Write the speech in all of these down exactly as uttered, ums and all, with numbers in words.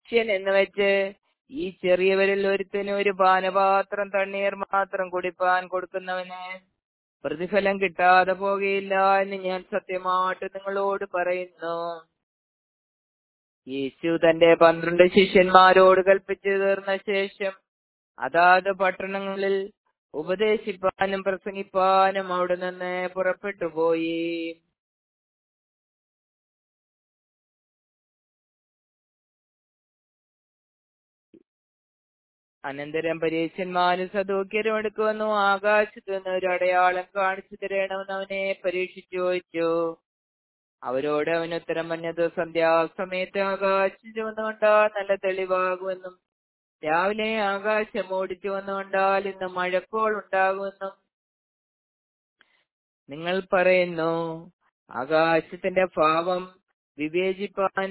ശിഷ്യൻ എന്ന് വെച്ച് ഈ ചെറിയവരിൽ ഒരുത്തിന് ഒരു പാനപാത്രം തണ്ണീർ മാത്രം കുടിപ്പാൻ കൊടുക്കുന്നവന് പ്രതിഫലം കിട്ടാതെ പോകുകയില്ല എന്ന് ഞാൻ സത്യമായിട്ട് നിങ്ങളോട് പറയുന്നു. യേശു തന്റെ പന്ത്രണ്ട് ശിഷ്യന്മാരോട് കൽപ്പിച്ചു തീർന്ന ശേഷം അതാത് പട്ടണങ്ങളിൽ ഉപദേശിപ്പാനും പ്രസംഗിപ്പാനും അവിടെ നിന്ന് പുറപ്പെട്ടു പോയി. അനന്തരം പരീശന്മാരും സദൂക്യരും അടുക്ക് വന്നു. ആകാശത്ത് നിന്ന് ഒരു അടയാളം കാണിച്ചു തരണമെന്ന് അവനെ പരീക്ഷിച്ചു ചോദിച്ചു. അവരോട് അവൻ ഉത്തരം പറഞ്ഞത്, സന്ധ്യാസമയത്ത് ആകാശം ചുവന്നുകൊണ്ടാൽ നല്ല തെളിവാകുമെന്നും രാവിലെ ആകാശം ഓടിച്ചു വന്നുകൊണ്ടാൽ ഇന്ന് മഴക്കോൾ ഉണ്ടാകുമെന്നും നിങ്ങൾ പറയുന്നു. ആകാശത്തിന്റെ ഭാവം വിവേചിപ്പാൻ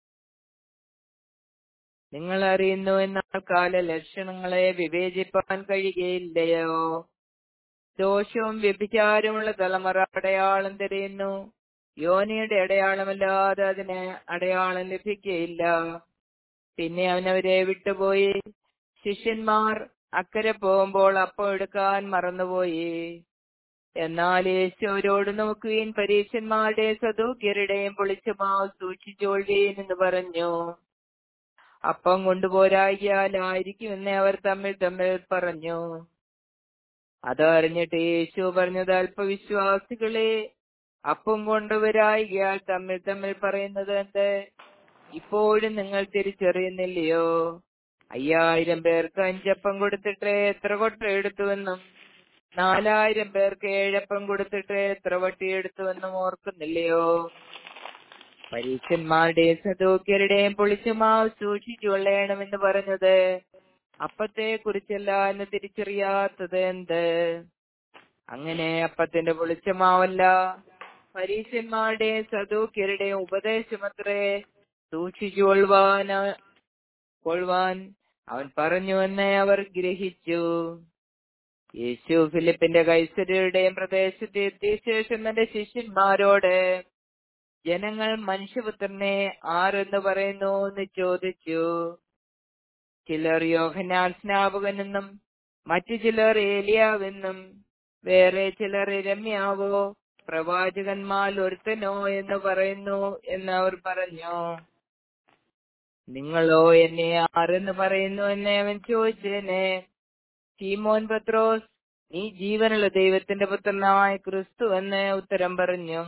നിങ്ങൾ അറിയുന്നു, എന്നാൽ കാല ലക്ഷണങ്ങളെ വിവേചിപ്പാൻ കഴിയുകയില്ലയോ? ദോഷവും വ്യഭിചാരമുള്ള തലമുറ അടയാളം തിരയുന്നു. യോനിയുടെ അടയാളമല്ലാതെ അതിന് അടയാളം ലഭിക്കുകയില്ല. പിന്നെ അവനവരെ വിട്ടുപോയി. ശിഷ്യന്മാർ അക്കരെ പോകുമ്പോൾ അപ്പം എടുക്കാൻ മറന്നുപോയി. എന്നാൽ യേശു അവരോട്, നോക്കുവിൻ, പരീശന്മാരുടെയും സദൂക്യരുടെയും പുളിച്ച മാവ് സൂക്ഷിച്ചോളുവീൻ എന്ന് പറഞ്ഞു. അപ്പം കൊണ്ടുപോരായികയാലായിരിക്കും എന്ന് അവർ തമ്മിൽ തമ്മിൽ പറഞ്ഞു. അതറിഞ്ഞിട്ട് യേശു പറഞ്ഞത്, അല്പവിശ്വാസികളെ, അപ്പം കൊണ്ടുവരായികയാൽ തമ്മിൽ തമ്മിൽ പറയുന്നത് എന്ത്? ഇപ്പോഴും നിങ്ങൾ തിരിച്ചറിയുന്നില്ലയോ? അയ്യായിരം പേർക്ക് അഞ്ചപ്പം കൊടുത്തിട്ട് എത്ര കൊട്ട എടുത്തുവെന്നും നാലായിരം പേർക്ക് ഏഴപ്പം കൊടുത്തിട്ട് എത്ര വട്ടി എടുത്തുവെന്നും ഓർക്കുന്നില്ലയോ? പരീശന്മാരുടെയും സദൂക്യരുടെയും പുളിച്ചമാവ് സൂക്ഷിച്ചു കൊള്ളണമെന്ന് പറഞ്ഞത് അപ്പത്തെ കുറിച്ചല്ല എന്ന് തിരിച്ചറിയാത്തത് എന്ത്? അങ്ങനെ അപ്പത്തിന്റെ പുളിച്ചമാവല്ല, പരീശന്മാരുടെയും സദൂക്യരുടെയും ഉപദേശമത്രേ സൂക്ഷിച്ചു കൊള്ളുവാൻ കൊള്ളുവാൻ അവൻ പറഞ്ഞുവെന്ന് അവർ ഗ്രഹിച്ചു. യേശു ഫിലിപ്പിന്റെ കൈസര്യയുടെയും പ്രദേശത്ത് എത്തിയ ശേഷം തന്റെ ശിഷ്യന്മാരോട്, ജനങ്ങൾ മനുഷ്യപുത്രനെ ആരെന്ന് പറയുന്നു എന്ന് ചോദിച്ചു. ചിലർ യോഹന്നാൻ സ്നാപകനെന്നും മറ്റു ചിലർ ഏലിയാവെന്നും വേറെ ചിലർ യിരെമ്യാവോ പ്രവാചകന്മാർ ഒരുത്തനോ എന്ന് പറയുന്നു എന്ന് അവർ പറഞ്ഞു. നിങ്ങളോ എന്നെ ആരെന്ന് പറയുന്നു എന്ന് അവൻ ചോദിച്ചതിന് ശീമോൻ പത്രോസ്, നീ ജീവനുള്ള ദൈവത്തിന്റെ പുത്രനായ ക്രിസ്തു എന്ന് ഉത്തരം പറഞ്ഞു.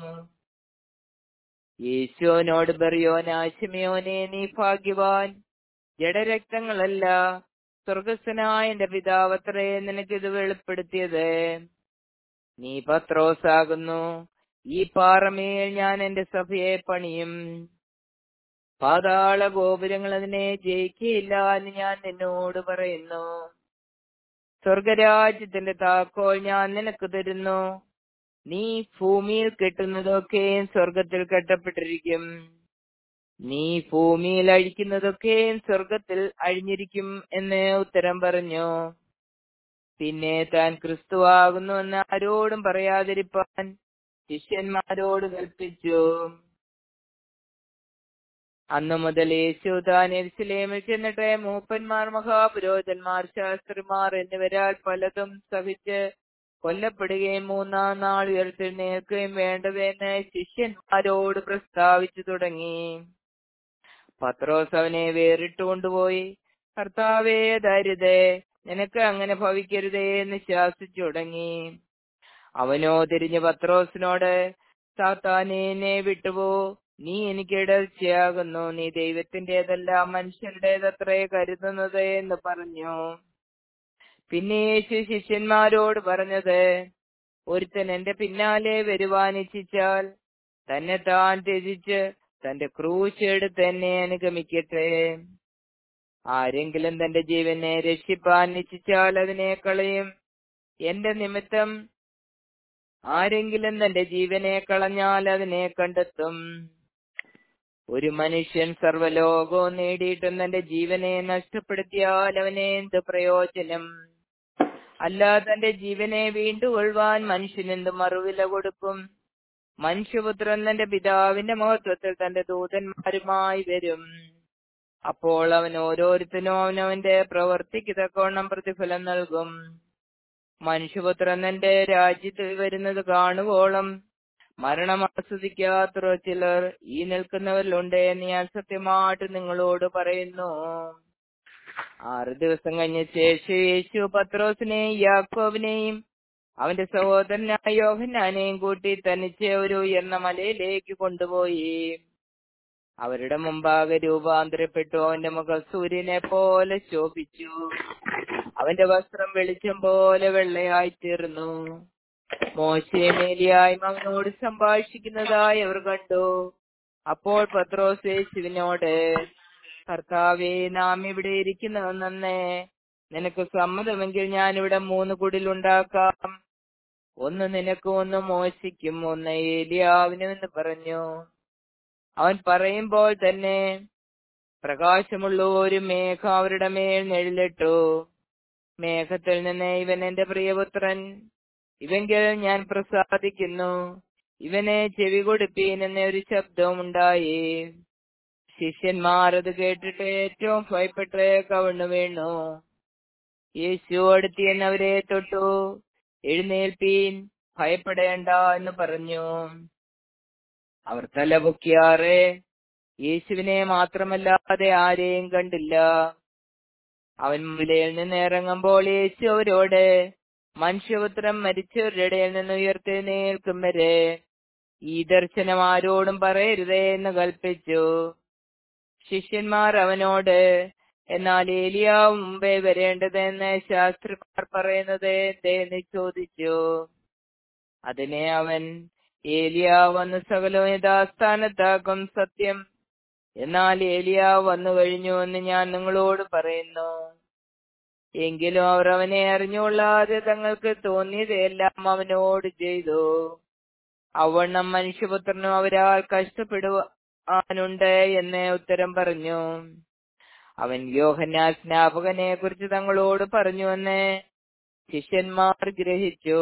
യേശുവിനോട് ബർയോനാ, ശിമയോനെ, നീ ഭാഗ്യവാൻ. ജഡരക്തങ്ങളല്ല, സ്വർഗസ്ഥനായ എന്റെ പിതാവത്രേ നിനക്കിത് വെളിപ്പെടുത്തിയത്. നീ പത്രോസാകുന്നു. ഈ പാറമേൽ ഞാൻ എന്റെ സഭയെ പണിയും. പാതാള ഗോപുരങ്ങൾ അതിനെ ജയിക്കുകയില്ല എന്ന് ഞാൻ നിന്നോട് പറയുന്നു. സ്വർഗരാജ്യത്തിന്റെ താക്കോൽ ഞാൻ നിനക്ക് തരുന്നു. നീ ഭൂമിയിൽ കെട്ടുന്നതൊക്കെയും സ്വർഗത്തിൽ കെട്ടപ്പെട്ടിരിക്കും. നീ ഭൂമിയിൽ അഴിക്കുന്നതൊക്കെയും സ്വർഗത്തിൽ അഴിഞ്ഞിരിക്കും എന്ന് ഉത്തരം പറഞ്ഞു. പിന്നെ താൻ ക്രിസ്തുവാകുന്നു എന്ന് ആരോടും പറയാതിരിപ്പാൻ ശിഷ്യന്മാരോട് കൽപ്പിച്ചു. അന്നു മുതൽ യേശു താൻ യെരൂശലേമിൽ ചെന്നിട്ട് മൂപ്പന്മാർ, മഹാപുരോഹിതന്മാർ, ശാസ്ത്രിമാർ എന്നിവരാൽ പലതും സഹിച്ച് കൊല്ലപ്പെടുകയും മൂന്നാം നാൾ ഉയർത്തെഴുന്നേൽക്കുകയും വേണ്ടതെന്ന് ശിഷ്യന്മാരോട് പ്രസ്താവിച്ചു തുടങ്ങി. പത്രോസ് അവനെ വേറിട്ട് കൊണ്ടുപോയി, കർത്താവേ, ദരിതേ, നിനക്ക് അങ്ങനെ ഭവിക്കരുതേ എന്ന് ശാസിച്ചു തുടങ്ങി. അവനോ തിരിഞ്ഞ് പത്രോസിനോട്, സാത്താനേ, എന്നെ വിട്ടുപോ, നീ എനിക്ക് ഇടർച്ചയാകുന്നു. നീ ദൈവത്തിന്റേതല്ല മനുഷ്യരുടേതത്രേ കരുതുന്നത് എന്ന് പറഞ്ഞു. പിന്നെ യേശു ശിഷ്യന്മാരോട് പറഞ്ഞത്, ഒരുത്തൻ എന്റെ പിന്നാലെ വരുവാൻ ഇച്ഛിച്ചാൽ തന്നെ താൻ ത്യജിച്ച് തന്റെ ക്രൂശ് എടുത്ത് എന്നെ അനുഗമിക്കട്ടെ. ആരെങ്കിലും തന്റെ ജീവനെ രക്ഷിപ്പാൻ ഇച്ഛിച്ചാൽ അതിനെ കളയും. എന്റെ നിമിത്തം ആരെങ്കിലും തന്റെ ജീവനെ കളഞ്ഞാൽ അതിനെ കണ്ടെത്തും. ഒരു മനുഷ്യൻ സർവ്വലോകവും നേടിയിട്ടും തന്റെ ജീവനെ നഷ്ടപ്പെടുത്തിയാൽ അവനെ എന്ത് പ്രയോജനം? അല്ല, തന്റെ ജീവനെ വീണ്ടുകൊള്ളുവാൻ മനുഷ്യൻ എന്ത് മറുവില കൊടുക്കും? മനുഷ്യപുത്രൻ തന്റെ പിതാവിന്റെ മഹത്വത്തിൽ തന്റെ ദൂതന്മാരുമായി വരും. അപ്പോൾ അവൻ ഓരോരുത്തനും അവനവന്റെ പ്രവർത്തിക്ക് തക്കവണ്ണം പ്രതിഫലം നൽകും. മനുഷ്യപുത്രൻ എന്റെ രാജ്യത്തിൽ വരുന്നത് കാണുവോളം മരണം ആസ്വദിക്കാത്ത ചിലർ ഈ നിൽക്കുന്നവരിലുണ്ട് എന്ന് ഞാൻ സത്യമായിട്ട് നിങ്ങളോട് പറയുന്നു. ആറ് ദിവസം കഴിഞ്ഞ ശേഷം യേശു പത്രോസിനെയും യാക്കോബിനെയും അവന്റെ സഹോദരനായ യോഹന്നാനെയും കൂട്ടി തനിച്ച് ഒരു ഉയർന്ന മലയിലേക്ക് കൊണ്ടുപോയി. അവരുടെ മുമ്പാകെ രൂപാന്തരപ്പെട്ടു. അവന്റെ മുഖം സൂര്യനെ പോലെ ശോഭിച്ചു. അവന്റെ വസ്ത്രം വെളിച്ചം പോലെ വെള്ളയായി തീർന്നു. മോശെയും ഏലിയായും അവനോട് സംഭാഷിക്കുന്നതായി അവർ കണ്ടു. അപ്പോൾ പത്രോസ് യേശുവിനോട്, കർത്താവേ, നാം ഇവിടെ ഇരിക്കുന്നത് നന്നേ. നിനക്ക് സമ്മതമെങ്കിൽ ഞാനിവിടെ മൂന്ന് കുടിലുണ്ടാക്കാം. ഒന്ന് നിനക്കും ഒന്ന് മോശയ്ക്കും ഒന്ന് ഏലിയാവിനും എന്ന് പറഞ്ഞു. അവൻ പറയുമ്പോൾ തന്നെ പ്രകാശമുള്ള ഒരു മേഘം അവരുടെ മേൽ നിഴലിട്ടു. മേഘത്തിൽ നിന്ന്, ഇവൻ എന്റെ പ്രിയപുത്രൻ, ഇവങ്കിൽ ഞാൻ പ്രസാദിക്കുന്നു, ഇവനെ ചെവി കൊടുപ്പീൻ എന്ന ഒരു ശബ്ദവും ഉണ്ടായി. ശിഷ്യന്മാർ അത് കേട്ടിട്ട് ഏറ്റവും ഭയപ്പെട്ട് കവിണ്ണു വീണു. യേശു അടുത്തിയെന്ന് അവരെ തൊട്ടു, എഴുന്നേൽപ്പീൻ, ഭയപ്പെടേണ്ട എന്ന് പറഞ്ഞു. അവർ തല പൊക്കിയാറെ യേശുവിനെ മാത്രമല്ലാതെ ആരെയും കണ്ടില്ല. അവൻ മലയിൽ നിന്ന് ഇറങ്ങുമ്പോൾ യേശു അവരോട്, മനുഷ്യപുത്രൻ മരിച്ചവരുടെ ഇടയിൽ നിന്ന് ഉയർത്തെഴുന്നേൽക്കും വരെ ഈ ദർശനം ആരോടും പറയരുതേ എന്ന് കൽപ്പിച്ചു. ശിഷ്യന്മാർ അവനോട്, എന്നാൽ ഏലിയാവ് മുമ്പേ വരേണ്ടതെന്ന് ശാസ്ത്രിമാർ പറയുന്നത് എന്തേന്ന് ചോദിച്ചു. അതിനെ അവൻ, ഏലിയാവ് വന്ന് സകലവും യഥാസ്ഥാനത്താക്കും, സത്യം. എന്നാൽ ഏലിയാവ് വന്നു കഴിഞ്ഞു എന്ന് ഞാൻ നിങ്ങളോട് പറയുന്നു. എങ്കിലും അവർ അവനെ അറിഞ്ഞുകൊള്ളാതെ തങ്ങൾക്ക് തോന്നിയതെല്ലാം അവനോട് ചെയ്തു. അവണ്ണം മനുഷ്യപുത്രനും അവരാൽ കഷ്ടപ്പെടുവാനുണ്ട് എന്ന് ഉത്തരം പറഞ്ഞു. അവൻ യോഹന്നാൻ സ്നാപകനെ കുറിച്ച് തങ്ങളോട് പറഞ്ഞുവെന്ന് ശിഷ്യന്മാർ ഗ്രഹിച്ചു.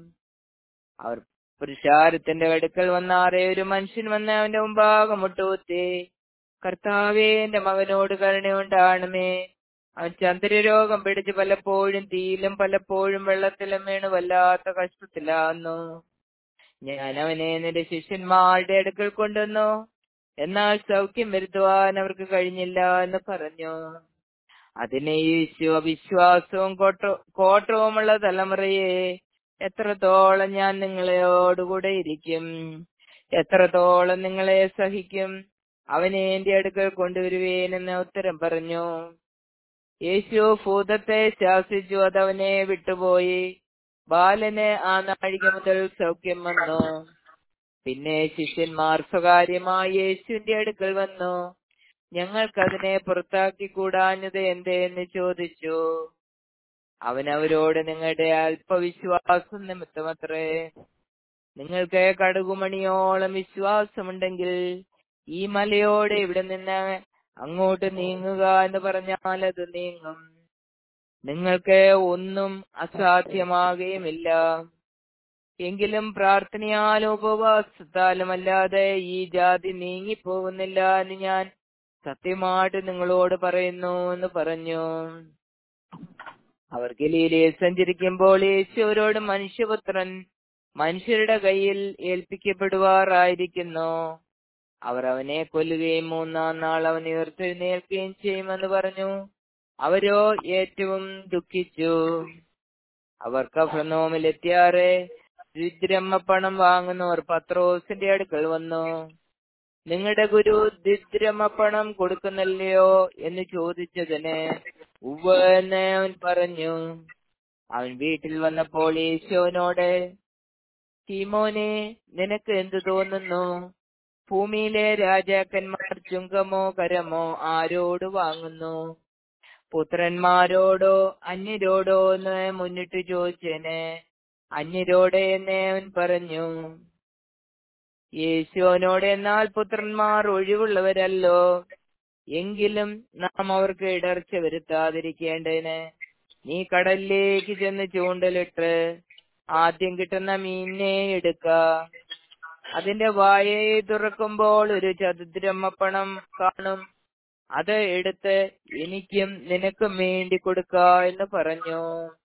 അവർ പുരുഷാരത്തിന്റെ അടുക്കൽ വന്നാറെ ഒരു മനുഷ്യൻ വന്ന് അവന്റെ മുമ്പാകെ മുട്ടുകുത്തി, കർത്താവേ, എന്റെ മകനോട് കരുണയുണ്ടാകണമേ. അവൻ ചന്ദ്രരോഗം പിടിച്ച് പലപ്പോഴും തീയിലും പലപ്പോഴും വെള്ളത്തിലും വീണ് വല്ലാത്ത കഷ്ടത്തിലാകുന്നു. ഞാൻ അവനെ നിന്റെ ശിഷ്യന്മാരുടെ അടുക്കൽ കൊണ്ടുവന്നു, എന്നാൽ സൗഖ്യം വരുത്തുവാൻ അവർക്ക് കഴിഞ്ഞില്ല എന്ന് പറഞ്ഞു. അതിനെ യേശു, അവിശ്വാസവും കോട്ടോ കോട്ടവുമുള്ള തലമുറയെ, എത്രത്തോളം ഞാൻ നിങ്ങളോടുകൂടെ ഇരിക്കും, എത്രത്തോളം നിങ്ങളെ സഹിക്കും, അവനെ എന്റെ അടുക്കൽ കൊണ്ടുവരുവേൻ എന്ന് ഉത്തരം പറഞ്ഞു. യേശു ഭൂതത്തെ ശാസിച്ചു, അതവനെ വിട്ടുപോയി. ബാലന് ആ നാഴിക മുതൽ സൗഖ്യം വന്നു. പിന്നെ ശിഷ്യന്മാർ സ്വകാര്യമായി യേശുവിന്റെ അടുക്കൽ വന്നു, ഞങ്ങൾക്കതിനെ പുറത്താക്കി കൂടാഞ്ഞത് എന്തേന്ന് ചോദിച്ചു. അവൻ അവരോട്, നിങ്ങളുടെ അല്പവിശ്വാസം നിമിത്തമത്രേ. നിങ്ങൾക്ക് കടുകുമണിയോളം വിശ്വാസമുണ്ടെങ്കിൽ ഈ മലയോട് ഇവിടെ നിന്ന് അങ്ങോട്ട് നീങ്ങുക എന്ന് പറഞ്ഞാൽ അത് നീങ്ങും. നിങ്ങൾക്ക് ഒന്നും അസാധ്യമാകുകയുമില്ല. എങ്കിലും പ്രാർത്ഥനയാലും ഉപവാസത്താലും അല്ലാതെ ഈ ജാതി നീങ്ങിപ്പോകുന്നില്ല എന്ന് ഞാൻ സത്യമായിട്ട് നിങ്ങളോട് പറയുന്നു എന്ന് പറഞ്ഞു. അവർ ഗലീലയിൽ സഞ്ചരിക്കുമ്പോൾ യേശു അവരോട്, മനുഷ്യപുത്രൻ മനുഷ്യരുടെ കയ്യിൽ ഏൽപ്പിക്കപ്പെടുവാറായിരിക്കുന്നു, അവർ അവനെ കൊല്ലുകയും മൂന്നാം നാൾ അവൻ ഉയർത്തെഴുന്നേൽക്കുകയും ചെയ്യുമെന്ന് പറഞ്ഞു. അവരോ ഏറ്റവും ദുഃഖിച്ചു. അവർ കഫർന്നഹൂമിലെത്തിയാറെ ദ്വിദ്രഹ്മപ്പണം വാങ്ങുന്നവർ പത്രോസിന്റെ അടുക്കൽ വന്നു. നിങ്ങളുടെ ഗുരു ദ്വിദ്രഹ്മപ്പണം കൊടുക്കുന്നില്ലയോ എന്ന് ചോദിച്ചതിന് ഉവ്വ് എന്ന് അവൻ പറഞ്ഞു. അവൻ വീട്ടിൽ വന്നപ്പോൾ യേശുവിനോട്, ശീമോനെ, നിനക്ക് എന്ത് തോന്നുന്നു? ഭൂമിയിലെ രാജാക്കന്മാർ ചുങ്കമോ കരമോ ആരോട് വാങ്ങുന്നു? പുത്രന്മാരോടോ അന്യരോടോ എന്ന് മുന്നിട്ട് ചോദിച്ചേന് അന്യരോടെ എന്ന് അവൻ പറഞ്ഞു. യേശുവിനോട്, എന്നാൽ പുത്രന്മാർ ഒഴിവുള്ളവരല്ലോ. എങ്കിലും നാം അവർക്ക് ഇടർച്ച വരുത്താതിരിക്കേണ്ടതിന് നീ കടലിലേക്ക് ചെന്ന് ചൂണ്ടലിട്ട് ആദ്യം കിട്ടുന്ന മീനിനെ എടുക്ക. അതിന്റെ വായയെ തുറക്കുമ്പോൾ ഒരു ചതുദ്രഹ്മപ്പണം കാണും. അത് എടുത്ത് എനിക്കും നിനക്കും വേണ്ടി കൊടുക്ക എന്ന് പറഞ്ഞു.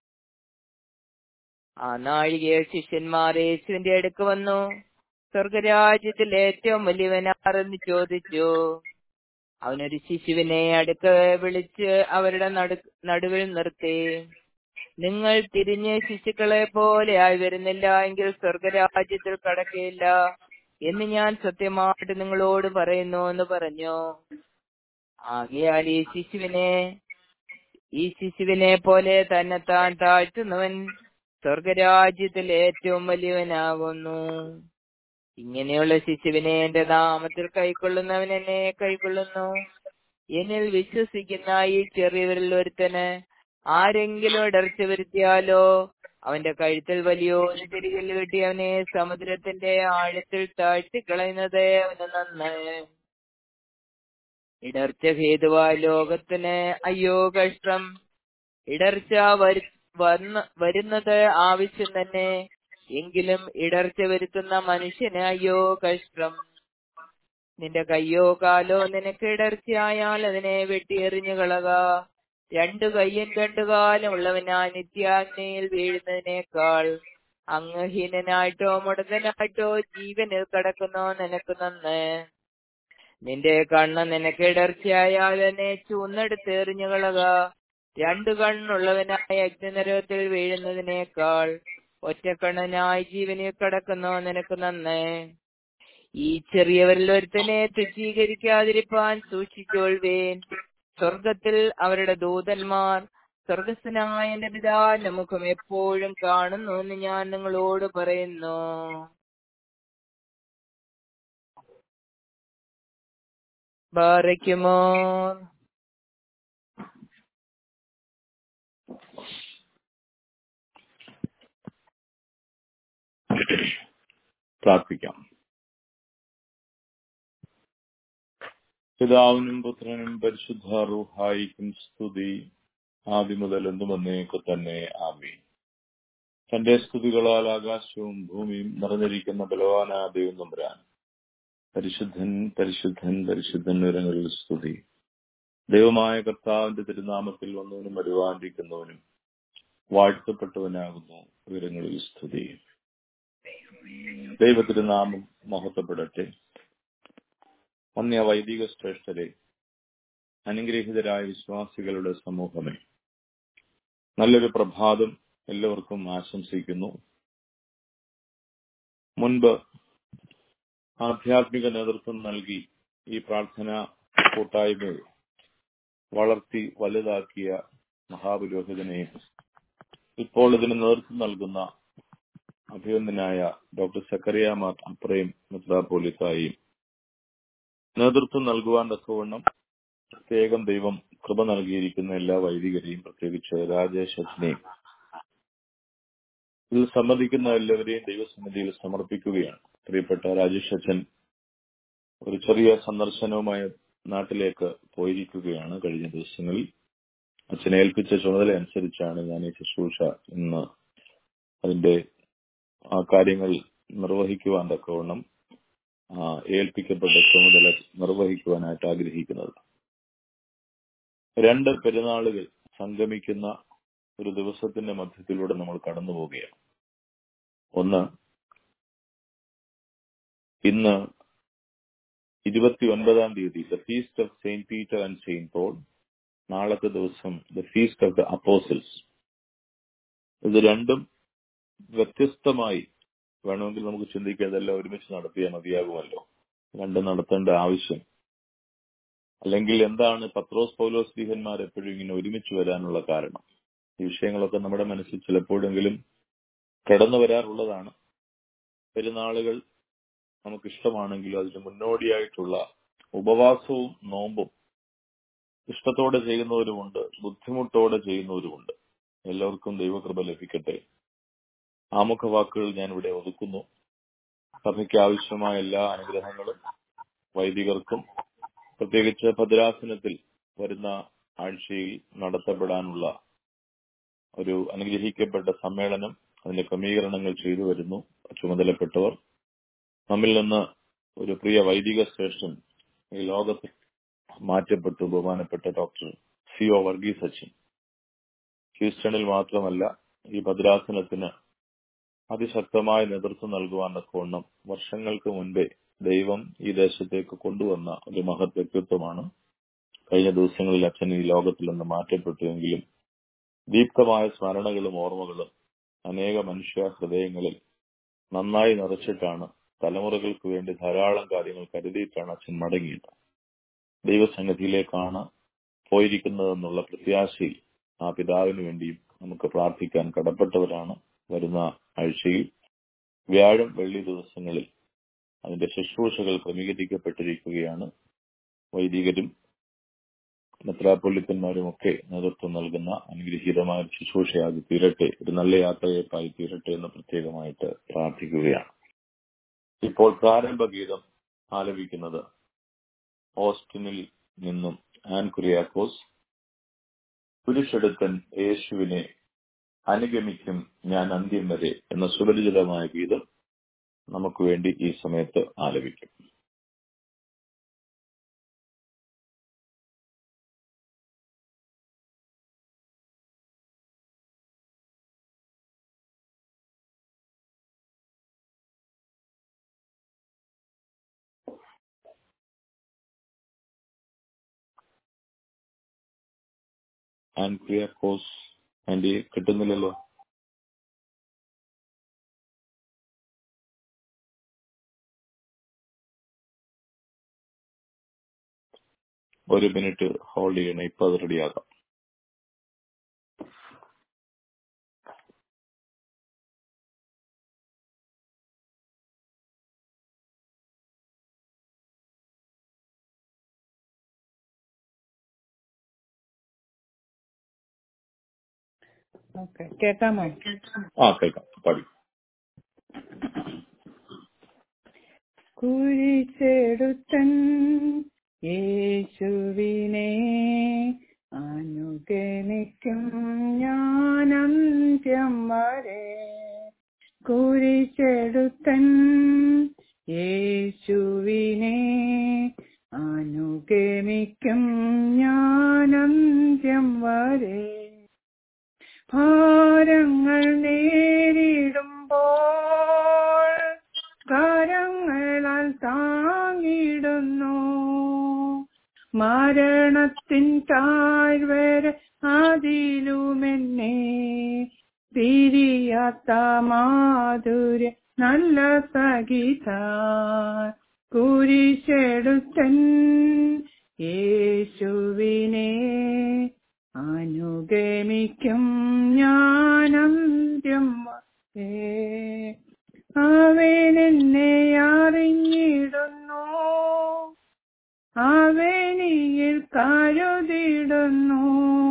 ആ നാഴികയിൽ ശിഷ്യന്മാർ യേശുവിന്റെ അടുക്ക് വന്നു. സ്വർഗരാജ്യത്തിൽ ഏറ്റവും വലിയവനാരെന്ന് ചോദിച്ചു. അവനൊരു ശിശുവിനെ അടുക്ക വിളിച്ച് അവരുടെ നടു നടുവിൽ നിർത്തി. നിങ്ങൾ തിരിഞ്ഞ് ശിശുക്കളെ പോലെ ആയി വരുന്നില്ല എങ്കിൽ സ്വർഗരാജ്യത്തിൽ കടക്കയില്ല എന്ന് ഞാൻ സത്യമായിട്ട് നിങ്ങളോട് പറയുന്നു എന്ന് പറഞ്ഞു. ആകയാൽ ഈ ശിശുവിനെ ഈ ശിശുവിനെ പോലെ തന്നെത്താൻ താഴ്ത്തുന്നവൻ സ്വർഗരാജ്യത്തിൽ ഏറ്റവും വലിയവനാകുന്നു. ഇങ്ങനെയുള്ള ശിശുവിനെ എന്റെ നാമത്തിൽ കൈക്കൊള്ളുന്നവൻ എന്നെ കൈക്കൊള്ളുന്നു. എന്നിൽ വിശ്വസിക്കുന്ന ഈ ചെറിയവരിൽ ഒരുത്തന് ആരെങ്കിലും ഇടർച്ച വരുത്തിയാലോ അവന്റെ കഴുത്തിൽ വലിയൊരു തിരികല്ല് കെട്ടി അവനെ സമുദ്രത്തിന്റെ ആഴത്തിൽ താഴ്ത്തിക്കളയുന്നത് അവന് നന്ന്. ഇടർച്ച ഹേതുവായ ലോകത്തിന് അയ്യോ കഷ്ടം. ഇടർച്ച വരു വന്ന് വരുന്നത് ആവശ്യം തന്നെ, എങ്കിലും ഇടർച്ച വരുത്തുന്ന മനുഷ്യന് അയ്യോ കഷ്ടം. നിന്റെ കയ്യോ കാലോ നിനക്ക് ഇടർച്ചയായാൽ അതിനെ വെട്ടിയെറിഞ്ഞു കളക. രണ്ടു കയ്യും രണ്ടു കാലം ഉള്ളവനാ നിത്യാഗ്നിയിൽ വീഴുന്നതിനേക്കാൾ അംഗഹീനനായിട്ടോ മുടന്തനായിട്ടോ ജീവനിൽ കടക്കുന്നോ നിനക്ക് നന്ന്. നിന്റെ കണ്ണ് നിനക്ക് ഇടർച്ചയായാൽ അതിനെ ചൂന്നെടുത്ത് എറിഞ്ഞു കളക. രണ്ടു കണ്ണുള്ളവനായി അഗ്നിനരകത്തിൽ വീഴുന്നതിനേക്കാൾ ഒറ്റക്കണ്ണനായി ജീവനിൽ കടക്കുന്നോ നിനക്ക് നന്ന്. ഈ ചെറിയവരിൽ ഒരുത്തനെ തുച്ഛീകരിക്കാതിരിപ്പാൻ സൂക്ഷിച്ചോൾവേൻ. സ്വർഗത്തിൽ അവരുടെ ദൂതന്മാർ സ്വർഗസ്ഥനായ എന്റെ പിതാവിന്റെ മുഖം എപ്പോഴും കാണുന്നു എന്ന് ഞാൻ നിങ്ങളോട് പറയുന്നു. ബാറയ്ക്കുമോ. പ്രാർത്ഥിക്കാം. പിതാവിനും പുത്രനും പരിശുദ്ധ റൂഹായിക്കും സ്തുതി, ആദ്യം മുതൽ എന്നും എന്നേക്കും തന്നെ ആമീൻ. തന്റെ സ്തുതികളാൽ ആകാശവും ഭൂമിയും നിറഞ്ഞിരിക്കുന്ന ബലവാനായ ദൈവം തമ്പുരാൻ, പരിശുദ്ധൻ പരിശുദ്ധൻ പരിശുദ്ധൻ ഉയരങ്ങളിൽ സ്തുതി. ദൈവമായ കർത്താവിന്റെ തിരുനാമത്തിൽ വന്നവനും വരുവാനിരിക്കുന്നവനും വാഴ്ത്തപ്പെട്ടവനാകുന്നു ഉയരങ്ങളിൽ സ്തുതി. ദൈവ തിരുനാമം മഹത്വപ്പെടട്ടെ. വന്യ വൈദിക ശ്രേഷ്ഠരെ, അനുഗ്രഹീതരായ വിശ്വാസികളുടെ സമൂഹമേ, നല്ലൊരു പ്രഭാതം എല്ലാവർക്കും ആശംസിക്കുന്നു. മുൻപ് ആധ്യാത്മിക നേതൃത്വം നൽകി ഈ പ്രാർത്ഥന കൂട്ടായ്മയെ വളർത്തി വലുതാക്കിയ മഹാപുരോഹിതനെയും ഇപ്പോൾ ഇതിന് നേതൃത്വം നൽകുന്ന അഭിനന്ദനായ ഡോക്ടർ സക്കറിയ മാർ അപ്രേം മെത്രാപ്പോലീത്തായും നേതൃത്വം നൽകുവാൻ തക്കവണ്ണം പ്രത്യേകം ദൈവം കൃപ നൽകിയിരിക്കുന്ന എല്ലാ വൈദികരെയും, പ്രത്യേകിച്ച് രാജേഷ് അച്ഛനെയും ഇതിൽ സംബന്ധിക്കുന്ന എല്ലാവരെയും ദൈവസന്നിധിയിൽ സമർപ്പിക്കുകയാണ്. പ്രിയപ്പെട്ട രാജേഷ് അച്ഛൻ ഒരു ചെറിയ സന്ദർശനവുമായി നാട്ടിലേക്ക് പോയിരിക്കുകയാണ്. കഴിഞ്ഞ ദിവസങ്ങളിൽ അച്ഛനെ ഏൽപ്പിച്ച ചുമതല അനുസരിച്ചാണ് ഞാൻ ഈ ശുശ്രൂഷ ഇന്ന് അതിന്റെ ആ കാര്യങ്ങൾ നിർവഹിക്കുവാൻ തക്കവണ്ണം ഏൽപ്പിക്കപ്പെട്ട ചുമതല നിർവഹിക്കുവാനായിട്ട് ആഗ്രഹിക്കുന്നത്. രണ്ട് പെരുന്നാളുകൾ സംഗമിക്കുന്ന ഒരു ദിവസത്തിന്റെ മധ്യത്തിലൂടെ നമ്മൾ കടന്നു പോവുകയാണ്. ഒന്ന്, ഇന്ന് ഇരുപത്തി ഒൻപതാം തീയതി the feast of saint Peter and saint Paul. നാളത്തെ ദിവസം the feast of the apostles. ഇത് രണ്ടും വ്യത്യസ്തമായി വേണമെങ്കിൽ നമുക്ക് ചിന്തിക്കാം, ഇതെല്ലാം ഒരുമിച്ച് നടത്തിയാൽ മതിയാകുമല്ലോ, രണ്ടും നടത്തേണ്ട ആവശ്യം, അല്ലെങ്കിൽ എന്താണ് പത്രോസ് പൗലോസ് സ്ലീഹന്മാർ എപ്പോഴും ഇങ്ങനെ ഒരുമിച്ച് വരാനുള്ള കാരണം? ഈ വിഷയങ്ങളൊക്കെ നമ്മുടെ മനസ്സിൽ ചിലപ്പോഴെങ്കിലും കടന്നു വരാറുള്ളതാണ്. പെരുന്നാളുകൾ നമുക്കിഷ്ടമാണെങ്കിലും അതിന് മുന്നോടിയായിട്ടുള്ള ഉപവാസവും നോമ്പും ഇഷ്ടത്തോടെ ചെയ്യുന്നവരുമുണ്ട്, ബുദ്ധിമുട്ടോടെ ചെയ്യുന്നവരുമുണ്ട്. എല്ലാവർക്കും ദൈവകൃപ ലഭിക്കട്ടെ. ആമുഖ വാക്കുകൾ ഞാൻ ഇവിടെ ഒതുക്കുന്നു. സഭയ്ക്ക് ആവശ്യമായ എല്ലാ അനുഗ്രഹങ്ങളും വൈദികർക്കും പ്രത്യേകിച്ച് ഭദ്രാസനത്തിൽ വരുന്ന ആഴ്ചയിൽ നടത്തപ്പെടാനുള്ള ഒരു അനുഗ്രഹിക്കപ്പെട്ട സമ്മേളനം, അതിന്റെ ക്രമീകരണങ്ങൾ ചെയ്തു വരുന്നു ചുമതലപ്പെട്ടവർ. നമ്മിൽ നിന്ന് ഒരു പ്രിയ വൈദിക ശ്രേഷ്ഠൻ ഈ ലോകത്തിൽ മാറ്റപ്പെട്ടു ബഹുമാനപ്പെട്ട ഡോക്ടർ സി ഒ വർഗീസ് അച്ഛൻ ഹ്യൂസ്റ്റണിൽ മാത്രമല്ല ഈ ഭദ്രാസനത്തിന് അതിശക്തമായ നേതൃത്വം നൽകുവാൻ തക്കവണ്ണം വർഷങ്ങൾക്ക് മുൻപേ ദൈവം ഈ ദേശത്തേക്ക് കൊണ്ടുവന്ന ഒരു മഹത് വ്യക്തിത്വമാണ്. കഴിഞ്ഞ ദിവസങ്ങളിൽ അച്ഛൻ ഈ ലോകത്തിൽ നിന്ന് മാറ്റപ്പെട്ടുവെങ്കിലും ദീപ്തമായ സ്മരണകളും ഓർമ്മകളും അനേക മനുഷ്യ ഹൃദയങ്ങളിൽ നന്നായി നിറച്ചിട്ടാണ്, തലമുറകൾക്ക് വേണ്ടി ധാരാളം കാര്യങ്ങൾ കരുതിയിട്ടാണ് അച്ഛൻ മടങ്ങിയത്. ദൈവസന്നിധിയിലേക്കാണ് പോയിരിക്കുന്നതെന്നുള്ള പ്രത്യാശയിൽ ആ പിതാവിന് വേണ്ടിയും നമുക്ക് പ്രാർത്ഥിക്കാൻ കടപ്പെട്ടവരാണ്. വരുന്ന ആഴ്ചയിൽ വ്യാഴം വെള്ളി ദിവസങ്ങളിൽ അതിന്റെ ശുശ്രൂഷകൾ ക്രമീകരിക്കപ്പെട്ടിരിക്കുകയാണ്. വൈദികരും മെത്രാപ്പൊലിത്തന്മാരും ഒക്കെ നേതൃത്വം നൽകുന്ന അനുഗ്രഹീതമായ ശുശ്രൂഷയായി തീരട്ടെ, ഒരു നല്ല യാത്രയേപ്പായി തീരട്ടെ എന്ന് പ്രത്യേകമായിട്ട് പ്രാർത്ഥിക്കുകയാണ്. ഇപ്പോൾ പ്രാരംഭ ഗീതം ആലപിക്കുന്നത് ഓസ്റ്റിനിൽ നിന്നും ആൻ കുര്യാക്കോസ്. കുരിശെടുത്തൻ യേശുവിനെ അനുഗമിക്കും ഞാൻ അന്ത്യം വരെ എന്ന സുപരിചിതമായ ഗീതം നമുക്ക് വേണ്ടി ഈ സമയത്ത് ആലപിക്കും. ആൻ കുര്യാക്കോസ് ആൻറ്റി കിട്ടുന്നില്ലല്ലോ. ഒരു മിനിറ്റ് ഹോൾഡ് ചെയ്യണം, ഇപ്പൊ അത് റെഡിയാക്കാം. കേൾക്കാമോ? ആ കേൾക്കാം, പാടി. കുരിശെടുത്തൻ യേശുവിനെ അനുഗമിക്കും ഞാൻ അന്ത്യം വരെ. കുരിശെടുത്തൻ യേശുവിനെ അനുഗമിക്കും ഞാൻ അന്ത്യം വരെ. ഭാരങ്ങൾ നേരിടുമ്പോൾ കരങ്ങളാൽ താങ്ങിടുന്നു. മരണത്തിൻ താഴ്വര അതിലുമെന്നെ പിരിയാത്ത മാധുര്യ നല്ല സഖിത. കുരിശെടുത്തൻ യേശുവിനെ അനുഗമിക്കും ഞാൻ അന്ത്യം വരെ. അവൻ എന്നെ അറിഞ്ഞിടുന്നു, അവനിൽ കരുതിടുന്നു.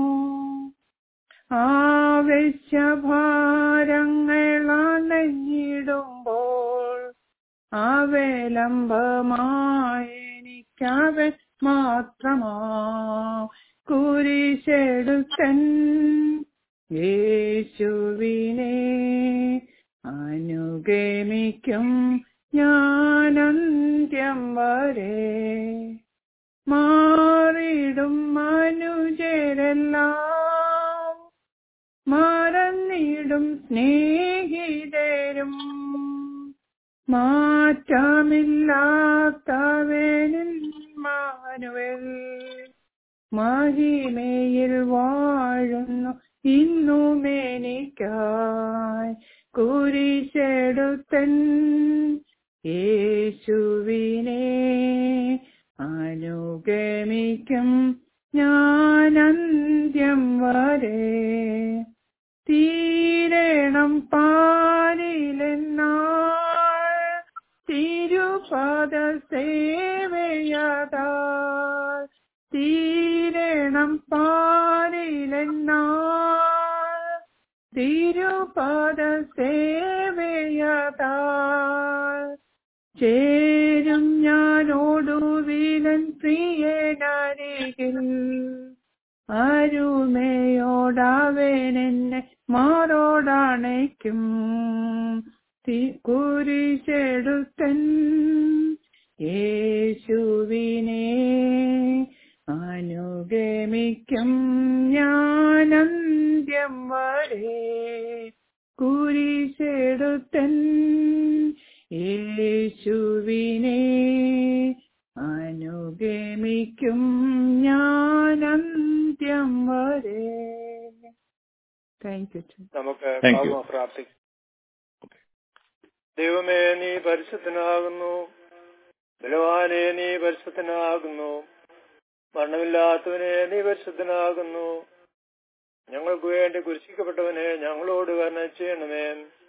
ആവശ്യഭാരങ്ങൾ അണഞ്ഞിടുമ്പോൾ അവലംബമായെനിക്കവൻ മാത്രമാ. കുരിശെടുത്തൻ യേശുവിനെ അനുഗമിക്കും ഞാൻ അന്ത്യം വരെ. മാറിടും മനുജരെല്ലാം മറന്നിടും സ്നേഹിതരും മാറ്റമില്ലാത്തവനിൽ മാനുവൽ മഹിമയിൽ വാഴുന്നു ഇന്നുമെനിക്കായി. കുരിശെടുത്തൻ യേശുവിനെ അനുഗമിക്കും ഞാൻ അന്ത്യം വരെ. തീരണം പാരിലെന്നാൾ തിരുപാദ സേവയതാ. തീരണം പാരിലെന്നാൾ തിരുപാദ സേവയതാ. ചേരും ഞാനോടുവിലൻ പ്രിയനരികിൽ അരുമയോടവനെന്നെ മാറോടണയ്ക്കും. കുരിശെടുത്തൻ യേശുവിനെ നയിക്കും ഞാനന്ത്യം വരെ. കുരിശെടുത്തൻ യേശുവിനെ അനുഗമിക്കും ഞാനന്ത്യം വരെ. Thank you. നമുക്ക് Thank you. പ്രാർത്ഥിക്കാം. ദൈവമേ, നീ പരിശുദ്ധനാകുന്നു. ബലവാനെ, നീ പരിശുദ്ധനാകുന്നു. മരണമില്ലാത്തവനെ, നീ പരിശുദ്ധനാകുന്നു. ഞങ്ങൾക്ക് വേണ്ടി കുരിശിക്കപ്പെട്ടവനെ, ഞങ്ങളോട് കരുണ ചെയ്യണമേ.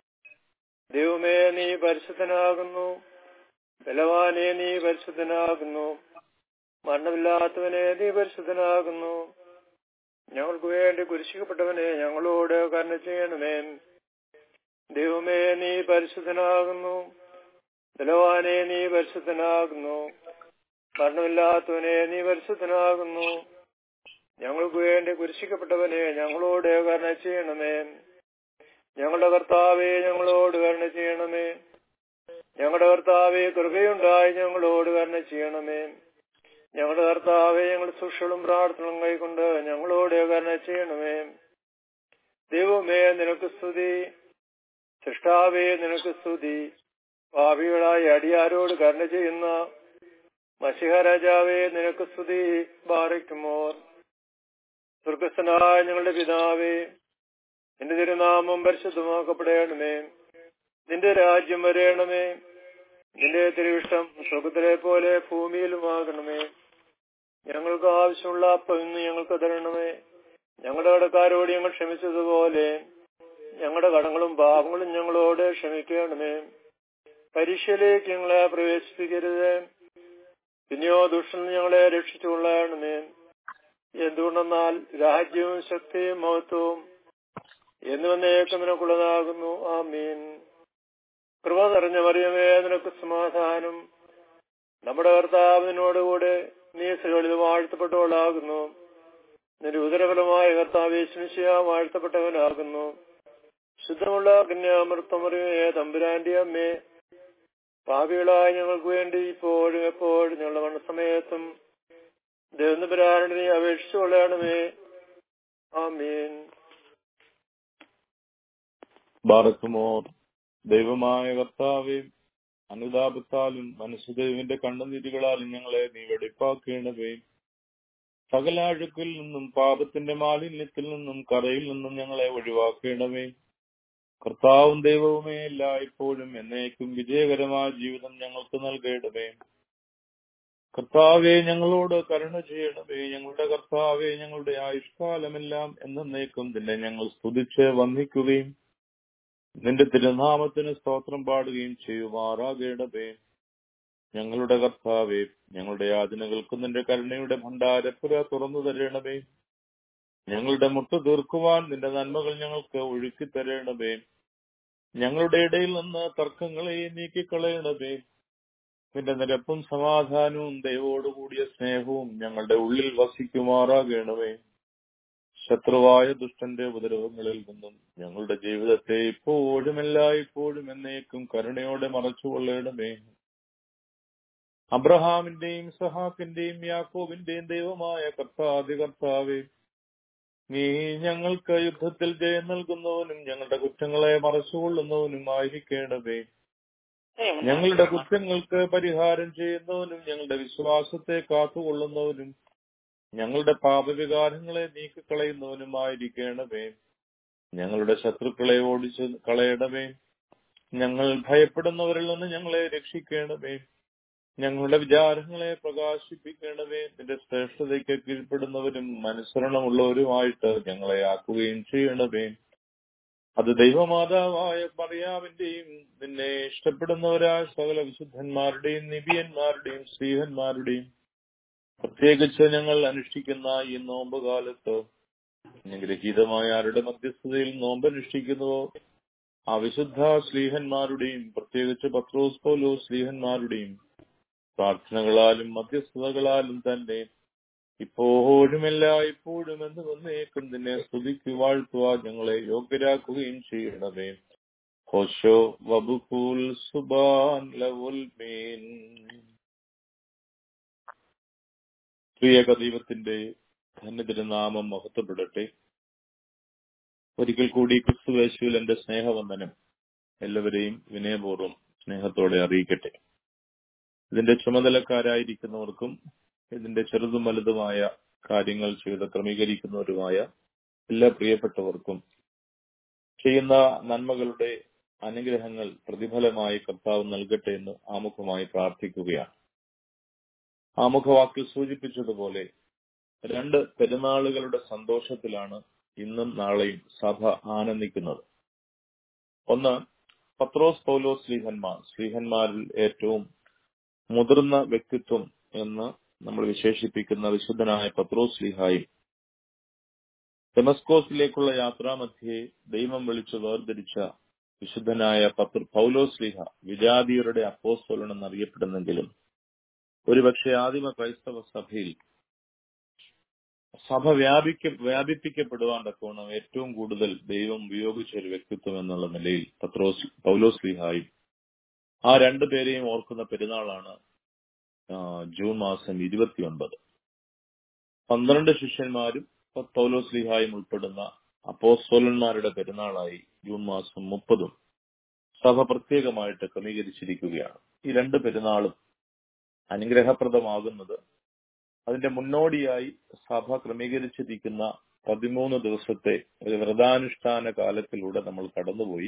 ദൈവമേ, നീ പരിശുദ്ധനാകുന്നു. ബലവാനെ, നീ പരിശുദ്ധനാകുന്നു. മരണമില്ലാത്തവനെ, നീ പരിശുദ്ധനാകുന്നു. ഞങ്ങൾക്ക് വേണ്ടി കുരിശിക്കപ്പെട്ടവനെ, ഞങ്ങളോട് കരുണ ചെയ്യണമേ. ദൈവമേ, നീ പരിശുദ്ധനാകുന്നു. ബലവാനെ, നീ പരിശുദ്ധനാകുന്നു. മരണമില്ലാത്തവനെ, നീ പരിശുദ്ധനാകുന്നു. ഞങ്ങൾക്ക് വേണ്ടി കുരിശിക്കപ്പെട്ടവനെ, ഞങ്ങളോട് കരുണ ചെയ്യണമേ. ഞങ്ങളുടെ കർത്താവേ, ഞങ്ങളോട് കരുണ ചെയ്യണമേ. ഞങ്ങളുടെ കർത്താവേ, കൃപയുണ്ടായി ഞങ്ങളോട് കരുണ ചെയ്യണമേ. ഞങ്ങളുടെ കർത്താവേ, ഞങ്ങളുടെ ശുശ്രൂഷകളും പ്രാർത്ഥനകളും കൈക്കൊണ്ട് ഞങ്ങളോട് കരുണ ചെയ്യണമേ. ദൈവമേ, നിനക്ക് സ്തുതി. സൃഷ്ടാവേ, നിനക്ക് സ്തുതി. പാപികളായ അടിയാരോട് കരുണ ചെയ്യുന്ന മശിഹ രാജാവേ, നിനക്ക് സ്തുതി. ബാറയ്ക്കുമോർ. സ്വർഗസ്ഥനായ ഞങ്ങളുടെ പിതാവേ, നിന്റെ തിരുനാമം പരിശുദ്ധമാക്കപ്പെടണമേ. നിന്റെ രാജ്യം വരേണമേ. നിന്റെ തിരുവിഷ്ടം സ്വർഗത്തിലെ പോലെ ഭൂമിയിലുമാകണമേ. ഞങ്ങൾക്ക് ആവശ്യമുള്ള അപ്പം ഇന്ന് ഞങ്ങൾക്ക് തരണമേ. ഞങ്ങളുടെ കടക്കാരോട് ഞങ്ങൾ ക്ഷമിച്ചതുപോലെ ഞങ്ങളുടെ കടങ്ങളും പാപങ്ങളും ഞങ്ങളോട് ക്ഷമിക്കണമേ. പരീക്ഷയിലേക്ക് ഞങ്ങളെ പ്രവേശിപ്പിക്കരുത്. പിന്നെയോ ദുഷ്ടനിൽ ഞങ്ങളെ രക്ഷിച്ചുകൊള്ളണമേ. എന്തുകൊണ്ടെന്നാൽ രാജ്യവും ശക്തിയും മഹത്വവും എന്നുവന്നേക്കും നിനക്കുള്ളതാകുന്നു. ആമീൻ. കൃപ നിറഞ്ഞ മറിയമേ, നിനക്ക് സമാധാനം. നമ്മുടെ കർത്താവ് നിന്നോടുകൂടെ നീ സ്ത്രീകളിൽ വാഴ്ത്തപ്പെട്ടവളാകുന്നു. നിന്റെ ഉദരഫലമായ കർത്താവ് യേശുമിശിഹാ വാഴ്ത്തപ്പെട്ടവനാകുന്നു. ശുദ്ധമുള്ള കന്യാമൃത്തമറിയമേ, തമ്പുരാന്റെ അമ്മേ, പാപികളായ ഞങ്ങൾക്ക് വേണ്ടി ഇപ്പോഴും എപ്പോഴും ഞങ്ങളുടെ മരണസമയത്തും ദൈവതമ്പുരാനോട് നീ അപേക്ഷിച്ചു കൊള്ളണമേ. ആമീൻ. ബാറക്കുമോർ. ദൈവമായ കർത്താവേ, അനുതാപത്താലും മനുഷ്യദൈവന്റെ കണ്ണുനീരുകളാലും ഞങ്ങളെ നീ വെടിപ്പാക്കേണ്ടവേ. സകല അഴുക്കിൽ നിന്നും പാപത്തിന്റെ മാലിന്യത്തിൽ നിന്നും കറയിൽ നിന്നും ഞങ്ങളെ ഒഴിവാക്കേണ്ടവേ. കർത്താവും ദൈവവുമേ, എല്ലായ്പ്പോഴും എന്നേക്കും വിജയകരമായ ജീവിതം ഞങ്ങൾക്ക് നൽകേണ്ടവേ. കർത്താവെ, ഞങ്ങളോട് കരുണ ചെയ്യണമേ. ഞങ്ങളുടെ കർത്താവെ, ഞങ്ങളുടെ ആയുഷ്കാലമെല്ലാം എന്നേക്കും നിന്നെ ഞങ്ങൾ സ്തുതിച്ച് വന്ദിക്കുകയും നിന്റെ തിരുനാമത്തിന് സ്തോത്രം പാടുകയും ചെയ്യുമാറാകേണ്ടവേ. ഞങ്ങളുടെ കർത്താവെ, ഞങ്ങളുടെ യാചനകൾക്ക് നിന്റെ കരുണയുടെ ഭണ്ഡാരപ്പുര തുറന്നു തരണമേ. ഞങ്ങളുടെ മുട്ട് തീർക്കുവാൻ നിന്റെ നന്മകൾ ഞങ്ങൾക്ക് ഒഴുക്കി തരണമേ. ഞങ്ങളുടെ ഇടയിൽ നിന്ന് തർക്കങ്ങളെ നീക്കിക്കളയണമേ. നിന്റെ നിരപ്പും സമാധാനവും ദൈവോടുകൂടിയ സ്നേഹവും ഞങ്ങളുടെ ഉള്ളിൽ വസിക്കുമാറാകണമേ. ശത്രുവായ ദുഷ്ടന്റെ ഉപദ്രവങ്ങളിൽ നിന്നും ഞങ്ങളുടെ ജീവിതത്തെ ഇപ്പോഴും എല്ലായ്പ്പോഴും എന്നേക്കും കരുണയോടെ മറച്ചുകൊള്ളണമേ. അബ്രഹാമിന്റെയും ഇസഹാക്കിന്റെയും യാക്കോബിന്റെയും ദൈവമായ കർത്താതി കർത്താവേ, നീ ഞങ്ങൾക്ക് യുദ്ധത്തിൽ ജയം നൽകുന്നവനും ഞങ്ങളുടെ കുറ്റങ്ങളെ മറച്ചുകൊള്ളുന്നവനും ആയിരിക്കണമേ. ഞങ്ങളുടെ കുറ്റങ്ങൾക്ക് പരിഹാരം ചെയ്യുന്നവനും ഞങ്ങളുടെ വിശ്വാസത്തെ കാത്തുകൊള്ളുന്നവനും ഞങ്ങളുടെ പാപവികാരങ്ങളെ നീക്കിക്കളയുന്നവനുമായിരിക്കണമേ. ഞങ്ങളുടെ ശത്രുക്കളെ ഓടിച്ച് കളയണമേ. ഞങ്ങൾ ഭയപ്പെടുന്നവരിൽ നിന്ന് ഞങ്ങളെ രക്ഷിക്കണമേ. ഞങ്ങളുടെ വിചാരങ്ങളെ പ്രകാശിപ്പിക്കണമേ. നിന്റെ ശ്രേഷ്ഠതയ്ക്ക് കീഴ്പ്പെടുന്നവരും അനുസരണമുള്ളവരുമായിട്ട് ഞങ്ങളെ ആക്കുകയും ചെയ്യണമേ. അത് ദൈവമാതാവായ മറിയാമിന്റെയും നിന്നെ ഇഷ്ടപ്പെടുന്നവരായ സകല വിശുദ്ധന്മാരുടെയും നിബിയന്മാരുടെയും ശ്രീഹന്മാരുടെയും പ്രത്യേകിച്ച് ഞങ്ങൾ അനുഷ്ഠിക്കുന്ന ഈ നോമ്പ് കാലത്ത് അനുഗ്രഹീതമായ ആരുടെ മധ്യസ്ഥതയിൽ നോമ്പ് അനുഷ്ഠിക്കുന്നുവോ ആ വിശുദ്ധ ശ്ലീഹന്മാരുടെയും പ്രത്യേകിച്ച് പത്രോസ് പൗലോസ് ശ്ലീഹന്മാരുടെയും പ്രാർത്ഥനകളാലും മധ്യസ്ഥതകളാലും തന്നെ ഇപ്പോഴും എല്ലായ്പ്പോഴും എന്ന് വന്നേക്കും നിന്നെ സ്തുതിക്ക് വാഴ്ത്തുവാൻ ഞങ്ങളെ യോഗ്യരാക്കുകയും ചെയ്യണമേ. ഹോശോ വബുകുൽ സുബാൻ ലവുൽ മീൻ. പ്രിയക ദൈവത്തിന്റെ തന്നെ തിരുനാമം മഹത്വപ്പെടട്ടെ. ഒരിക്കൽ കൂടി ക്രിസ്തുയേശുവിൽ എന്റെ സ്നേഹവന്ദനം എല്ലാവരെയും വിനയപൂർവ്വം സ്നേഹത്തോടെ അറിയിക്കട്ടെ. ഇതിന്റെ ചുമതലക്കാരായിരിക്കുന്നവർക്കും ഇതിന്റെ ചെറുതും വലുതുമായ കാര്യങ്ങൾ ചെയ്ത് ക്രമീകരിക്കുന്നവരുമായ എല്ലാ പ്രിയപ്പെട്ടവർക്കും ചെയ്യുന്ന നന്മകളുടെ അനുഗ്രഹങ്ങൾ പ്രതിഫലമായി കർത്താവ് നൽകട്ടെ എന്ന് ആമുഖമായി പ്രാർത്ഥിക്കുകയാണ്. ആമുഖവാക്കിൽ സൂചിപ്പിച്ചതുപോലെ രണ്ട് പെരുന്നാളുകളുടെ സന്തോഷത്തിലാണ് ഇന്നും നാളെയും സഭ ആനന്ദിക്കുന്നത്. ഒന്ന്, പത്രോസ് പൗലോസ് ശ്ലീഹന്മാർ, ശ്ലീഹന്മാരിൽ ഏറ്റവും മുതിർന്ന വ്യക്തിത്വം എന്ന് നമ്മൾ വിശേഷിപ്പിക്കുന്ന വിശുദ്ധനായ പത്രോസ് ശ്ലീഹായും ഡെമസ്കോസിലേക്കുള്ള യാത്രാമധ്യേ ദൈവം വിളിച്ചു വേർതിരിച്ച വിശുദ്ധനായ പത്ര പൗലോസ് ശ്ലീഹ വിജാതിയരുടെ അപ്പോസ്തലൻ എന്നറിയപ്പെടുന്നെങ്കിലും ഒരുപക്ഷെ ആദിമ ക്രൈസ്തവ സഭയിൽ സഭ വ്യാപിക്ക വ്യാപിപ്പിക്കപ്പെടുവാൻ തക്കവണ്ണം ഏറ്റവും കൂടുതൽ ദൈവം ഉപയോഗിച്ച ഒരു വ്യക്തിത്വം എന്നുള്ള നിലയിൽ പത്രോസ് പൗലോസ് ശ്ലീഹായും ആ രണ്ടുപേരെയും ഓർക്കുന്ന പെരുന്നാളാണ് ജൂൺ മാസം ഇരുപത്തിയൊൻപത്. പന്ത്രണ്ട് ശിഷ്യന്മാരും പൗലോസ് ശ്ലീഹായും ഉൾപ്പെടുന്ന അപ്പോസ്തലന്മാരുടെ പെരുന്നാളായി ജൂൺ മാസം മുപ്പതും സഭ പ്രത്യേകമായിട്ട് ക്രമീകരിച്ചിരിക്കുകയാണ്. ഈ രണ്ട് പെരുന്നാളും അനുഗ്രഹപ്രദമാകുന്നത് അതിന്റെ മുന്നോടിയായി സഭ ക്രമീകരിച്ചിരിക്കുന്ന പതിമൂന്ന് ദിവസത്തെ ഒരു വ്രതാനുഷ്ഠാന കാലത്തിലൂടെ നമ്മൾ കടന്നുപോയി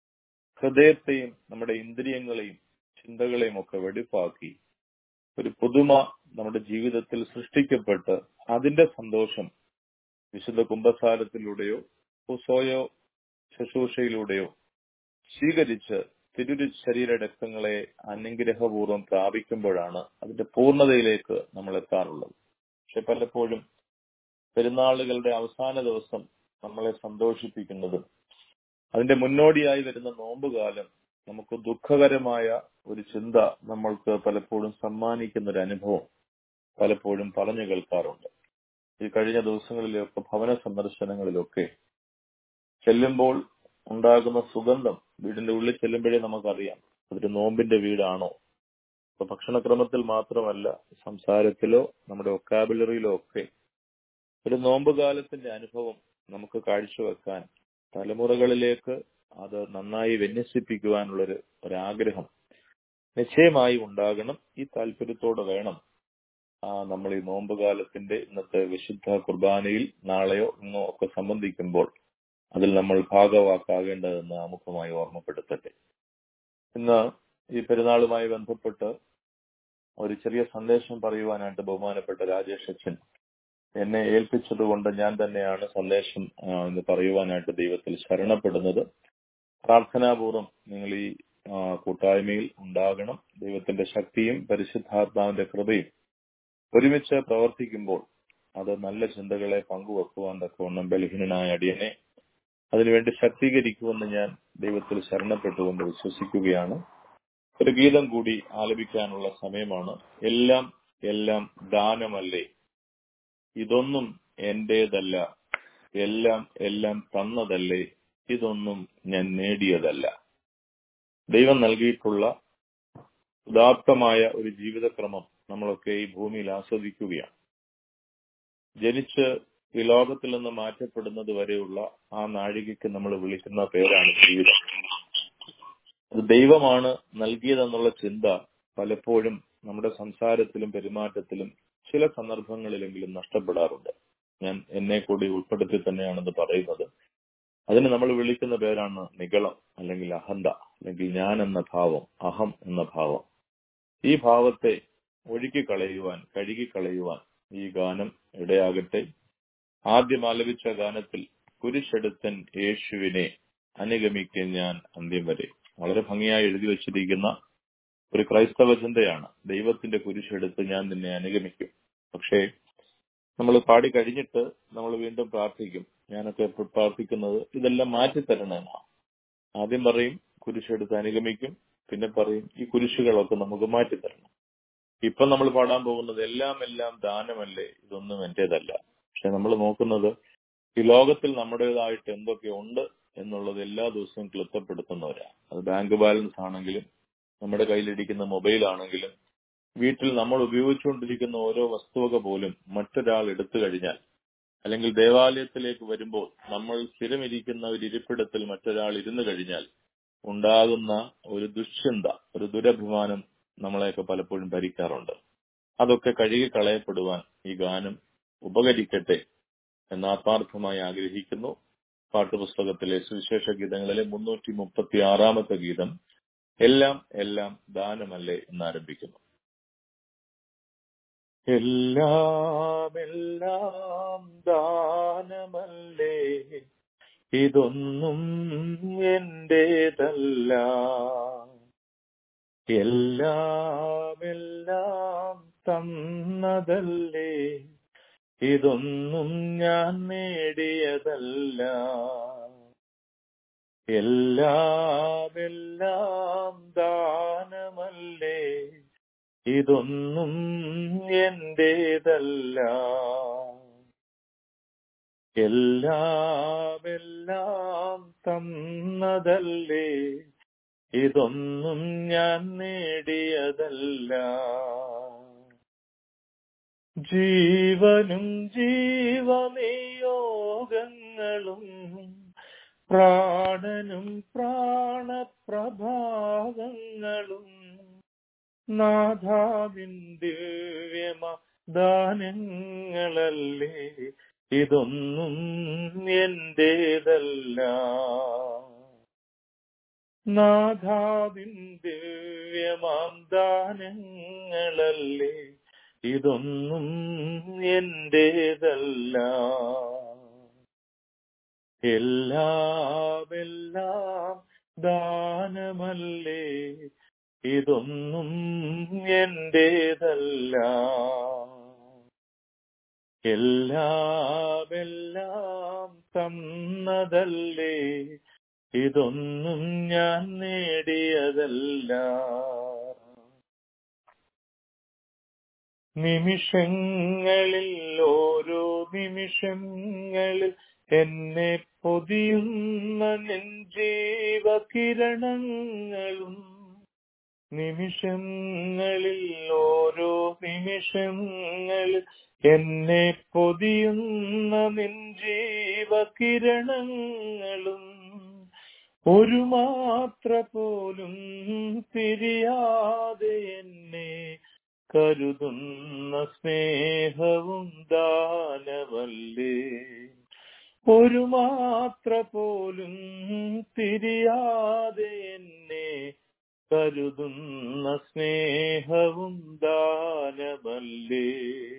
ഹൃദയത്തെയും നമ്മുടെ ഇന്ദ്രിയങ്ങളെയും ചിന്തകളെയും ഒക്കെ വെടിപ്പാക്കി ഒരു പുതുമ നമ്മുടെ ജീവിതത്തിൽ സൃഷ്ടിക്കപ്പെട്ട് അതിന്റെ സന്തോഷം വിശുദ്ധ കുംഭസാരത്തിലൂടെയോ ഹുസോയോ ശുശ്രൂഷയിലൂടെയോ സ്വീകരിച്ച് തിരു ശരീര രക്തങ്ങളെ അനുഗ്രഹപൂർവ്വം പ്രാപിക്കുമ്പോഴാണ് അതിന്റെ പൂർണ്ണതയിലേക്ക് നമ്മൾ എത്താറുള്ളത്. പക്ഷെ പലപ്പോഴും പെരുന്നാളുകളുടെ അവസാന ദിവസം നമ്മളെ സന്തോഷിപ്പിക്കുന്നതും അതിന്റെ മുന്നോടിയായി വരുന്ന നോമ്പുകാലം നമുക്ക് ദുഃഖകരമായ ഒരു ചിന്ത നമ്മൾക്ക് പലപ്പോഴും സമ്മാനിക്കുന്ന ഒരു അനുഭവം പലപ്പോഴും പറഞ്ഞു കേൾക്കാറുണ്ട്. ഈ കഴിഞ്ഞ ദിവസങ്ങളിലൊക്കെ ഭവന സന്ദർശനങ്ങളിലൊക്കെ ചെല്ലുമ്പോൾ ഉണ്ടാകുന്ന സുഗന്ധം വീടിന്റെ ഉള്ളിൽ ചെല്ലുമ്പോഴേ നമുക്കറിയാം അതൊരു നോമ്പിന്റെ വീടാണോ. ഇപ്പൊ ഭക്ഷണക്രമത്തിൽ മാത്രമല്ല, സംസാരത്തിലോ നമ്മുടെ വൊക്കാബുലറിയിലോ ഒക്കെ ഒരു നോമ്പുകാലത്തിന്റെ അനുഭവം നമുക്ക് കാഴ്ചവെക്കാൻ തലമുറകളിലേക്ക് അത് നന്നായി വിന്യസിപ്പിക്കുവാനുള്ളൊരു ഒരാഗ്രഹം നിശ്ചയമായി ഉണ്ടാകണം. ഈ താല്പര്യത്തോടെ വേണം ആ നമ്മൾ ഈ നോമ്പുകാലത്തിന്റെ ഇന്നത്തെ വിശുദ്ധ കുർബാനയിൽ നാളെയോ ഇന്നോ ഒക്കെ സംബന്ധിക്കുമ്പോൾ അതിൽ നമ്മൾ ഭാഗവാക്കാകേണ്ടതെന്ന് ആമുഖമായി ഓർമ്മപ്പെടുത്തട്ടെ. ഇന്ന് ഈ പെരുന്നാളുമായി ബന്ധപ്പെട്ട് ഒരു ചെറിയ സന്ദേശം പറയുവാനായിട്ട് ബഹുമാനപ്പെട്ട രാജേഷ് അച്ഛൻ എന്നെ ഏൽപ്പിച്ചതുകൊണ്ട് ഞാൻ തന്നെയാണ് സന്ദേശം ഇന്ന് പറയുവാനായിട്ട് ദൈവത്തിൽ ശരണപ്പെടുന്നത്. പ്രാർത്ഥനാപൂർവ്വം നിങ്ങൾ ഈ കൂട്ടായ്മയിൽ ഉണ്ടാകണം. ദൈവത്തിന്റെ ശക്തിയും പരിശുദ്ധാത്മാവിന്റെ കൃപയും ഒരുമിച്ച് പ്രവർത്തിക്കുമ്പോൾ അത് നല്ല ചിന്തകളെ പങ്കുവെക്കുവാൻ തക്കവണ്ണം ബലഹീനനായ അടിയനെ അതിനുവേണ്ടി ശക്തീകരിക്കുമെന്ന് ഞാൻ ദൈവത്തിൽ ശരണപ്പെട്ടുകൊണ്ട് വിശ്വസിക്കുകയാണ്. ഒരു ഗീതം കൂടി ആലപിക്കാനുള്ള സമയമാണ്. എല്ലാം എല്ലാം ദാനമല്ലേ, ഇതൊന്നും എന്റേതല്ല, എല്ലാം എല്ലാം തന്നതല്ലേ, ഇതൊന്നും ഞാൻ നേടിയതല്ല. ദൈവം നൽകിയിട്ടുള്ള ഉദാത്തമായ ഒരു ജീവിതക്രമം നമ്മളൊക്കെ ഈ ഭൂമിയിൽ ആസ്വദിക്കുകയാണ്. ജനിച്ച് ഈ ലോകത്തിൽ നിന്ന് മാറ്റപ്പെടുന്നത് വരെയുള്ള ആ നാഴികയ്ക്ക് നമ്മൾ വിളിക്കുന്ന പേരാണ് ജീവിതം. അത് ദൈവമാണ് നൽകിയതെന്നുള്ള ചിന്ത പലപ്പോഴും നമ്മുടെ സംസാരത്തിലും പെരുമാറ്റത്തിലും ചില സന്ദർഭങ്ങളിലെങ്കിലും നഷ്ടപ്പെടാറുണ്ട്. ഞാൻ എന്നെ കൂടി ഉൾപ്പെടുത്തി തന്നെയാണെന്ന് പറയുന്നത്. അതിന് നമ്മൾ വിളിക്കുന്ന പേരാണ് നിഗളം, അല്ലെങ്കിൽ അഹന്ത, അല്ലെങ്കിൽ ഞാൻ എന്ന ഭാവം, അഹം എന്ന ഭാവം. ഈ ഭാവത്തെ ഒഴുക്കിക്കളയുവാൻ, കഴുകിക്കളയുവാൻ ഈ ഗാനം ഇടയാകട്ടെ. ആദ്യം ആലപിച്ച ഗാനത്തിൽ കുരിശെടുത്തൻ യേശുവിനെ അനുഗമിക്കും ഞാൻ അന്ത്യം വരെ, വളരെ ഭംഗിയായി എഴുതി വച്ചിരിക്കുന്ന ഒരു ക്രൈസ്തവ ചിന്തയാണ്. ദൈവത്തിന്റെ കുരിശെടുത്ത് ഞാൻ നിന്നെ അനുഗമിക്കും. പക്ഷേ നമ്മൾ പാടി കഴിഞ്ഞിട്ട് നമ്മൾ വീണ്ടും പ്രാർത്ഥിക്കും. ഞാനൊക്കെ എപ്പോൾ പ്രാർത്ഥിക്കുന്നത് ഇതെല്ലാം മാറ്റിത്തരണമെന്നാണ്. ആദ്യം പറയും കുരിശെടുത്ത് അനുഗമിക്കും, പിന്നെ പറയും ഈ കുരിശുകളൊക്കെ നമുക്ക് മാറ്റിത്തരണം. ഇപ്പൊ നമ്മൾ പാടാൻ പോകുന്നത് എല്ലാം എല്ലാം ദാനമല്ലേ, ഇതൊന്നും എന്റേതല്ല. പക്ഷെ നമ്മൾ നോക്കുന്നത് ഈ ലോകത്തിൽ നമ്മുടേതായിട്ട് എന്തൊക്കെ ഉണ്ട് എന്നുള്ളത് എല്ലാ ദിവസവും ക്ലിപ്തപ്പെടുത്തുന്നവരാണ്. അത് ബാങ്ക് ബാലൻസ് ആണെങ്കിലും നമ്മുടെ കയ്യിലിരിക്കുന്ന മൊബൈൽ ആണെങ്കിലും വീട്ടിൽ നമ്മൾ ഉപയോഗിച്ചുകൊണ്ടിരിക്കുന്ന ഓരോ വസ്തുവക പോലും മറ്റൊരാൾ എടുത്തു കഴിഞ്ഞാൽ അല്ലെങ്കിൽ ദേവാലയത്തിലേക്ക് വരുമ്പോൾ നമ്മൾ സ്ഥിരമിരിക്കുന്ന ഒരു ഇരിപ്പിടത്തിൽ മറ്റൊരാൾ ഇരുന്നു കഴിഞ്ഞാൽ ഉണ്ടാകുന്ന ഒരു ദുശ്ചിന്ത, ഒരു ദുരഭിമാനം നമ്മളെയൊക്കെ പലപ്പോഴും ഭരിക്കാറുണ്ട്. അതൊക്കെ കഴുകി കളയപ്പെടുവാൻ ഈ ഗാനം ഉപകരിക്കട്ടെ എന്ന് ആത്മാർത്ഥമായി ആഗ്രഹിക്കുന്നു. പാട്ടുപുസ്തകത്തിലെ സുവിശേഷ ഗീതങ്ങളിലെ മുന്നൂറ്റി മുപ്പത്തി ആറാമത്തെ ഗീതം എല്ലാം എല്ലാം ദാനമല്ലേ എന്നാരംഭിക്കുന്നു. എല്ലാം എല്ലാം ദാനമല്ലേ, ഇതൊന്നും എന്റേതല്ല. എല്ലാം എല്ലാം തന്നതല്ലേ, ഇതൊന്നും ഞാൻ നേടിയതല്ല. എല്ലാം എല്ലാം ദാനമല്ലേ, ഇതൊന്നും എന്റേതല്ല. എല്ലാം എല്ലാം തന്നതല്ലേ, ഇതൊന്നും ഞാൻ നേടിയതല്ല. ജീവനും ജീവനിയോഗങ്ങളും പ്രാണനും പ്രാണപ്രഭാവങ്ങളും നാഥാവിൻ ദിവ്യമ ദാനങ്ങളല്ലേ, ഇതൊന്നും എന്റേതല്ല. നാഥാവിൻ ദിവ്യമാം ദാനങ്ങളല്ലേ, ഇതൊന്നും എന്റേതല്ല. എല്ലാം എല്ലാം ദാനമല്ലേ, ഇതൊന്നും എന്റേതല്ല. എല്ലാം എല്ലാം തന്നതല്ലേ, ഇതൊന്നും ഞാൻ നേടിയതല്ല. നിമിഷങ്ങളിൽ ഓരോ നിമിഷങ്ങളിൽ എന്നെ പൊതിയുന്ന നിൻ ജീവകിരണങ്ങളും, നിമിഷങ്ങളിൽ ഓരോ നിമിഷങ്ങളിൽ എന്നെ പൊതിയുന്ന നിൻ ജീവകിരണങ്ങളും, ഒരു മാത്ര പോലും തിരിയാതെ എന്നെ കരുതുന്ന സ്നേഹവും ദാനമല്ലേ. ഒരു മാത്ര പോലും തിരിയാതെ എന്നെ കരുതുന്ന സ്നേഹവും ദാനമല്ലേ.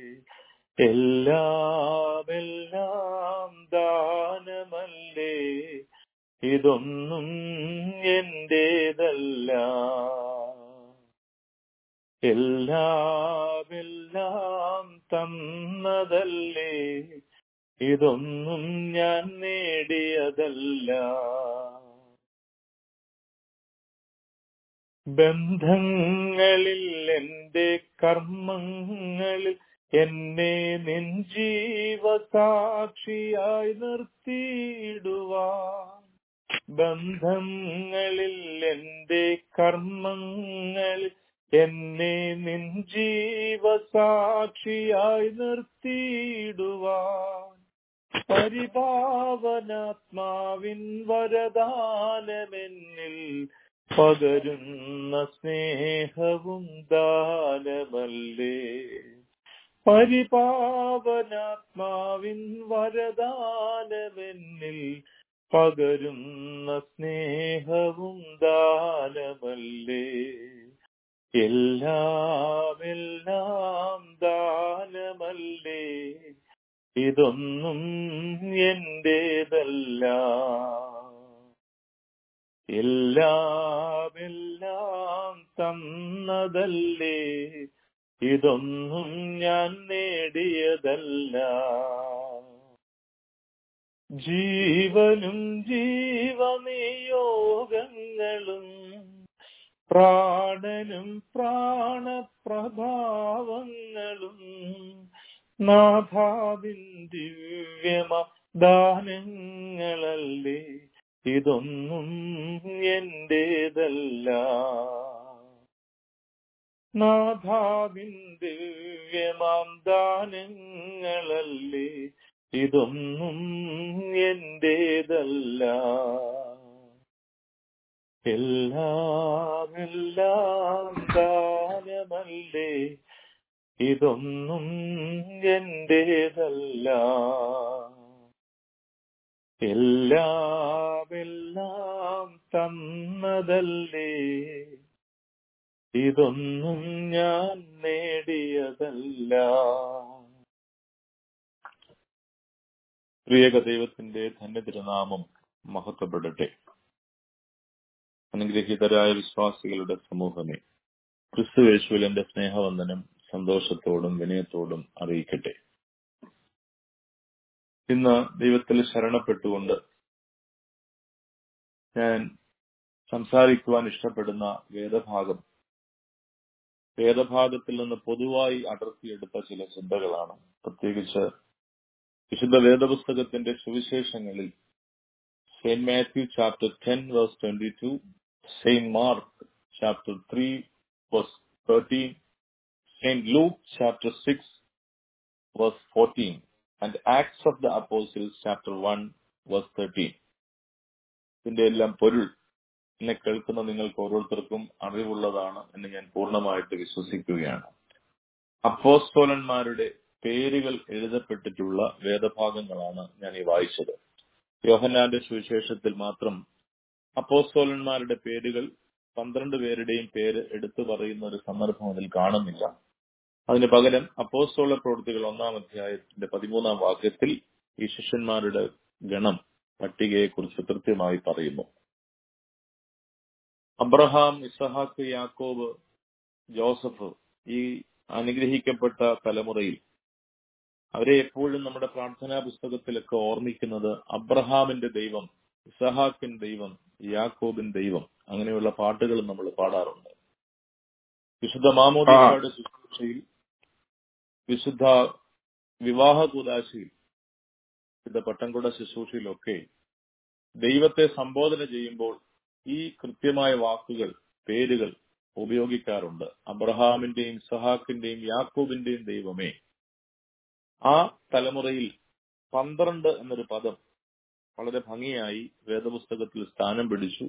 എല്ലാം എല്ലാം ദാനമല്ലേ, ഇതൊന്നും എന്റേതല്ല. എല്ലാം എല്ലാം തന്നതല്ലേ, ഇതൊന്നും ഞാൻ നേടിയതല്ല. ബന്ധങ്ങളിൽ എന്റെ കർമ്മങ്ങളിൽ എന്നെ നിൻ ജീവസാക്ഷിയായി നിർത്തിയിടുവാൻ, ബന്ധങ്ങളിൽ എന്റെ കർമ്മങ്ങളിൽ എന്നെ നിൻ ജീവസാക്ഷിയായി നിർത്തിയിടുവാൻ, പരിപാവനാത്മാവിൻ വരദാനമെന്നിൽ പകരുന്ന സ്നേഹവും ദാനമല്ലേ. പരിപാവനാത്മാവിൻ വരദാനമെന്നിൽ പകരുന്ന സ്നേഹവും ദാനമല്ലേ. എല്ലാം എല്ലാം ദാനമല്ലേ, ഇതൊന്നും എന്റേതല്ല. എല്ലാം എല്ലാം തന്നതല്ലേ, ഇതൊന്നും ഞാൻ നേടിയതല്ല. ജീവനും ജീവനിയോഗങ്ങളും പ്രാണനും പ്രാണപ്രഭാവങ്ങളും നാഥാവിൻ ദിവ്യമ ദാനങ്ങളല്ലേ, ഇതൊന്നും എന്റേതല്ല. നാഥാവിൻ ദിവ്യമാം ദാനങ്ങളല്ലേ, ഇതൊന്നും എന്റേതല്ല, എല്ലാം എല്ലാം ദാനമല്ലേ. ഇതൊന്നും എന്റേതല്ല, എല്ലാം എല്ലാം തന്നതല്ലേ. ഇതൊന്നും ഞാൻ നേടിയതല്ല. പ്രിയക ദൈവത്തിന്റെ ധന്യതിരുനാമം മഹത്വപ്പെടട്ടെ. അനുഗ്രഹീതരായ വിശ്വാസികളുടെ സമൂഹമേ, ക്രിസ്തുയേശുവിൽ എന്റെ സ്നേഹവന്ദനം സന്തോഷത്തോടും വിനയത്തോടും അറിയിക്കട്ടെ. ഇന്ന് ദൈവത്തിൽ ശരണപ്പെട്ടുകൊണ്ട് ഞാൻ സംസാരിക്കുവാൻ ഇഷ്ടപ്പെടുന്ന വേദഭാഗം, വേദഭാഗത്തിൽ നിന്ന് പൊതുവായി അടർത്തിയെടുത്ത ചില ചിന്തകളാണ്. പ്രത്യേകിച്ച് വിശുദ്ധ വേദപുസ്തകത്തിന്റെ സുവിശേഷങ്ങളിൽ saint Matthew chapter ten verse twenty two, saint Mark chapter three verse thirteen, saint Luke chapter six verse fourteen and Acts of the apostles chapter one verse thirteen. ഇതിന്റെ എല്ലാം പൊരുൾ എന്നെ കേൾക്കുന്ന നിങ്ങൾക്ക് ഓരോരുത്തർക്കും അറിവുള്ളതാണ് എന്ന് ഞാൻ പൂർണ്ണമായിട്ട് വിശ്വസിക്കുകയാണ്. അപ്പോസ്തലന്മാരുടെ പേരുകൾ എഴുതപ്പെട്ടിട്ടുള്ള വേദഭാഗങ്ങളാണ് ഞാൻ ഈ വായിച്ചത്. യോഹന്നാന്റെ സുവിശേഷത്തിൽ മാത്രം അപ്പോസ്തലന്മാരുടെ പേരുകൾ പന്ത്രണ്ട് പേരുടെയും പേര് എടുത്തു പറയുന്ന ഒരു സന്ദർഭം അതിൽ കാണുന്നില്ല. അതിന് പകരം അപ്പോസ്തല പ്രവൃത്തികൾ ഒന്നാം അധ്യായത്തിന്റെ പതിമൂന്നാം വാക്യത്തിൽ ഈ ശിഷ്യന്മാരുടെ ഗണം പട്ടികയെക്കുറിച്ച് കൃത്യമായി പറയുന്നു. അബ്രഹാം, ഇസഹാക്ക്, യാക്കോബ്, ജോസഫ്, ഈ അനുഗ്രഹിക്കപ്പെട്ട തലമുറയിൽ അവരെ എപ്പോഴും നമ്മുടെ പ്രാർത്ഥനാ പുസ്തകത്തിലൊക്കെ ഓർമ്മിക്കുന്നത് അബ്രഹാമിന്റെ ദൈവം, ഇസഹാക്കിന്റെ ദൈവം, യാക്കോബിന്റെ ദൈവം, അങ്ങനെയുള്ള പാട്ടുകൾ നമ്മൾ പാടാറുണ്ട്. വിശുദ്ധ മാമോദീസയുടെ ശുശ്രൂഷയിൽ, വിശുദ്ധ വിവാഹ കൂദാശയിൽ, വിശുദ്ധ പട്ടംകുട ശുശ്രൂഷയിലൊക്കെ ദൈവത്തെ സംബോധന ചെയ്യുമ്പോൾ ഈ കൃത്യമായ വാക്കുകൾ, പേരുകൾ ഉപയോഗിക്കാറുണ്ട്. അബ്രഹാമിന്റെയും ഇസഹാക്കിന്റെയും യാക്കോബിന്റെയും ദൈവമേ. ആ തലമുറയിൽ പന്ത്രണ്ട് എന്നൊരു പദം വളരെ ഭംഗിയായി വേദപുസ്തകത്തിൽ സ്ഥാനം പിടിച്ചു.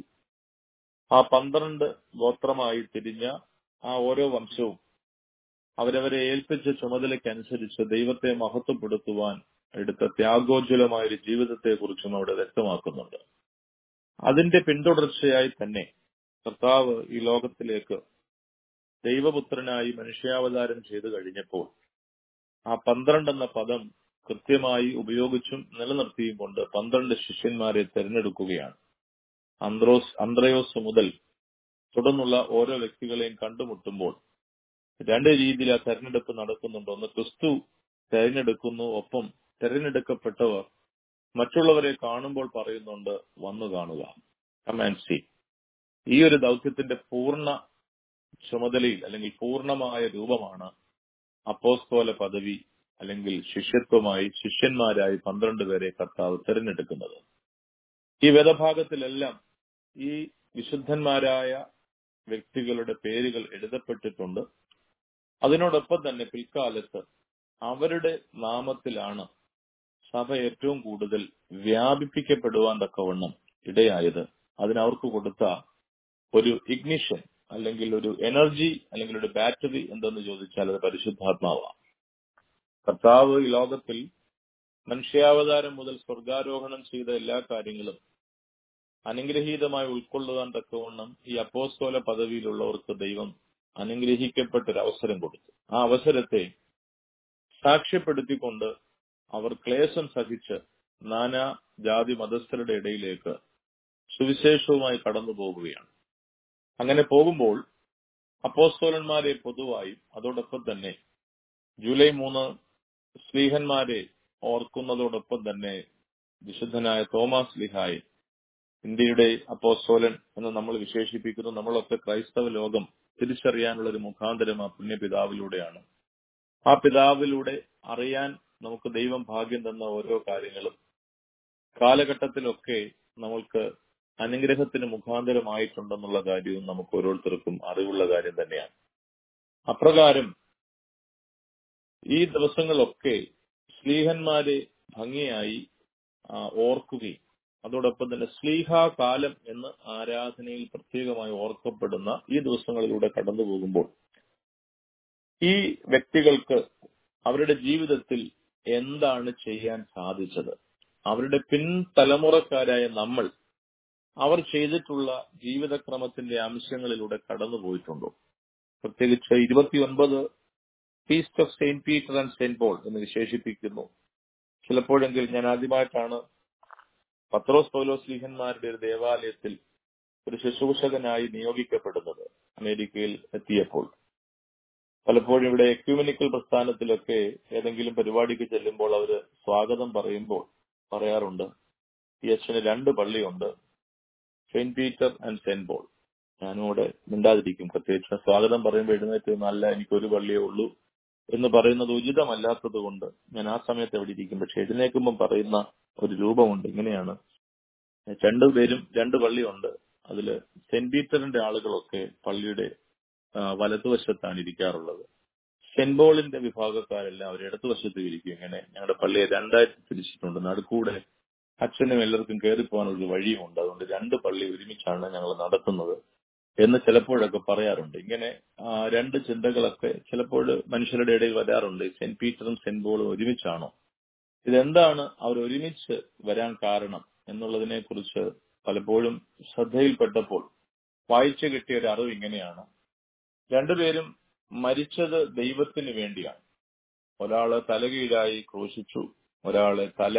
ആ പന്ത്രണ്ട് ഗോത്രമായി തിരിഞ്ഞ ആ ഓരോ വംശവും അവരവരെ ഏൽപ്പിച്ച ചുമതലയ്ക്കനുസരിച്ച് ദൈവത്തെ മഹത്വപ്പെടുത്തുവാൻ എടുത്ത ത്യാഗോജ്വലമായ ഒരു ജീവിതത്തെ കുറിച്ചും അവിടെ വ്യക്തമാക്കുന്നുണ്ട്. അതിന്റെ പിന്തുടർച്ചയായി തന്നെ കർത്താവ് ഈ ലോകത്തിലേക്ക് ദൈവപുത്രനായി മനുഷ്യാവതാരം ചെയ്തു കഴിഞ്ഞപ്പോൾ ആ പന്ത്രണ്ട് എന്ന പദം കൃത്യമായി ഉപയോഗിച്ചും നിലനിർത്തിയും കൊണ്ട് പന്ത്രണ്ട് ശിഷ്യന്മാരെ തെരഞ്ഞെടുക്കുകയാണ്. അന്ത്രോസ് അന്ത്രയോസ് മുതൽ തുടർന്നുള്ള ഓരോ വ്യക്തികളെയും കണ്ടുമുട്ടുമ്പോൾ രണ്ട് രീതിയിൽ ആ തെരഞ്ഞെടുപ്പ് നടക്കുന്നുണ്ട്. ഒന്ന് ക്രിസ്തു തെരഞ്ഞെടുക്കുന്നു, ഒപ്പം തെരഞ്ഞെടുക്കപ്പെട്ടവർ മറ്റുള്ളവരെ കാണുമ്പോൾ പറയുന്നുണ്ട് വന്നു കാണുക, കം ആൻഡ് സീ. ഈ ഒരു ദൗത്യത്തിന്റെ പൂർണ്ണ ചുമതലയിൽ അല്ലെങ്കിൽ പൂർണ്ണമായ രൂപമാണ് അപ്പോസ്തല പദവി അല്ലെങ്കിൽ ശിഷ്യത്വമായി ശിഷ്യന്മാരായി പന്ത്രണ്ട് പേരെ കർത്താവ് തിരഞ്ഞെടുക്കുന്നത്. ഈ വേദഭാഗത്തിലെല്ലാം ഈ വിശുദ്ധന്മാരായ വ്യക്തികളുടെ പേരുകൾ എഴുതപ്പെട്ടിട്ടുണ്ട്. അതിനോടൊപ്പം തന്നെ പിൽക്കാലത്ത് അവരുടെ നാമത്തിലാണ് സഭ ഏറ്റവും കൂടുതൽ വ്യാപിപ്പിക്കപ്പെടുവാൻ തക്കവണ്ണം ഇടയായത്. അതിനവർക്ക് കൊടുത്ത ഒരു ഇഗ്നിഷൻ അല്ലെങ്കിൽ ഒരു എനർജി അല്ലെങ്കിൽ ഒരു ബാറ്ററി എന്തെന്ന് ചോദിച്ചാൽ അത് പരിശുദ്ധാത്മാവാണ്. കർത്താവ് ഈ ലോകത്തിൽ മനുഷ്യാവതാരം മുതൽ സ്വർഗാരോഹണം ചെയ്ത എല്ലാ കാര്യങ്ങളും അനുഗ്രഹീതമായി ഉൾക്കൊള്ളുവാൻ തക്കവണ്ണം ഈ അപ്പോസ്തല പദവിയിലുള്ളവർക്ക് ദൈവം അനുഗ്രഹിക്കപ്പെട്ടൊരു അവസരം കൊടുത്തു. ആ അവസരത്തെ സാക്ഷ്യപ്പെടുത്തിക്കൊണ്ട് അവർ ക്ലേശം സഹിച്ച് നാനാ ജാതി മതസ്ഥരുടെ ഇടയിലേക്ക് സുവിശേഷവുമായി കടന്നു പോകുകയാണ്. അങ്ങനെ പോകുമ്പോൾ അപ്പോസ്തലന്മാരെ പൊതുവായി, അതോടൊപ്പം തന്നെ ജൂലൈ മൂന്ന് സ്ലീഹന്മാരെ ഓർക്കുന്നതോടൊപ്പം തന്നെ വിശുദ്ധനായ തോമാസ് സ്ലീഹായെ ഇന്ത്യയുടെ അപ്പോസ്തലൻ എന്ന് നമ്മൾ വിശേഷിപ്പിക്കുന്നു. നമ്മളൊക്കെ ക്രൈസ്തവ ലോകം തിരിച്ചറിയാനുള്ള ഒരു മുഖാന്തരം ആ പുണ്യപിതാവിലൂടെയാണ്. ആ പിതാവിലൂടെ അറിയാൻ നമുക്ക് ദൈവം ഭാഗ്യം തന്ന ഓരോ കാര്യങ്ങളും കാലഘട്ടത്തിലൊക്കെ നമ്മൾക്ക് അനുഗ്രഹത്തിന് മുഖാന്തരമായിട്ടുണ്ടെന്നുള്ള കാര്യവും നമുക്ക് ഓരോരുത്തർക്കും അറിവുള്ള കാര്യം തന്നെയാണ്. അപ്രകാരം ഈ ദിവസങ്ങളൊക്കെ സ്ലീഹന്മാരെ ഭംഗിയായി ഓർക്കുകയും അതോടൊപ്പം തന്നെ സ്ലീഹാ കാലം എന്ന് ആരാധനയിൽ പ്രത്യേകമായി ഓർക്കപ്പെടുന്ന ഈ ദിവസങ്ങളിലൂടെ കടന്നു പോകുമ്പോൾ ഈ വ്യക്തികൾക്ക് അവരുടെ ജീവിതത്തിൽ എന്താണ് ചെയ്യാൻ സാധിച്ചത്, അവരുടെ പിൻതലമുറക്കാരായ നമ്മൾ അവർ ചെയ്തിട്ടുള്ള ജീവിതക്രമത്തിന്റെ അംശങ്ങളിലൂടെ കടന്നു പോയിട്ടുണ്ടോ? പ്രത്യേകിച്ച് ഇരുപത്തിയൊൻപത് feast of saint Peter and saint Paul എന്ന് വിശേഷിപ്പിക്കുന്നു. ചിലപ്പോഴെങ്കിൽ ഞാൻ ആദ്യമായിട്ടാണ് പത്രോസ് പൗലോസ് ശ്ലീഹന്മാരുടെ ഒരു ദേവാലയത്തിൽ ഒരു ശുശ്രൂഷകനായി നിയോഗിക്കപ്പെടുന്നത് അമേരിക്കയിൽ എത്തിയപ്പോൾ. പലപ്പോഴും ഇവിടെ എക്യൂമെനിക്കൽ പ്രസ്ഥാനത്തിലൊക്കെ ഏതെങ്കിലും പരിപാടിക്ക് ചെല്ലുമ്പോൾ അവര് സ്വാഗതം പറയുമ്പോൾ പറയാറുണ്ട്, ഈ അച്ഛന് രണ്ട് പള്ളിയുണ്ട്, saint Peter and saint Paul. ഞാനും ഇവിടെ മിണ്ടാതിരിക്കും. പ്രത്യേകിച്ച് സ്വാഗതം പറയുമ്പോൾ എഴുന്നേറ്റ് നല്ല എനിക്കൊരു പള്ളിയേ ഉള്ളൂ എന്ന് പറയുന്നത് ഉചിതമല്ലാത്തത് കൊണ്ട് ഞാൻ ആ സമയത്ത് എവിടെ ഇരിക്കും. പക്ഷെ എഴുന്നേൽക്കുമ്പം പറയുന്ന ഒരു രൂപമുണ്ട്, ഇങ്ങനെയാണ്, രണ്ടുപേരും രണ്ട് പള്ളിയുണ്ട്, അതില് സെന്റ് പീറ്ററിന്റെ ആളുകളൊക്കെ പള്ളിയുടെ വലതുവശത്താണ് ഇരിക്കാറുള്ളത്, സെന്റ് പോളിന്റെ വിഭാഗക്കാരെല്ലാം അവർ ഇടതുവശത്ത് ഇരിക്കും. ഇങ്ങനെ ഞങ്ങളുടെ പള്ളിയെ രണ്ടായിട്ട് തിരിച്ചിട്ടുണ്ട്, നടുക്കൂടെ അച്ഛനും എല്ലാവർക്കും കയറിപ്പോകാനുള്ള വഴിയുമുണ്ട്, അതുകൊണ്ട് രണ്ട് പള്ളി ഒരുമിച്ചാണ് ഞങ്ങൾ നടത്തുന്നത് എന്ന് ചിലപ്പോഴൊക്കെ പറയാറുണ്ട്. ഇങ്ങനെ രണ്ട് ചിന്തകളൊക്കെ ചിലപ്പോൾ മനുഷ്യരുടെ ഇടയിൽ വരാറുണ്ട്. സെന്റ് പീറ്ററും സെന്റ് പോളും ഒരുമിച്ചാണോ, ഇതെന്താണ് അവർ ഒരുമിച്ച് വരാൻ കാരണം എന്നുള്ളതിനെ കുറിച്ച് പലപ്പോഴും ശ്രദ്ധയിൽപ്പെട്ടപ്പോൾ വായിച്ചു കിട്ടിയ ഒരു അറിവ് ഇങ്ങനെയാണ്. രണ്ടുപേരും മരിച്ചത് ദൈവത്തിന് വേണ്ടിയാണ്. ഒരാള് തലകീഴായി ക്രൂശിച്ചു, ഒരാളെ തല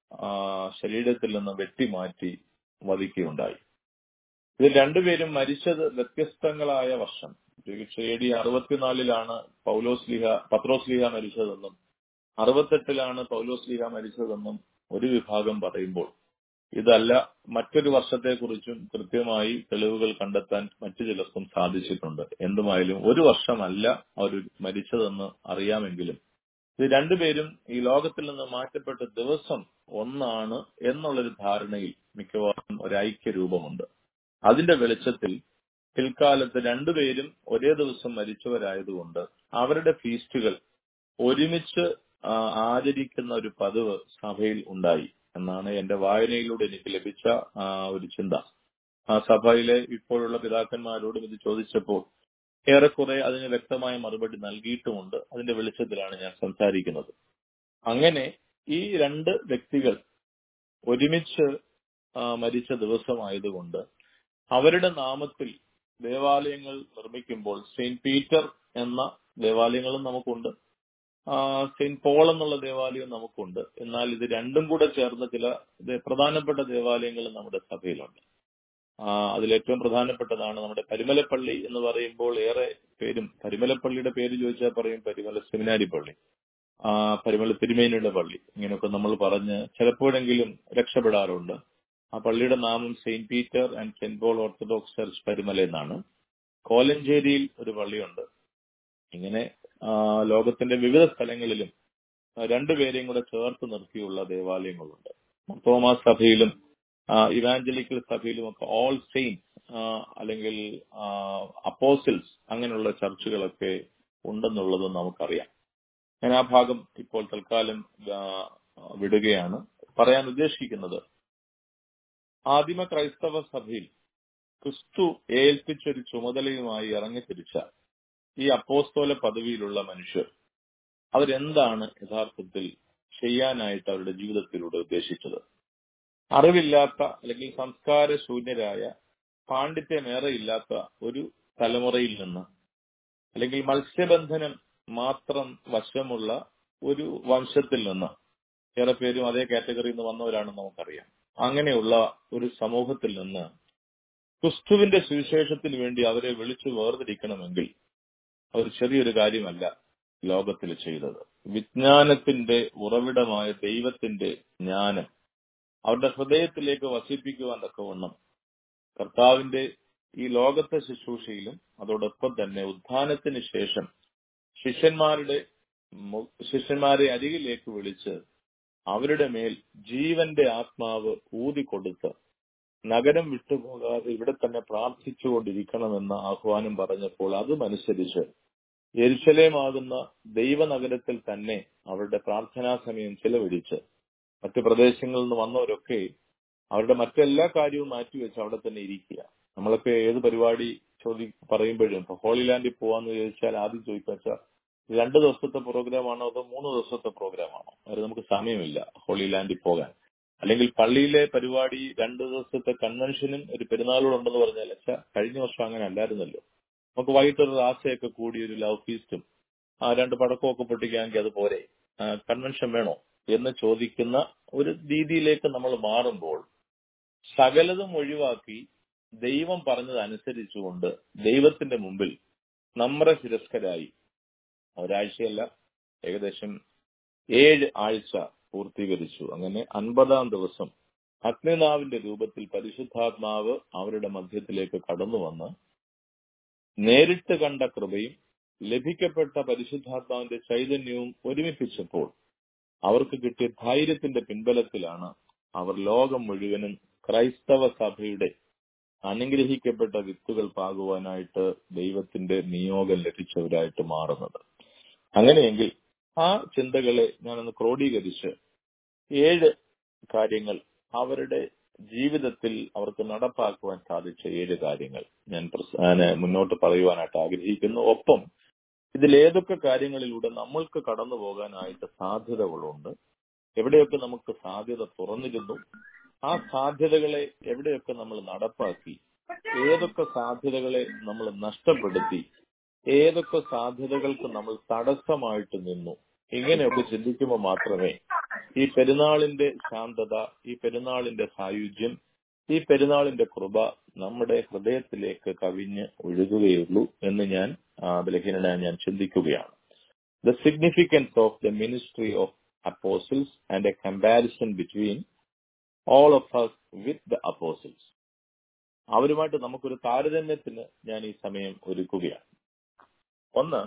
ശരീരത്തിൽ നിന്ന് വെട്ടിമാറ്റി വധിക്കുകയുണ്ടായി. ഇത് രണ്ടുപേരും മരിച്ചത് വ്യത്യസ്തങ്ങളായ വർഷം. പ്രത്യേകിച്ച് എ ഡി അറുപത്തിനാലിലാണ് പൗലോസ് ലീഹ പത്രോസ് ലീഹ മരിച്ചതെന്നും അറുപത്തെട്ടിലാണ് പൗലോസ് ലീഹ മരിച്ചതെന്നും ഒരു വിഭാഗം പറയുമ്പോൾ, ഇതല്ല മറ്റൊരു വർഷത്തെക്കുറിച്ചും കൃത്യമായി തെളിവുകൾ കണ്ടെത്താൻ മറ്റു ചിലർക്കും സാധിച്ചിട്ടുണ്ട്. എന്തുമായാലും ഒരു വർഷമല്ല അവർ മരിച്ചതെന്ന് അറിയാമെങ്കിലും ഇത് രണ്ടുപേരും ഈ ലോകത്തിൽ നിന്ന് മാറ്റപ്പെട്ട ദിവസം ഒന്നാണ് എന്നുള്ളൊരു ധാരണയിൽ മിക്കവാറും ഒരു ഐക്യ രൂപമുണ്ട്. അതിന്റെ വെളിച്ചത്തിൽ പിൽക്കാലത്ത് രണ്ടുപേരും ഒരേ ദിവസം മരിച്ചവരായതുകൊണ്ട് അവരുടെ ഫീസ്റ്റുകൾ ഒരുമിച്ച് ആചരിക്കുന്ന ഒരു പതിവ് സഭയിൽ ഉണ്ടായി എന്നാണ് എന്റെ വായനയിലൂടെ എനിക്ക് ലഭിച്ച ഒരു ചിന്ത. ആ സഭയിലെ ഇപ്പോഴുള്ള പിതാക്കന്മാരോടും ഇത് ചോദിച്ചപ്പോൾ ഏറെക്കുറെ അതിന് വ്യക്തമായ മറുപടി നൽകിയിട്ടുമുണ്ട്. അതിന്റെ വെളിച്ചത്തിലാണ് ഞാൻ സംസാരിക്കുന്നത്. അങ്ങനെ ഈ രണ്ട് വ്യക്തികൾ ഒരുമിച്ച് മരിച്ച ദിവസമായതുകൊണ്ട് അവരുടെ നാമത്തിൽ ദേവാലയങ്ങൾ നിർമ്മിക്കുമ്പോൾ സെയിന്റ് പീറ്റർ എന്ന ദേവാലയങ്ങളും നമുക്കുണ്ട്, സെയിന്റ് പോൾ എന്നുള്ള ദേവാലയം നമുക്കുണ്ട്. എന്നാൽ ഇത് രണ്ടും കൂടെ ചേർന്ന ചില പ്രധാനപ്പെട്ട ദേവാലയങ്ങളും നമ്മുടെ സഭയിലുണ്ട്. അതിലേറ്റവും പ്രധാനപ്പെട്ടതാണ് നമ്മുടെ പരിമലപ്പള്ളി എന്ന് പറയുമ്പോൾ ഏറെ പേരും പരിമലപ്പള്ളിയുടെ പേര് ചോദിച്ചാൽ പറയും പരിമല സെമിനാരി പള്ളി, പരിമല തിരുമേനിയുടെ പള്ളി, ഇങ്ങനെയൊക്കെ നമ്മൾ പറഞ്ഞ് ചിലപ്പോഴെങ്കിലും രക്ഷപ്പെടാറുണ്ട്. ആ പള്ളിയുടെ നാമം saint Peter and saint Paul Orthodox church Parumala എന്നാണ്. കോലഞ്ചേരിയിൽ ഒരു പള്ളിയുണ്ട്. ഇങ്ങനെ ലോകത്തിന്റെ വിവിധ സ്ഥലങ്ങളിലും രണ്ടുപേരെയും കൂടെ ചേർത്ത് നിർത്തിയുള്ള ദേവാലയങ്ങളുണ്ട്. തോമാ സഭയിലും ഇവാഞ്ചലിക്കൽ സഭയിലും ഒക്കെ ഓൾ സെയിൻസ് അല്ലെങ്കിൽ അപ്പോസിൽസ് അങ്ങനെയുള്ള ചർച്ചുകളൊക്കെ ഉണ്ടെന്നുള്ളതും നമുക്കറിയാം. ഞാൻ ആ ഭാഗം ഇപ്പോൾ തൽക്കാലം വിടുകയാണ്. പറയാൻ ഉദ്ദേശിക്കുന്നത്, ആദിമ ക്രൈസ്തവ സഭയിൽ ക്രിസ്തു ഏൽപ്പിച്ചൊരു ചുമതലയുമായി ഇറങ്ങിത്തിരിച്ച ഈ അപ്പോസ്തോല പദവിയിലുള്ള മനുഷ്യർ അവരെന്താണ് യഥാർത്ഥത്തിൽ ചെയ്യാനായിട്ട് അവരുടെ ജീവിതത്തിലൂടെ ഉദ്ദേശിച്ചത്? അറിവില്ലാത്ത അല്ലെങ്കിൽ സംസ്കാര ശൂന്യരായ പാണ്ഡിത്യമേറെയില്ലാത്ത ഒരു തലമുറയിൽ നിന്ന് അല്ലെങ്കിൽ മത്സ്യബന്ധനം മാത്രം വശമുള്ള ഒരു വംശത്തിൽ നിന്ന്, ഏറെ പേരും അതേ കാറ്റഗറിയിൽ നിന്ന് വന്നവരാണെന്ന് നമുക്കറിയാം, അങ്ങനെയുള്ള ഒരു സമൂഹത്തിൽ നിന്ന് ക്രിസ്തുവിന്റെ സുവിശേഷത്തിന് വേണ്ടി അവരെ വിളിച്ചു വേർതിരിക്കണമെങ്കിൽ അവർ ചെറിയൊരു കാര്യമല്ല ലോകത്തിൽ ചെയ്തത്. വിജ്ഞാനത്തിന്റെ ഉറവിടമായ ദൈവത്തിന്റെ ജ്ഞാനം അവരുടെ ഹൃദയത്തിലേക്ക് വസിപ്പിക്കുവാൻ തക്കവണ്ണം കർത്താവിന്റെ ഈ ലോകത്തെ ശുശ്രൂഷയിലും അതോടൊപ്പം തന്നെ ഉത്ഥാനത്തിന് ശേഷം ശിഷ്യന്മാരുടെ ശിഷ്യന്മാരെ അരികിലേക്ക് വിളിച്ച് അവരുടെ മേൽ ജീവന്റെ ആത്മാവ് ഊതിക്കൊടുത്ത് നഗരം വിട്ടുപോകാതെ ഇവിടെ തന്നെ പ്രാർത്ഥിച്ചുകൊണ്ടിരിക്കണമെന്ന ആഹ്വാനം പറഞ്ഞപ്പോൾ അതുമനുസരിച്ച് യെരുശലേമാകുന്ന ദൈവനഗരത്തിൽ തന്നെ അവരുടെ പ്രാർത്ഥനാ സമയം ചിലവഴിച്ച് മറ്റ് പ്രദേശങ്ങളിൽ നിന്ന് വന്നവരൊക്കെ അവരുടെ മറ്റെല്ലാ കാര്യവും മാറ്റിവെച്ച് അവിടെ തന്നെ ഇരിക്കുക. നമ്മളൊക്കെ ഏത് പരിപാടി ചോദി പറയുമ്പോഴും ഇപ്പൊ ഹോളി ലാൻഡിൽ പോവാന്ന് ചോദിച്ചാൽ ആദ്യം ചോദിക്കുക, രണ്ട് ദിവസത്തെ പ്രോഗ്രാമാണോ അതോ മൂന്ന് ദിവസത്തെ പ്രോഗ്രാമാണോ? അത് നമുക്ക് സമയമില്ല ഹോളി ലാൻഡിൽ പോകാൻ. അല്ലെങ്കിൽ പള്ളിയിലെ പരിപാടി രണ്ട് ദിവസത്തെ കൺവെൻഷനും ഒരു പെരുന്നാളോടുണ്ടെന്ന് പറഞ്ഞാൽ അച്ഛാ കഴിഞ്ഞ വർഷം അങ്ങനെ അല്ലായിരുന്നല്ലോ, നമുക്ക് വൈകിട്ടൊരു റാസയൊക്കെ കൂടി ഒരു ലവ് ഫീസ്റ്റും ആ രണ്ട് പടക്കമൊക്കെ പൊട്ടിക്കാമെങ്കിൽ അത് പോരെ, കൺവെൻഷൻ വേണോ എന്ന് ചോദിക്കുന്ന ഒരു രീതിയിലേക്ക് നമ്മൾ മാറുമ്പോൾ സകലതും ഒഴിവാക്കി ദൈവം പറഞ്ഞതനുസരിച്ചുകൊണ്ട് ദൈവത്തിന്റെ മുമ്പിൽ നമ്മുടെ ശിരസ്കരായി ഒരാഴ്ചയല്ല ഏകദേശം ഏഴ് ആഴ്ച പൂർത്തീകരിച്ചു. അങ്ങനെ അൻപതാം ദിവസം അഗ്നിനാവിന്റെ രൂപത്തിൽ പരിശുദ്ധാത്മാവ് അവരുടെ മധ്യത്തിലേക്ക് കടന്നു വന്ന് നേരിട്ട് കണ്ട കൃപയും ലഭിക്കപ്പെട്ട പരിശുദ്ധാത്മാവിന്റെ ചൈതന്യവും ഒരുമിപ്പിച്ചപ്പോൾ അവർക്ക് കിട്ടിയ ധൈര്യത്തിന്റെ പിൻബലത്തിലാണ് അവർ ലോകം മുഴുവനും ക്രൈസ്തവ സഭയുടെ അനുഗ്രഹിക്കപ്പെട്ട വിത്തുകൾ പാകുവാനായിട്ട് ദൈവത്തിന്റെ നിയോഗം ലഭിച്ചവരായിട്ട് മാറുന്നത്. അങ്ങനെയെങ്കിൽ ആ ചിന്തകളെ ഞാനൊന്ന് ക്രോഡീകരിച്ച് ഏഴ് കാര്യങ്ങൾ അവരുടെ ജീവിതത്തിൽ അവർക്ക് നടപ്പാക്കുവാൻ സാധിച്ച ഏഴ് കാര്യങ്ങൾ ഞാൻ മുന്നോട്ട് പറയുവാനായിട്ട് ആഗ്രഹിക്കുന്നു. ഒപ്പം ഇതിലേതൊക്കെ കാര്യങ്ങളിലൂടെ നമ്മൾക്ക് കടന്നു പോകാനായിട്ട് സാധ്യതകളുണ്ട്, എവിടെയൊക്കെ നമുക്ക് സാധ്യത തുറന്നിരുന്നു, ആ സാധ്യതകളെ എവിടെയൊക്കെ നമ്മൾ നടപ്പാക്കി, ഏതൊക്കെ സാധ്യതകളെ നമ്മൾ നഷ്ടപ്പെടുത്തി, ഏതൊക്കെ സാധ്യതകൾക്ക് നമ്മൾ തടസ്സമായിട്ട് നിന്നു. ഇങ്ങനെയൊക്കെ ചിന്തിക്കുമ്പോൾ മാത്രമേ ഈ പെരുന്നാളിന്റെ ശാന്തത, ഈ പെരുന്നാളിന്റെ സായുജ്യം, ഈ പെരുന്നാളിന്റെ കൃപ നമ്മുടെ ഹൃദയത്തിലേക്ക് കവിഞ്ഞ് ഒഴുകുകയുള്ളൂ എന്ന് ഞാൻ ബലഹീനനായി ഞാൻ ചിന്തിക്കുകയാണ്. The significance of the ministry of apostles and a comparison between all of us with the apostles. അവരുമായിട്ട് നമുക്കൊരു താരതമ്യത്തിന് ഞാൻ ഈ സമയം ഒരുക്കുകയാണ്. ഒന്ന്,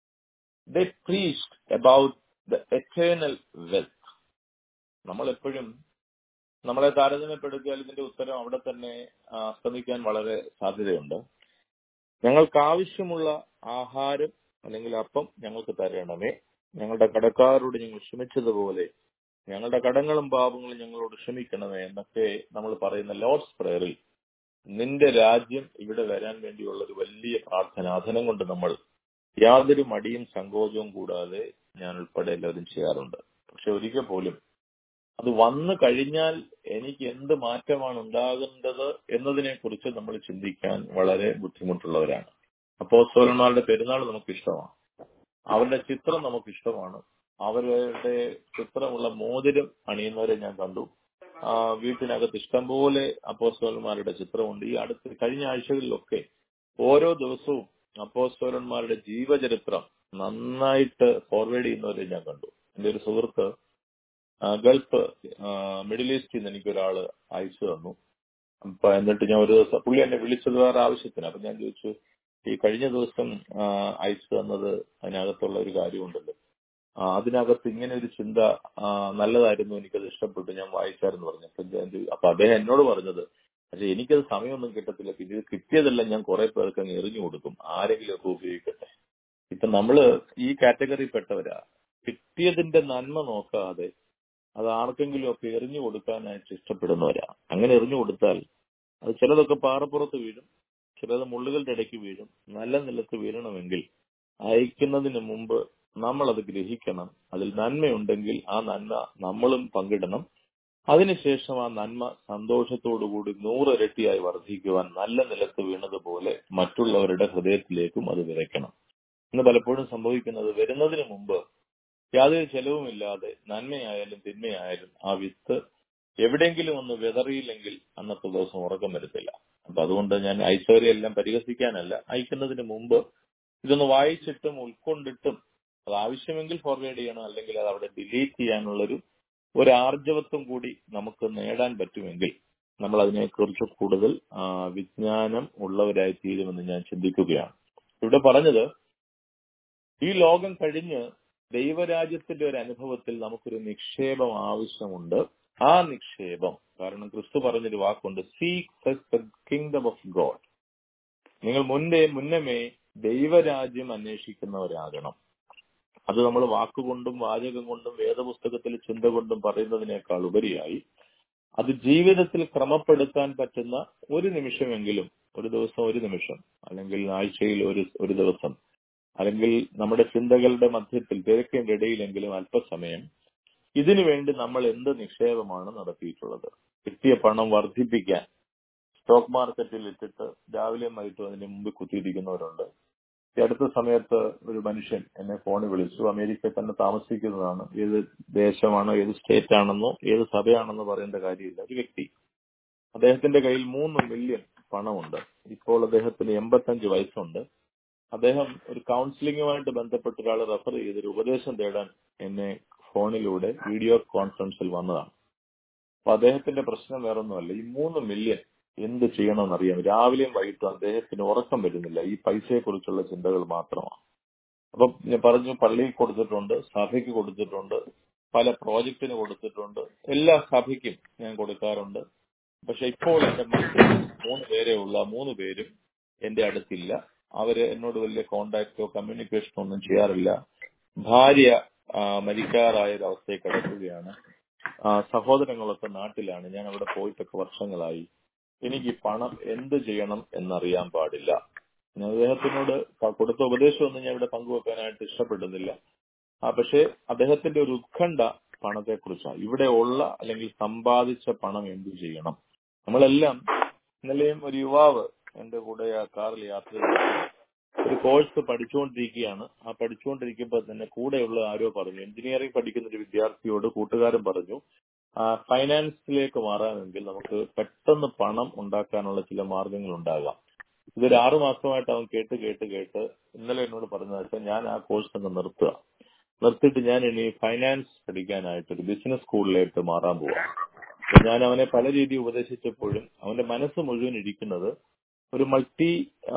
they preached about the eternal wealth. നമ്മളെപ്പോഴും നമ്മളെ താരതമ്യപ്പെടുത്തിയാൽ ഇതിന്റെ ഉത്തരം അവിടെ തന്നെ അസ്തമിക്കാൻ വളരെ സാധ്യതയുണ്ട്. ഞങ്ങൾക്ക് ആവശ്യമുള്ള ആഹാരം അല്ലെങ്കിൽ അപ്പം ഞങ്ങൾക്ക് തരണമേ, ഞങ്ങളുടെ കടക്കാരോട് ഞങ്ങൾ ക്ഷമിച്ചതുപോലെ ഞങ്ങളുടെ കടങ്ങളും പാപങ്ങളും ഞങ്ങളോട് ക്ഷമിക്കണമേ എന്നൊക്കെ നമ്മൾ പറയുന്ന ലോർഡ്സ് പ്രയറിൽ നിന്റെ രാജ്യം ഇവിടെ വരാൻ വേണ്ടിയുള്ള ഒരു വലിയ പ്രാർത്ഥന അധനം കൊണ്ട് നമ്മൾ യാതൊരു മടിയും സങ്കോചവും കൂടാതെ ഞാൻ ഉൾപ്പെടെ എല്ലാവരും ചെയ്യാറുണ്ട്. പക്ഷെ ഒരിക്കൽ പോലും അത് വന്നു കഴിഞ്ഞാൽ എനിക്ക് എന്ത് മാറ്റമാണ് ഉണ്ടാകേണ്ടത് എന്നതിനെ കുറിച്ച് നമ്മൾ ചിന്തിക്കാൻ വളരെ ബുദ്ധിമുട്ടുള്ളവരാണ്. അപ്പോസ്തലന്മാരുടെ പെരുന്നാൾ നമുക്ക് ഇഷ്ടമാണ്, അവരുടെ ചിത്രം നമുക്ക് ഇഷ്ടമാണ്, അവരുടെ ചിത്രമുള്ള മോതിരം അണിയുന്നവരെ ഞാൻ കണ്ടു. ആ വീട്ടിനകത്ത് ഇഷ്ടംപോലെ അപ്പോസ്തലന്മാരുടെ ചിത്രമുണ്ട്. ഈ അടുത്ത കഴിഞ്ഞ ആഴ്ചകളിലൊക്കെ ഓരോ ദിവസവും അപ്പോസ്തലന്മാരുടെ ജീവചരിത്രം നന്നായിട്ട് ഫോർവേഡ് ചെയ്യുന്നവരെ ഞാൻ കണ്ടു. എന്റെ ഒരു സുഹൃത്ത് ഗൾഫ് മിഡിൽ ഈസ്റ്റിൽ നിന്ന് എനിക്കൊരാള് അയച്ചു തന്നു. അപ്പൊ എന്നിട്ട് ഞാൻ ഒരു ദിവസം പുള്ളി എന്നെ വിളിച്ചത് വേറെ ആവശ്യത്തിന്. അപ്പൊ ഞാൻ ചോദിച്ചു, ഈ കഴിഞ്ഞ ദിവസം അയച്ചു തന്നത് അതിനകത്തുള്ള ഒരു കാര്യമുണ്ടല്ലോ, അതിനകത്ത് ഇങ്ങനെ ഒരു ചിന്ത നല്ലതായിരുന്നു, എനിക്കത് ഇഷ്ടപ്പെട്ടു, ഞാൻ വായിച്ചായിരുന്നു പറഞ്ഞു. അപ്പൊ അദ്ദേഹം എന്നോട് പറഞ്ഞത്, പക്ഷെ എനിക്കത് സമയമൊന്നും കിട്ടത്തില്ല, ഇത് കിട്ടിയതെല്ലാം ഞാൻ കുറെ പേർക്ക് അങ്ങ് എറിഞ്ഞു കൊടുക്കും, ആരെങ്കിലും ഒക്കെ ഉപയോഗിക്കട്ടെ. ഇപ്പൊ നമ്മള് ഈ കാറ്റഗറി പെട്ടവരാ. കിട്ടിയതിന്റെ നന്മ നോക്കാതെ അത് ആർക്കെങ്കിലും ഒക്കെ എറിഞ്ഞു കൊടുക്കാനായിട്ട് ഇഷ്ടപ്പെടുന്നവരാ. അങ്ങനെ എറിഞ്ഞു കൊടുത്താൽ അത് ചിലതൊക്കെ പാറപ്പുറത്ത് വീഴും, ചിലത് മുള്ളുകളുടെ ഇടയ്ക്ക് വീഴും. നല്ല നിലത്ത് വീഴണമെങ്കിൽ അയക്കുന്നതിന് മുമ്പ് നമ്മൾ അത് ഗ്രഹിക്കണം. അതിൽ നന്മയുണ്ടെങ്കിൽ ആ നന്മ നമ്മളും പങ്കിടണം. അതിനുശേഷം ആ നന്മ സന്തോഷത്തോടുകൂടി നൂറിരട്ടിയായി വർദ്ധിക്കുവാൻ നല്ല നിലത്ത് വീണതുപോലെ മറ്റുള്ളവരുടെ ഹൃദയത്തിലേക്കും അത് വിതയ്ക്കണം. ഇന്ന് പലപ്പോഴും സംഭവിക്കുന്നത്, വരുന്നതിന് മുമ്പ് യാതൊരു ചെലവുമില്ലാതെ നന്മയായാലും തിന്മയായാലും ആ വിത്ത് എവിടെയെങ്കിലും ഒന്ന് വിതറിയില്ലെങ്കിൽ അന്നത്തെ ദിവസം ഉറക്കം വരത്തില്ല. അപ്പൊ അതുകൊണ്ട് ഞാൻ അയച്ചവരെയെല്ലാം പരിഹസിക്കാനല്ല, അയക്കുന്നതിന് മുമ്പ് ഇതൊന്ന് വായിച്ചിട്ടും ഉൾക്കൊണ്ടിട്ടും അത് ആവശ്യമെങ്കിൽ ഫോർവേഡ് ചെയ്യണം, അല്ലെങ്കിൽ അത് അവിടെ ഡിലീറ്റ് ചെയ്യാനുള്ളൊരു ഒരു ആർജവത്വം കൂടി നമുക്ക് നേടാൻ പറ്റുമെങ്കിൽ നമ്മൾ അതിനെക്കുറിച്ച് കൂടുതൽ വിജ്ഞാനം ഉള്ളവരായി തീരുമെന്ന് ഞാൻ ചിന്തിക്കുകയാണ്. ഇവിടെ പറഞ്ഞത്, ഈ ലോകം കഴിഞ്ഞ് ദൈവരാജ്യത്തിന്റെ ഒരു അനുഭവത്തിൽ നമുക്കൊരു നിക്ഷേപം ആവശ്യമുണ്ട്. ആ നിക്ഷേപം, കാരണം ക്രിസ്തു പറഞ്ഞൊരു വാക്കുണ്ട്, seek first the kingdom of God. നിങ്ങൾ മുന്നേ മുന്നമേ ദൈവരാജ്യം അന്വേഷിക്കുന്നവരാകണം. അത് നമ്മൾ വാക്കുകൊണ്ടും വാചകം കൊണ്ടും വേദപുസ്തകത്തിലെ ചിന്ത കൊണ്ടും പറയുന്നതിനേക്കാൾ ഉപരിയായി അത് ജീവിതത്തിൽ ക്രമപ്പെടുത്താൻ പറ്റുന്ന ഒരു നിമിഷമെങ്കിലും, ഒരു ദിവസം ഒരു നിമിഷം, അല്ലെങ്കിൽ ആഴ്ചയിൽ ഒരു ഒരു ദിവസം, അല്ലെങ്കിൽ നമ്മുടെ ചിന്തകളുടെ മധ്യത്തിൽ തിരക്കിന്റെ ഇടയിലെങ്കിലും അല്പസമയം ഇതിനു വേണ്ടി നമ്മൾ എന്ത് നിക്ഷേപമാണ് നടത്തിയിട്ടുള്ളത്? കിട്ടിയ പണം വർദ്ധിപ്പിക്കാൻ സ്റ്റോക്ക് മാർക്കറ്റിൽ ഇട്ടിട്ട് രാവിലെയും വൈകിട്ടും അതിന് മുമ്പ് കുത്തിയിരിക്കുന്നവരുണ്ട്. ഈ അടുത്ത സമയത്ത് ഒരു മനുഷ്യൻ എന്നെ ഫോണിൽ വിളിച്ചു. അമേരിക്കയിൽ തന്നെ താമസിക്കുന്നതാണ്. ഏത് ദേശമാണോ, ഏത് സ്റ്റേറ്റ് ആണെന്നോ ഏത് സഭയാണെന്നോ പറയേണ്ട കാര്യമില്ല. ഒരു വ്യക്തി, അദ്ദേഹത്തിന്റെ കയ്യിൽ മൂന്ന് മില്യൺ പണമുണ്ട്. ഇപ്പോൾ അദ്ദേഹത്തിന് എൺപത്തഞ്ച് വയസ്സുണ്ട്. അദ്ദേഹം ഒരു കൗൺസിലിംഗുമായിട്ട് ബന്ധപ്പെട്ട് ഒരാൾ റെഫർ ചെയ്തൊരു ഉപദേശം തേടാൻ എന്നെ ഫോണിലൂടെ വീഡിയോ കോൺഫറൻസിൽ വന്നതാണ്. അപ്പൊ അദ്ദേഹത്തിന്റെ പ്രശ്നം വേറൊന്നുമല്ല, ഈ മൂന്ന് മില്യൺ എന്ത് ചെയ്യണമെന്നറിയാം. രാവിലെയും വൈകിട്ടും അദ്ദേഹത്തിന് ഉറക്കം വരുന്നില്ല. ഈ പൈസയെ കുറിച്ചുള്ള ചിന്തകൾ മാത്രമാണ്. അപ്പൊ ഞാൻ പറഞ്ഞു, പള്ളിയിൽ കൊടുത്തിട്ടുണ്ട്, സഭയ്ക്ക് കൊടുത്തിട്ടുണ്ട്, പല പ്രോജക്റ്റിന് കൊടുത്തിട്ടുണ്ട്, എല്ലാ സഭയ്ക്കും ഞാൻ കൊടുക്കാറുണ്ട്. പക്ഷെ ഇപ്പോൾ എന്റെ മക്കൾ മൂന്ന് പേരേ ഉള്ള മൂന്ന് പേരും എന്റെ അടുത്തില്ല. അവര് എന്നോട് വലിയ കോണ്ടാക്റ്റോ കമ്മ്യൂണിക്കേഷനോ ഒന്നും ചെയ്യാറില്ല. ഭാര്യ മരിക്കാറായ ഒരു അവസ്ഥയിൽ കിടക്കുകയാണ്. സഹോദരങ്ങളൊക്കെ നാട്ടിലാണ്. ഞാൻ അവിടെ പോയിട്ടൊക്കെ വർഷങ്ങളായി. എനിക്ക് ഈ പണം എന്ത് ചെയ്യണം എന്നറിയാൻ പാടില്ല. ഞാൻ അദ്ദേഹത്തിനോട് കൊടുത്ത ഉപദേശമൊന്നും ഞാൻ ഇവിടെ പങ്കുവെക്കാനായിട്ട് ഇഷ്ടപ്പെടുന്നില്ല. ആ പക്ഷേ അദ്ദേഹത്തിന്റെ ഒരു ഉത്കണ്ഠ പണത്തെക്കുറിച്ചാണ്. ഇവിടെ ഉള്ള അല്ലെങ്കിൽ സമ്പാദിച്ച പണം എന്ത് ചെയ്യണം? നമ്മളെല്ലാം, ഇന്നലെയും ഒരു യുവാവ് എന്റെ കൂടെ ആ കാറിൽ യാത്ര ചെയ്തു ഒരു കോഴ്സ് പഠിച്ചുകൊണ്ടിരിക്കുകയാണ്. ആ പഠിച്ചുകൊണ്ടിരിക്കുമ്പോൾ തന്നെ കൂടെയുള്ള ആരോ പറഞ്ഞു, എഞ്ചിനീയറിംഗ് പഠിക്കുന്ന ഒരു വിദ്യാർത്ഥിയോട് കൂട്ടുകാരൻ പറഞ്ഞു, ഫൈനാൻസിലേക്ക് മാറാമെങ്കിൽ നമുക്ക് പെട്ടെന്ന് പണം ഉണ്ടാക്കാനുള്ള ചില മാർഗങ്ങൾ ഉണ്ടാകാം. ഇതൊരു ആറു മാസമായിട്ട് അവൻ കേട്ട് കേട്ട് കേട്ട് ഇന്നലെ എന്നോട് പറഞ്ഞത് വെച്ചാൽ ഞാൻ ആ കോഴ്സ് അങ്ങ് നിർത്തുക, നിർത്തിയിട്ട് ഞാൻ ഇനി ഫൈനാൻസ് പഠിക്കാനായിട്ട് ഒരു ബിസിനസ് സ്കൂളിലേക്ക് മാറാൻ പോവാം. ഞാൻ അവനെ പല രീതിയിൽ ഉപദേശിച്ചപ്പോഴും അവന്റെ മനസ്സ് മുഴുവൻ ഇരിക്കുന്നത് ഒരു മൾട്ടി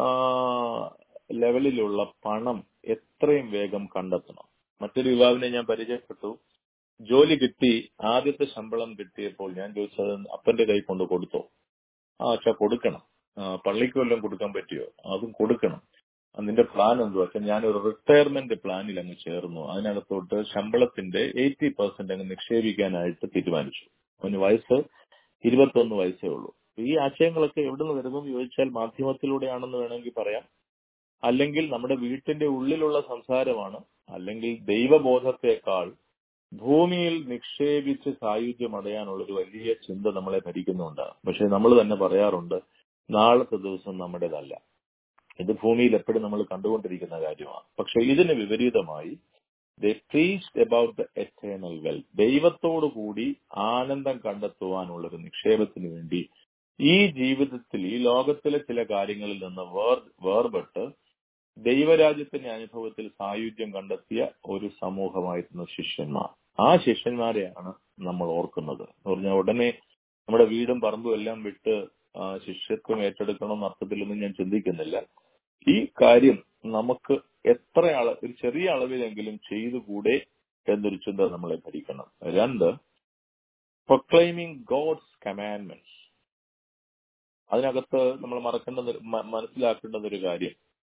ലെവലിലുള്ള പണം എത്രയും വേഗം കണ്ടെത്തണം. മറ്റൊരു യുവാവിനെ ഞാൻ പരിചയപ്പെട്ടു. ജോലി കിട്ടി, ആദ്യത്തെ ശമ്പളം കിട്ടിയപ്പോൾ ഞാൻ ചോദിച്ചത് അപ്പന്റെ കൈ കൊണ്ട് കൊടുത്തോ? ആ അച്ഛാ കൊടുക്കണം. പള്ളിക്ക് വല്ലതും കൊടുക്കാൻ പറ്റിയോ? അതും കൊടുക്കണം. അതിന്റെ പ്ലാൻ എന്തുവാ വെച്ചാൽ ഞാനൊരു റിട്ടയർമെന്റ് പ്ലാനിൽ അങ്ങ് ചേർന്നു. അതിനകത്തോട്ട് ശമ്പളത്തിന്റെ എയ്റ്റി പെർസെന്റ് അങ്ങ് നിക്ഷേപിക്കാനായിട്ട് തീരുമാനിച്ചു. അവന് വയസ്സ് ഇരുപത്തൊന്ന് വയസ്സേ ഉള്ളൂ. ഈ ആശയങ്ങളൊക്കെ എവിടെ നിന്ന് വരുന്നു എന്ന് ചോദിച്ചാൽ മാധ്യമത്തിലൂടെയാണെന്ന് വേണമെങ്കിൽ പറയാം, അല്ലെങ്കിൽ നമ്മുടെ വീട്ടിന്റെ ഉള്ളിലുള്ള സംസാരമാണ്, അല്ലെങ്കിൽ ദൈവബോധത്തെക്കാൾ ഭൂമിയിൽ നിക്ഷേപിച്ച് സായുജ്യം അടയാനുള്ളൊരു വലിയ ചിന്ത നമ്മളെ ഭരിക്കുന്നുണ്ട്. പക്ഷെ നമ്മൾ തന്നെ പറയാറുണ്ട്, നാളത്തെ ദിവസം നമ്മുടേതല്ല. ഇത് ഭൂമിയിൽ എപ്പോഴും നമ്മൾ കണ്ടുകൊണ്ടിരിക്കുന്ന കാര്യമാണ്. പക്ഷെ ഇതിന് വിപരീതമായി they preached about the eternal wealth. ദൈവത്തോടു കൂടി ആനന്ദം കണ്ടെത്തുവാനുള്ളൊരു നിക്ഷേപത്തിന് വേണ്ടി ഈ ജീവിതത്തിൽ, ഈ ലോകത്തിലെ ചില കാര്യങ്ങളിൽ നിന്ന് വേർ വേർപെട്ട് ദൈവരാജ്യത്തിന്റെ അനുഭവത്തിൽ സായുജ്യം കണ്ടെത്തിയ ഒരു സമൂഹമായിരുന്നു ശിഷ്യന്മാർ. ആ ശിഷ്യന്മാരെയാണ് നമ്മൾ ഓർക്കുന്നത്. എന്ന് പറഞ്ഞാൽ ഉടനെ നമ്മുടെ വീടും പറമ്പും എല്ലാം വിട്ട് ശിഷ്യത്വം ഏറ്റെടുക്കണമെന്ന അർത്ഥത്തിലൊന്നും ഞാൻ ചിന്തിക്കുന്നില്ല. ഈ കാര്യം നമുക്ക് എത്ര അള ഒരു ചെറിയ അളവിലെങ്കിലും ചെയ്തുകൂടെ എന്നൊരു ചിന്ത നമ്മളെ ഭരിക്കണം. രണ്ട്, പ്രൊക്ലൈമിംഗ് ഗോഡ്സ് കമാൻഡ്മെന്റ്സ്. അതിനകത്ത് നമ്മൾ മറക്കേണ്ടത് മനസ്സിലാക്കേണ്ടത് ഒരു കാര്യം,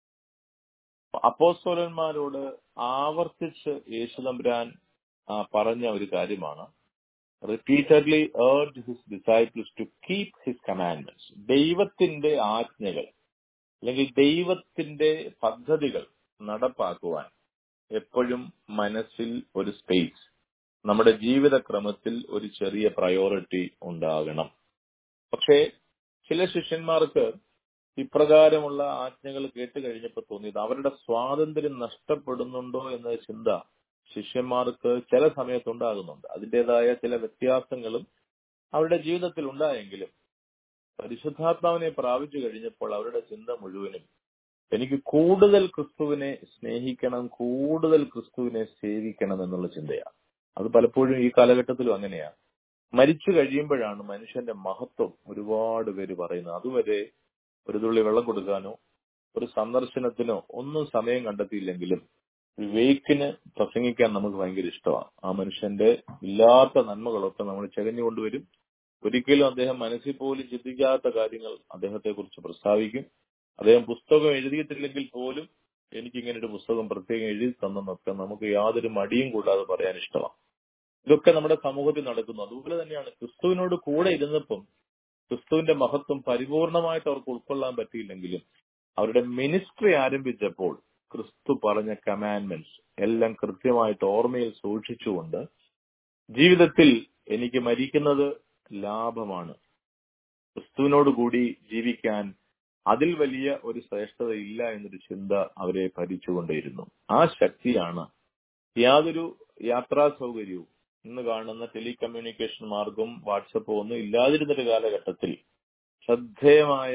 അപ്പോസ്തലന്മാരോട് ആവർത്തിച്ച് യേശുതമ്പുരാൻ പറഞ്ഞ ഒരു കാര്യമാണ്, repeatedly urged his disciples to keep his commandments. ദൈവത്തിന്റെ ആജ്ഞകൾ അല്ലെങ്കിൽ ദൈവത്തിന്റെ പദ്ധതികൾ നടപ്പാക്കുവാൻ എപ്പോഴും മനസ്സിൽ ഒരു സ്പേസ്, നമ്മുടെ ജീവിതക്രമത്തിൽ ഒരു ചെറിയ പ്രയോറിറ്റി ഉണ്ടാകണം. പക്ഷേ ചില ശിഷ്യന്മാർക്ക് ഇപ്രകാരമുള്ള ആജ്ഞകൾ കേട്ട് കഴിഞ്ഞപ്പോൾ തോന്നിയത് അവരുടെ സ്വാതന്ത്ര്യം നഷ്ടപ്പെടുന്നുണ്ടോ എന്ന ചിന്ത ശിഷ്യന്മാർക്ക് ചില സമയത്തുണ്ടാകുന്നുണ്ട്. അതിൻ്റെതായ ചില വ്യത്യാസങ്ങളും അവരുടെ ജീവിതത്തിൽ ഉണ്ടായെങ്കിലും പരിശുദ്ധാത്മാവിനെ പ്രാപിച്ചു കഴിഞ്ഞപ്പോൾ അവരുടെ ചിന്ത മുഴുവനും എനിക്ക് കൂടുതൽ ക്രിസ്തുവിനെ സ്നേഹിക്കണം, കൂടുതൽ ക്രിസ്തുവിനെ സേവിക്കണം എന്നുള്ള ചിന്തയാണ്. അത് പലപ്പോഴും ഈ കാലഘട്ടത്തിലും അങ്ങനെയാണ്. മരിച്ചു കഴിയുമ്പോഴാണ് മനുഷ്യന്റെ മഹത്വം ഒരുപാട് പേര് പറയുന്നത്. അതുവരെ ഒരു തുള്ളി വെള്ളം കൊടുക്കാനോ ഒരു സന്ദർശനത്തിനോ ഒന്നും സമയം കണ്ടെത്തിയില്ലെങ്കിലും വിവേകിന് പ്രസംഗിക്കാൻ നമുക്ക് ഭയങ്കര ഇഷ്ടമാണ്. ആ മനുഷ്യന്റെ ഇല്ലാത്ത നന്മകളൊക്കെ നമ്മൾ ചെകഞ്ഞുകൊണ്ടുവരും. ഒരിക്കലും അദ്ദേഹം മനസ്സിൽ പോലും ചിന്തിക്കാത്ത കാര്യങ്ങൾ അദ്ദേഹത്തെ കുറിച്ച് പ്രസ്താവിക്കും. അദ്ദേഹം പുസ്തകം എഴുതിയിട്ടില്ലെങ്കിൽ പോലും എനിക്കിങ്ങനെ ഒരു പുസ്തകം പ്രത്യേകം എഴുതി തന്നെന്നൊക്കെ നമുക്ക് യാതൊരു മടിയും കൂടാതെ പറയാൻ ഇഷ്ടമാണ്. ഇതൊക്കെ നമ്മുടെ സമൂഹത്തിൽ നടക്കുന്നു. അതുപോലെ തന്നെയാണ് ക്രിസ്തുവിനോട് കൂടെ ഇരുന്നപ്പം ക്രിസ്തുവിന്റെ മഹത്വം പരിപൂർണമായിട്ട് അവർക്ക് ഉൾക്കൊള്ളാൻ പറ്റിയില്ലെങ്കിലും അവരുടെ മിനിസ്ട്രി ആരംഭിച്ചപ്പോൾ ക്രിസ്തു പറഞ്ഞ കമാൻഡ്മെന്റ്സ് എല്ലാം കൃത്യമായിട്ട് ഓർമ്മയിൽ സൂക്ഷിച്ചുകൊണ്ട് ജീവിതത്തിൽ എനിക്ക് മരിക്കുന്നത് ലാഭമാണ്, ക്രിസ്തുവിനോട് കൂടി ജീവിക്കാൻ അതിൽ വലിയ ഒരു ശ്രേഷ്ഠത ഇല്ല എന്നൊരു ചിന്ത അവരെ ഭരിച്ചുകൊണ്ടേയിരുന്നു. ആ ശക്തിയാണ് യാതൊരു യാത്രാ സൗകര്യവും ഇന്ന് കാണുന്ന ടെലികമ്മ്യൂണിക്കേഷൻ മാർഗവും വാട്സപ്പോ ഒന്നും ഇല്ലാതിരുന്നൊരു കാലഘട്ടത്തിൽ ശ്രദ്ധേയമായ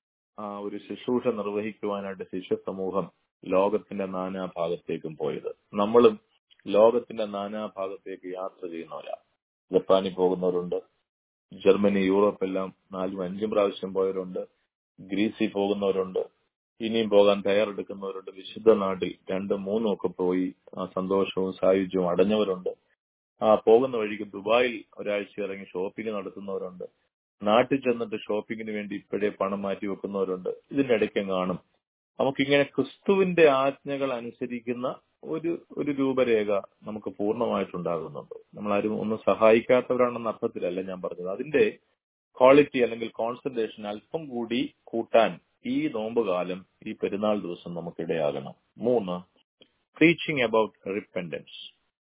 ഒരു ശുശ്രൂഷ നിർവഹിക്കുവാനായിട്ട് ശിഷ്യ സമൂഹം ലോകത്തിന്റെ നാനാഭാഗത്തേക്കും പോയത്. നമ്മളും ലോകത്തിന്റെ നാനാഭാഗത്തേക്ക് യാത്ര ചെയ്യുന്നവരാ. ജപ്പാനിൽ പോകുന്നവരുണ്ട്, ജർമ്മനി, യൂറോപ്പ് എല്ലാം നാലും അഞ്ചും പ്രാവശ്യം പോയവരുണ്ട്, ഗ്രീസിൽ പോകുന്നവരുണ്ട്, ഇനിയും പോകാൻ തയ്യാറെടുക്കുന്നവരുണ്ട്, വിശുദ്ധ നാട്ടിൽ രണ്ടും മൂന്നും ഒക്കെ പോയി ആ സന്തോഷവും സായുജ്യവും അടഞ്ഞവരുണ്ട്. ആ പോകുന്ന വഴിക്ക് ദുബായിൽ ഒരാഴ്ച ഇറങ്ങി ഷോപ്പിംഗ് നടത്തുന്നവരുണ്ട്, നാട്ടിൽ ചെന്നിട്ട് ഷോപ്പിങ്ങിന് വേണ്ടി ഇപ്പോഴേ പണം മാറ്റി വെക്കുന്നവരുണ്ട്. ഇതിന്റെ ഇടയ്ക്കും കാണും നമുക്കിങ്ങനെ ക്രിസ്തുവിന്റെ ആജ്ഞകൾ അനുസരിക്കുന്ന ഒരു ഒരു രൂപരേഖ നമുക്ക് പൂർണ്ണമായിട്ടുണ്ടാകുന്നുണ്ട്. നമ്മളാരും ഒന്നും സഹായിക്കാത്തവരാണെന്ന അർത്ഥത്തിലല്ല ഞാൻ പറഞ്ഞത്. അതിന്റെ ക്വാളിറ്റി അല്ലെങ്കിൽ കോൺസെൻട്രേഷൻ അല്പം കൂടി കൂട്ടാൻ ഈ നോമ്പുകാലം, ഈ പെരുന്നാൾ ദിവസം നമുക്കിടയാകണം. മൂന്ന്, പ്രീച്ചിങ് അബൌട്ട് റിപ്പൻഡൻസ്.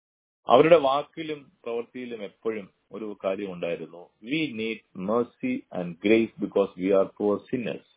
അവരുടെ വാക്കിലും പ്രവൃത്തിയിലും എപ്പോഴും ഒരു കാര്യം ഉണ്ടായിരുന്നു, we need mercy and grace because we are poor sinners.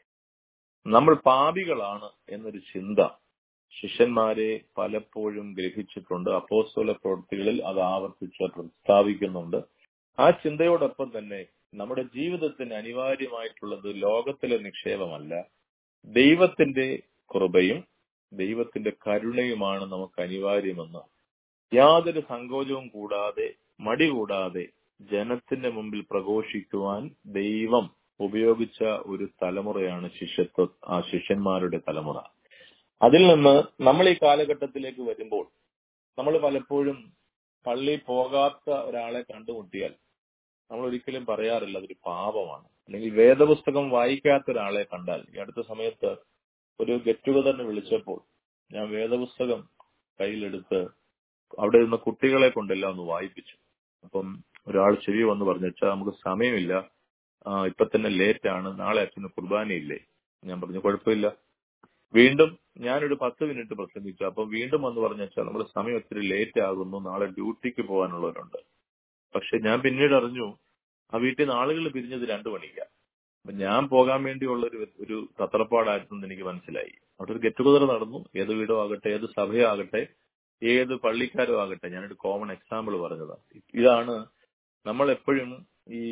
നമ്മൾ പാപികളാണ് എന്നൊരു ചിന്ത ശിഷ്യന്മാരെ പലപ്പോഴും ഗ്രഹിച്ചിട്ടുണ്ട്. അപ്പോസ്തല പ്രവൃത്തികളിൽ അത് ആവർത്തിച്ച് പ്രസ്താവിക്കുന്നുണ്ട്. ആ ചിന്തയോടൊപ്പം തന്നെ നമ്മുടെ ജീവിതത്തിന് അനിവാര്യമായിട്ടുള്ളത് ലോകത്തിലെ നിക്ഷേപമല്ല, ദൈവത്തിന്റെ കൃപയും ദൈവത്തിന്റെ കരുണയുമാണ് നമുക്ക് അനിവാര്യമെന്ന് യാതൊരു സങ്കോചവും കൂടാതെ മടി കൂടാതെ ജനത്തിന്റെ മുമ്പിൽ പ്രഘോഷിക്കുവാൻ ദൈവം ഉപയോഗിച്ച ഒരു തലമുറയാണ് ശിഷ്യത്വ ആ ശിഷ്യന്മാരുടെ തലമുറ. അതിൽ നിന്ന് നമ്മൾ ഈ കാലഘട്ടത്തിലേക്ക് വരുമ്പോൾ നമ്മൾ പലപ്പോഴും പള്ളിയിൽ പോകാത്ത ഒരാളെ കണ്ടുമുട്ടിയാൽ നമ്മൾ ഒരിക്കലും പറയാറില്ല അതൊരു പാപമാണ്. അല്ലെങ്കിൽ വേദപുസ്തകം വായിക്കാത്ത ഒരാളെ കണ്ടാൽ, ഈ അടുത്ത സമയത്ത് ഒരു ഗെറ്റ് ടുഗദറിന് വിളിച്ചപ്പോൾ ഞാൻ വേദപുസ്തകം കയ്യിലെടുത്ത് അവിടെ ഇരുന്ന കുട്ടികളെ കൊണ്ടെല്ലാം ഒന്ന് വായിപ്പിച്ചു. അപ്പം ഒരാൾ ചെവി വന്ന് പറഞ്ഞു, വെച്ചാൽ നമുക്ക് സമയമില്ല, ഇപ്പൊ തന്നെ ലേറ്റ് ആണ്, നാളെ അച്ഛന് കുർബാനയില്ലേ? ഞാൻ പറഞ്ഞു കുഴപ്പമില്ല. വീണ്ടും ഞാനൊരു പത്ത് മിനിറ്റ് പ്രസംഗിച്ചു. അപ്പം വീണ്ടും വന്ന് പറഞ്ഞു, വെച്ചാൽ നമ്മുടെ സമയം ഒത്തിരി ലേറ്റ് ആകുന്നു, നാളെ ഡ്യൂട്ടിക്ക് പോകാനുള്ളവരുണ്ട്. പക്ഷെ ഞാൻ പിന്നീട് അറിഞ്ഞു ആ വീട്ടിൽ നിന്ന് ആളുകൾ പിരിഞ്ഞത് രണ്ടു മണിക്കാണ്. അപ്പൊ ഞാൻ പോകാൻ വേണ്ടിയുള്ള ഒരു ഒരു തത്രപ്പാടായിരുന്നു എനിക്ക് മനസ്സിലായി. അവിടെ ഒരു ഗെറ്റ് ടുഗദർ നടന്നു. ഏത് വീടോ ആകട്ടെ, ഏത് സഭയോ ആകട്ടെ, ഏത് പള്ളിക്കാരോ ആകട്ടെ, ഞാനൊരു കോമൺ എക്സാമ്പിൾ പറഞ്ഞതാണ്. ഇതാണ് നമ്മൾ എപ്പോഴും ഈ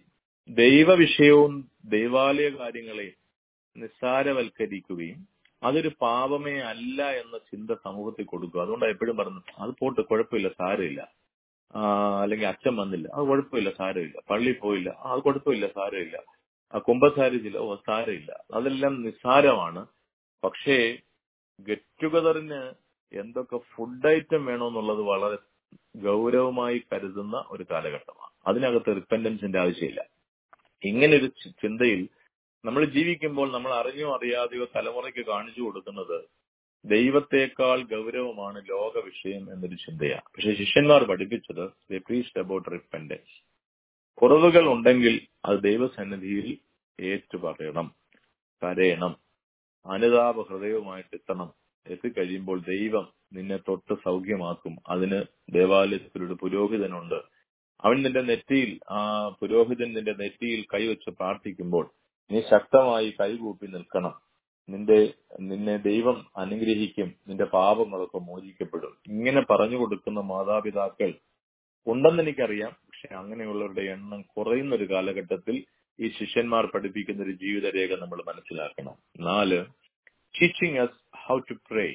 ദൈവ വിഷയവും ദൈവാലയ കാര്യങ്ങളെയും നിസ്സാരവൽക്കരിക്കുകയും അതൊരു പാപമേ അല്ല എന്ന ചിന്ത സമൂഹത്തിൽ കൊടുക്കുക. അതുകൊണ്ടാണ് എപ്പോഴും പറഞ്ഞു അത് പോട്ട്, കുഴപ്പമില്ല, സാരമില്ല. ആ അല്ലെങ്കിൽ അച്ഛൻ വന്നില്ല, അത് കുഴപ്പമില്ല, സാരമില്ല. പള്ളി പോയില്ല, അത് കുഴപ്പമില്ല, സാരമില്ല. ആ കുമ്പസാരിച്ചില്ല, ഓ സാരമില്ല. അതെല്ലാം നിസ്സാരമാണ്. പക്ഷേ ഗെറ്റ് ടുഗദറിന് എന്തൊക്കെ ഫുഡ് ഐറ്റം വേണമെന്നുള്ളത് വളരെ ഗൗരവമായി കരുതുന്ന ഒരു കാലഘട്ടമാണ്. അതിനകത്ത് റിപ്പൻഡൻസിന്റെ ആവശ്യമില്ല. ഇങ്ങനൊരു ചിന്തയിൽ നമ്മൾ ജീവിക്കുമ്പോൾ നമ്മൾ അറിഞ്ഞോ അറിയാതെയോ തലമുറയ്ക്ക് കാണിച്ചു കൊടുക്കുന്നത് ദൈവത്തെക്കാൾ ഗൗരവമാണ് ലോക വിഷയം എന്നൊരു ചിന്തയാണ്. പക്ഷെ ശിഷ്യന്മാർ പഠിപ്പിച്ചത് ദേ പ്രീച്ച്ഡ് അബൌട്ട് റിപ്പൻഡൻസ്. കുറവുകൾ ഉണ്ടെങ്കിൽ അത് ദൈവസന്നിധിയിൽ ഏറ്റുപറയണം, കരയണം, അനുതാപ ഹൃദയവുമായിട്ട് എത്തണം. എത്തിക്കഴിയുമ്പോൾ ദൈവം നിന്നെ തൊട്ട് സൗഖ്യമാക്കും. അതിന് ദേവാലയത്തിലൊരു പുരോഹിതനുണ്ട്. അവൻ നിന്റെ നെറ്റിയിൽ, ആ പുരോഹിതൻ നിന്റെ നെറ്റിയിൽ കൈവച്ച് പ്രാർത്ഥിക്കുമ്പോൾ നീ ശക്തമായി കൈകൂപ്പി നിൽക്കണം. നിന്റെ നിന്നെ ദൈവം അനുഗ്രഹിക്കും, നിന്റെ പാപങ്ങളൊക്കെ മോചിക്കപ്പെടും. ഇങ്ങനെ പറഞ്ഞു കൊടുക്കുന്ന മാതാപിതാക്കൾ ഉണ്ടെന്ന് എനിക്കറിയാം. പക്ഷെ അങ്ങനെയുള്ളവരുടെ എണ്ണം കുറയുന്ന ഒരു കാലഘട്ടത്തിൽ ഈ ശിഷ്യന്മാർ പഠിപ്പിക്കുന്ന ഒരു ജീവിതരേഖ നമ്മൾ മനസ്സിലാക്കണം. നാല്, teaching us how to pray.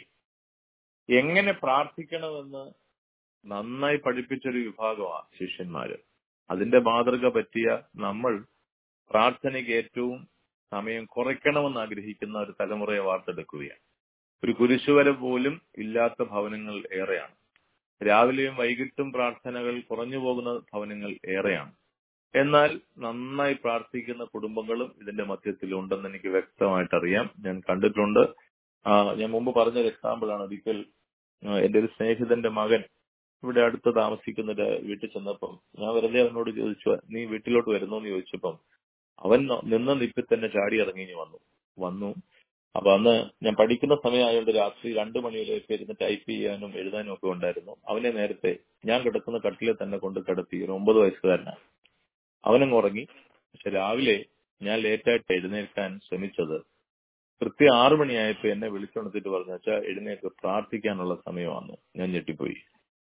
എങ്ങനെ പ്രാർത്ഥിക്കണമെന്ന് നന്നായി പഠിപ്പിച്ചൊരു വിഭാഗമാണ് ശിഷ്യന്മാര്. അതിന്റെ മാതൃക പറ്റിയ നമ്മൾ പ്രാർത്ഥനയ്ക്ക് ഏറ്റവും സമയം കുറയ്ക്കണമെന്ന് ആഗ്രഹിക്കുന്ന ഒരു തലമുറയെ വാർത്തെടുക്കുകയാണ്. ഒരു കുരിശുവര പോലും ഇല്ലാത്ത ഭവനങ്ങൾ ഏറെയാണ്. രാവിലെയും വൈകിട്ടും പ്രാർത്ഥനകൾ കുറഞ്ഞു പോകുന്ന ഭവനങ്ങൾ ഏറെയാണ്. എന്നാൽ നന്നായി പ്രാർത്ഥിക്കുന്ന കുടുംബങ്ങളും ഇതിന്റെ മധ്യത്തിൽ ഉണ്ടെന്ന് എനിക്ക് വ്യക്തമായിട്ട് അറിയാം. ഞാൻ കണ്ടിട്ടുണ്ട്. ആ ഞാൻ മുമ്പ് പറഞ്ഞൊരു എക്സാമ്പിൾ ആണ്. ഒരിക്കൽ എന്റെ ഒരു സ്നേഹിതന്റെ മകൻ ഇവിടെ അടുത്ത് താമസിക്കുന്ന ഒരു വീട്ടിൽ ചെന്നപ്പം ഞാൻ വെറുതെ അവനോട് ചോദിച്ചു, നീ വീട്ടിലോട്ട് വരുന്നോ എന്ന് ചോദിച്ചപ്പം അവൻ നിന്ന നിപ്പിൽ തന്നെ ചാടി ഇറങ്ങി വന്നു വന്നു അപ്പൊ അന്ന് ഞാൻ പഠിക്കുന്ന സമയമായതുകൊണ്ട് രാത്രി രണ്ടു മണിയിലേക്ക് ഇരുന്ന് ടൈപ്പ് ചെയ്യാനും എഴുതാനും ഒക്കെ ഉണ്ടായിരുന്നു. അവനെ നേരത്തെ ഞാൻ കിടക്കുന്ന കട്ടിലിൽ തന്നെ കൊണ്ട് കിടത്തി. ഒരു ഒമ്പത് വയസ്സുകാരനാണ്. അവനങ്ങ് ഉറങ്ങി. പക്ഷെ രാവിലെ ഞാൻ ലേറ്റായിട്ട് എഴുന്നേൽക്കാൻ ശ്രമിച്ചത് കൃത്യം ആറു മണിയായപ്പോ എന്നെ വിളിച്ചുണർത്തിട്ട് പറഞ്ഞു, വെച്ചാൽ എഴുന്നേൽക്ക്, പ്രാർത്ഥിക്കാനുള്ള സമയമാണ്. ഞാൻ ഞെട്ടിപ്പോയി.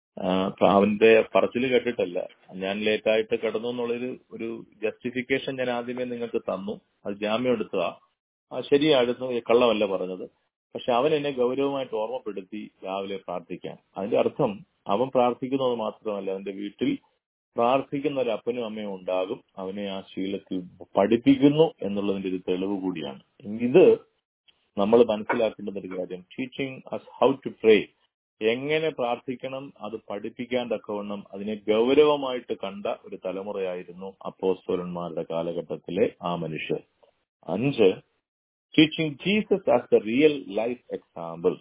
അവന്റെ പറച്ചിൽ കേട്ടിട്ടല്ല, ഞാൻ ലേറ്റായിട്ട് കിടന്നു എന്നുള്ളൊരു ഒരു ജസ്റ്റിഫിക്കേഷൻ ഞാൻ ആദ്യമേ നിങ്ങൾക്ക് തന്നു. അത് ജാമ്യം എടുത്തതാ. ശരിയായിരുന്നു, കള്ളമല്ല പറഞ്ഞത്. പക്ഷെ അവൻ എന്നെ ഗൗരവമായിട്ട് ഓർമ്മപ്പെടുത്തി രാവിലെ പ്രാർത്ഥിക്കാൻ. അതിന്റെ അർത്ഥം അവൻ പ്രാർത്ഥിക്കുന്നത് മാത്രമല്ല, അവന്റെ വീട്ടിൽ പ്രാർത്ഥിക്കുന്ന ഒരു അപ്പനും അമ്മയും ഉണ്ടാകും. അവനെ ആ ശീലത്തിൽ പഠിപ്പിക്കുന്നു എന്നുള്ളതിന്റെ ഒരു തെളിവ് കൂടിയാണ്. ഇത് നമ്മൾ മനസ്സിലാക്കേണ്ടുന്ന ഒരു കാര്യം. Teaching us how to pray, എങ്ങനെ പ്രാർത്ഥിക്കണം, അത് പഠിപ്പിക്കാൻ തക്കവണ്ണം അതിനെ ഗൗരവമായിട്ട് കണ്ട ഒരു തലമുറയായിരുന്നു അപ്പോസ്തലന്മാരുടെ കാലഘട്ടത്തിലെ ആ മനുഷ്യർ. അഞ്ച്, teaching Jesus as the real life example.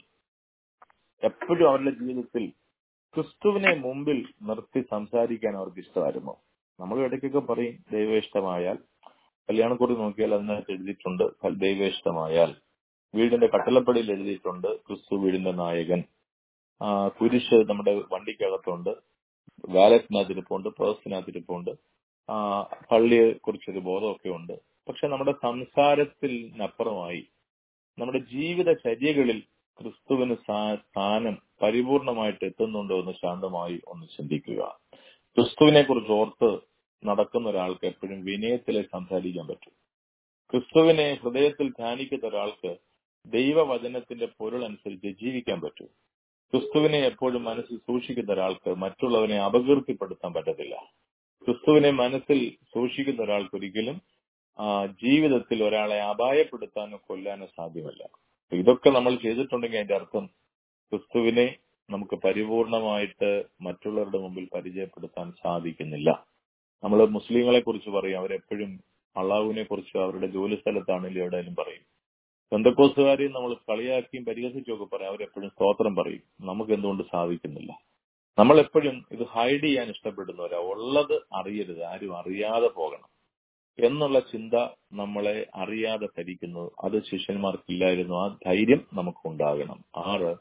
എപ്പോഴും അവരുടെ ജീവിതത്തിൽ ക്രിസ്തുവിനെ മുമ്പിൽ നിർത്തി സംസാരിക്കാൻ അവർക്ക് ഇഷ്ടമായിരുന്നു. നമ്മൾ ഇടയ്ക്കൊക്കെ പറയും ദൈവേഷ്ടമായാൽ. കല്യാണക്കുറി നോക്കിയാൽ അതിനകത്ത് എഴുതിയിട്ടുണ്ട് ദൈവേഷ്ടമായാൽ. വീടിന്റെ കട്ടിളപ്പടിയിൽ എഴുതിയിട്ടുണ്ട് ക്രിസ്തു വീടിന്റെ നായകൻ. ആ കുരിശ് നമ്മുടെ വണ്ടിക്കകത്തുണ്ട്, വാലറ്റിനകത്തിരിപ്പുണ്ട്, പേഴ്സിനകത്തിരിപ്പുണ്ട്. ആ പള്ളിയെ കുറിച്ചൊരു ബോധമൊക്കെ ഉണ്ട്. പക്ഷെ നമ്മുടെ സംസാരത്തിനപ്പുറമായി നമ്മുടെ ജീവിതചര്യകളിൽ ക്രിസ്തുവിന് സ്ഥാനം പരിപൂർണമായിട്ട് എത്തുന്നുണ്ടോ എന്ന് ശാന്തമായി ഒന്ന് ചിന്തിക്കുക. ക്രിസ്തുവിനെ കുറിച്ച് ഓർത്ത് നടക്കുന്ന ഒരാൾക്ക് എപ്പോഴും വിനയത്തിലെ സംസാരിക്കാൻ പറ്റും. ക്രിസ്തുവിനെ ഹൃദയത്തിൽ ധ്യാനിക്കുന്ന ഒരാൾക്ക് ദൈവവചനത്തിന്റെ പൊരുൾ അനുസരിച്ച് ജീവിക്കാൻ പറ്റും. ക്രിസ്തുവിനെ എപ്പോഴും മനസ്സിൽ സൂക്ഷിക്കുന്ന ഒരാൾക്ക് മറ്റുള്ളവനെ അപകീർത്തിപ്പെടുത്താൻ പറ്റത്തില്ല. ക്രിസ്തുവിനെ മനസ്സിൽ സൂക്ഷിക്കുന്ന ഒരാൾക്ക് ഒരിക്കലും ആ ജീവിതത്തിൽ ഒരാളെ അപായപ്പെടുത്താനോ കൊല്ലാനോ സാധ്യമല്ല. ഇതൊക്കെ നമ്മൾ ചെയ്തിട്ടുണ്ടെങ്കിൽ അതിന്റെ അർത്ഥം ക്രിസ്തുവിനെ നമുക്ക് പരിപൂർണമായിട്ട് മറ്റുള്ളവരുടെ മുമ്പിൽ പരിചയപ്പെടുത്താൻ സാധിക്കുന്നില്ല. നമ്മൾ മുസ്ലിങ്ങളെ കുറിച്ച് പറയും, അവരെപ്പോഴും അള്ളാഹുവിനെ കുറിച്ച് അവരുടെ ജോലി സ്ഥലത്താണെങ്കിലും എവിടെയും പറയും. പെന്തക്കോസ്തുകാരെയും നമ്മൾ കളിയാക്കിയും പരിഹസിച്ചുമൊക്കെ പറയും, അവരെപ്പോഴും സ്തോത്രം പറയും. നമുക്ക് എന്തുകൊണ്ട് സാധിക്കുന്നില്ല? നമ്മൾ എപ്പോഴും ഇത് ഹൈഡ് ചെയ്യാൻ ഇഷ്ടപ്പെടുന്നവരാ. ഉള്ളത് അറിയരുത്, ആരും അറിയാതെ പോകണം എന്നുള്ള ചിന്ത നമ്മളെ അറിയാതെ ഭരിക്കുന്നു. അത് ശിഷ്യന്മാർക്കില്ലായിരുന്നു. ആ ധൈര്യം നമുക്കുണ്ടാകണം. ആറ്,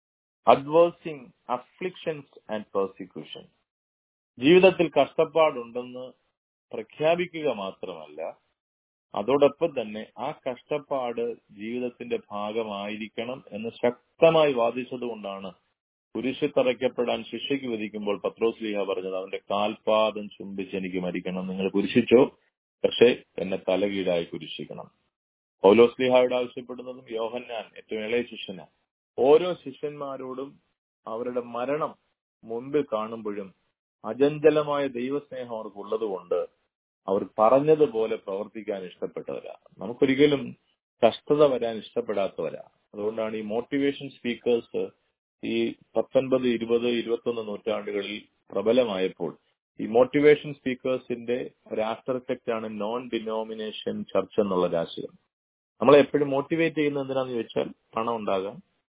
അഡ്വേഴ്സിങ് അഫ്ലിക്ഷൻസ് ആൻഡ് പെർസിക്യൂഷൻ. ജീവിതത്തിൽ കഷ്ടപ്പാടുണ്ടെന്ന് പ്രഖ്യാപിക്കുക മാത്രമല്ല, അതോടൊപ്പം തന്നെ ആ കഷ്ടപ്പാട് ജീവിതത്തിന്റെ ഭാഗമായിരിക്കണം എന്ന് ശക്തമായി വാദിച്ചതുകൊണ്ടാണ് കുരിശിൽ തറയ്ക്കപ്പെടാൻ ശിക്ഷയ്ക്ക് വിധിക്കുമ്പോൾ പത്രോസ്ലീഹ പറഞ്ഞത്, അവന്റെ കാൽപാദം ചുംബിച്ച് എനിക്ക് മരിക്കണം. നിങ്ങൾ കുരിശിച്ചോ, പക്ഷെ എന്നെ തലകീഴായി കുരിശിക്കണം. പൗലോസ്ലീഹയോട് ആവശ്യപ്പെടുന്നതും യോഹന്നാൻ ഏറ്റവും ഇളയ ശിഷ്യനാണ്. ഓരോ ശിഷ്യന്മാരോടും അവരുടെ മരണം മുൻപിൽ കാണുമ്പോഴും അചഞ്ചലമായ ദൈവസ്നേഹം അവർക്കുള്ളത് കൊണ്ട് അവർ പറഞ്ഞതുപോലെ പ്രവർത്തിക്കാൻ ഇഷ്ടപ്പെട്ടവരാ. നമുക്കൊരിക്കലും കഷ്ടത വരാൻ ഇഷ്ടപ്പെടാത്തവരാ. അതുകൊണ്ടാണ് ഈ മോട്ടിവേഷൻ സ്പീക്കേഴ്സ് ഈ പത്തൊൻപത് ഇരുപത് ഇരുപത്തൊന്ന് നൂറ്റാണ്ടുകളിൽ പ്രബലമായപ്പോൾ ഈ മോട്ടിവേഷൻ സ്പീക്കേഴ്സിന്റെ ഒരു ആഫ്റ്റർ എഫക്റ്റ് ആണ് നോൺ ഡിനോമിനേഷൻ ചർച്ച് എന്നുള്ള രാശിയം. നമ്മളെ എപ്പോഴും മോട്ടിവേറ്റ് ചെയ്യുന്നത് എന്തിനാന്ന് ചോദിച്ചാൽ പണം ഉണ്ടാകാം,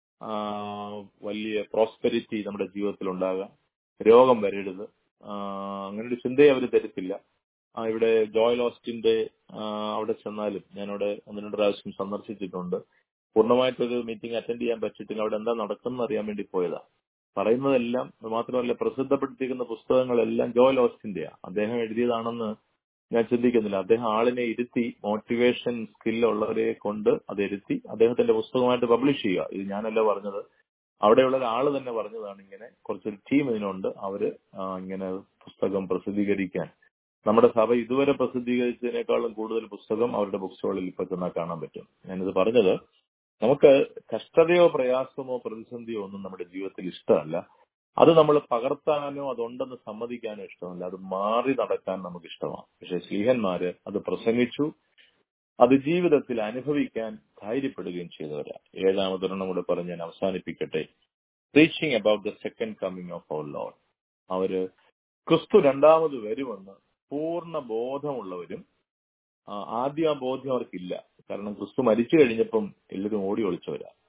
വലിയ പ്രോസ്പെരിറ്റി നമ്മുടെ ജീവിതത്തിൽ ഉണ്ടാകാം, രോഗം വരരുത്, അങ്ങനെ ഒരു ചിന്തയെ അവർ തരത്തില്ല. ഇവിടെ ജോയൽ ഓസ്റ്റിന്റെ അവിടെ ചെന്നാലും ഞാനവിടെ ഒന്ന് രണ്ട് പ്രാവശ്യം സന്ദർശിച്ചിട്ടുണ്ട്. പൂർണ്ണമായിട്ടൊരു മീറ്റിംഗ് അറ്റൻഡ് ചെയ്യാൻ പറ്റിയിട്ടില്ല. അവിടെ എന്താ നടക്കുന്നത് അറിയാൻ വേണ്ടി പോയതാ. പറയുന്നതെല്ലാം മാത്രമല്ല, പ്രസിദ്ധപ്പെടുത്തിയിരിക്കുന്ന പുസ്തകങ്ങളെല്ലാം ജോയൽ ഓസ്റ്റിന്റെയാ. അദ്ദേഹം എഴുതിയതാണെന്ന് ഞാൻ ചിന്തിക്കുന്നില്ല. അദ്ദേഹം ആളിനെ ഇരുത്തി മോട്ടിവേഷൻ സ്കില്ലുള്ളവരെ കൊണ്ട് അത് ഇരുത്തി അദ്ദേഹത്തിന്റെ പുസ്തകമായിട്ട് പബ്ലിഷ് ചെയ്യുക. ഇത് ഞാനല്ല പറഞ്ഞത്, അവിടെയുള്ള ഒരാള് തന്നെ പറഞ്ഞതാണ്. ഇങ്ങനെ കുറച്ചൊരു ടീം ഇതിനുണ്ട്, അവര് ഇങ്ങനെ പുസ്തകം പ്രസിദ്ധീകരിക്കാൻ. നമ്മുടെ സഭ ഇതുവരെ പ്രസിദ്ധീകരിച്ചതിനേക്കാളും കൂടുതൽ പുസ്തകം അവരുടെ ബുക്ക് സ്റ്റോളിൽ ഇപ്പൊ ചെന്നാൽ കാണാൻ പറ്റും. ഞാനിത് പറഞ്ഞത്, നമുക്ക് കഷ്ടതയോ പ്രയാസമോ പ്രതിസന്ധിയോ ഒന്നും നമ്മുടെ ജീവിതത്തിൽ ഇഷ്ടമല്ല. അത് നമ്മൾ പകർത്താനോ അതുണ്ടെന്ന് സമ്മതിക്കാനോ ഇഷ്ടമല്ല. അത് മാറി നടക്കാൻ നമുക്ക് ഇഷ്ടമാണ്. പക്ഷെ ശ്ലീഹന്മാര് അത് പ്രസംഗിച്ചു, അത് ജീവിതത്തിൽ അനുഭവിക്കാൻ ധൈര്യപ്പെടുകയും ചെയ്തവരാ. ഏഴാമതൊരെണ്ണം കൂടെ പറഞ്ഞ് ഞാൻ അവസാനിപ്പിക്കട്ടെ. Preaching about the second coming of our lord. അവര് ക്രിസ്തു രണ്ടാമത് വരുമെന്ന് പൂർണ്ണ ബോധമുള്ളവരും, ആദ്യം ആ ബോധ്യം അവർക്കില്ല. കാരണം ക്രിസ്തു മരിച്ചു കഴിഞ്ഞപ്പം എല്ലാവരും ഓടി ഒളിച്ചവരാ.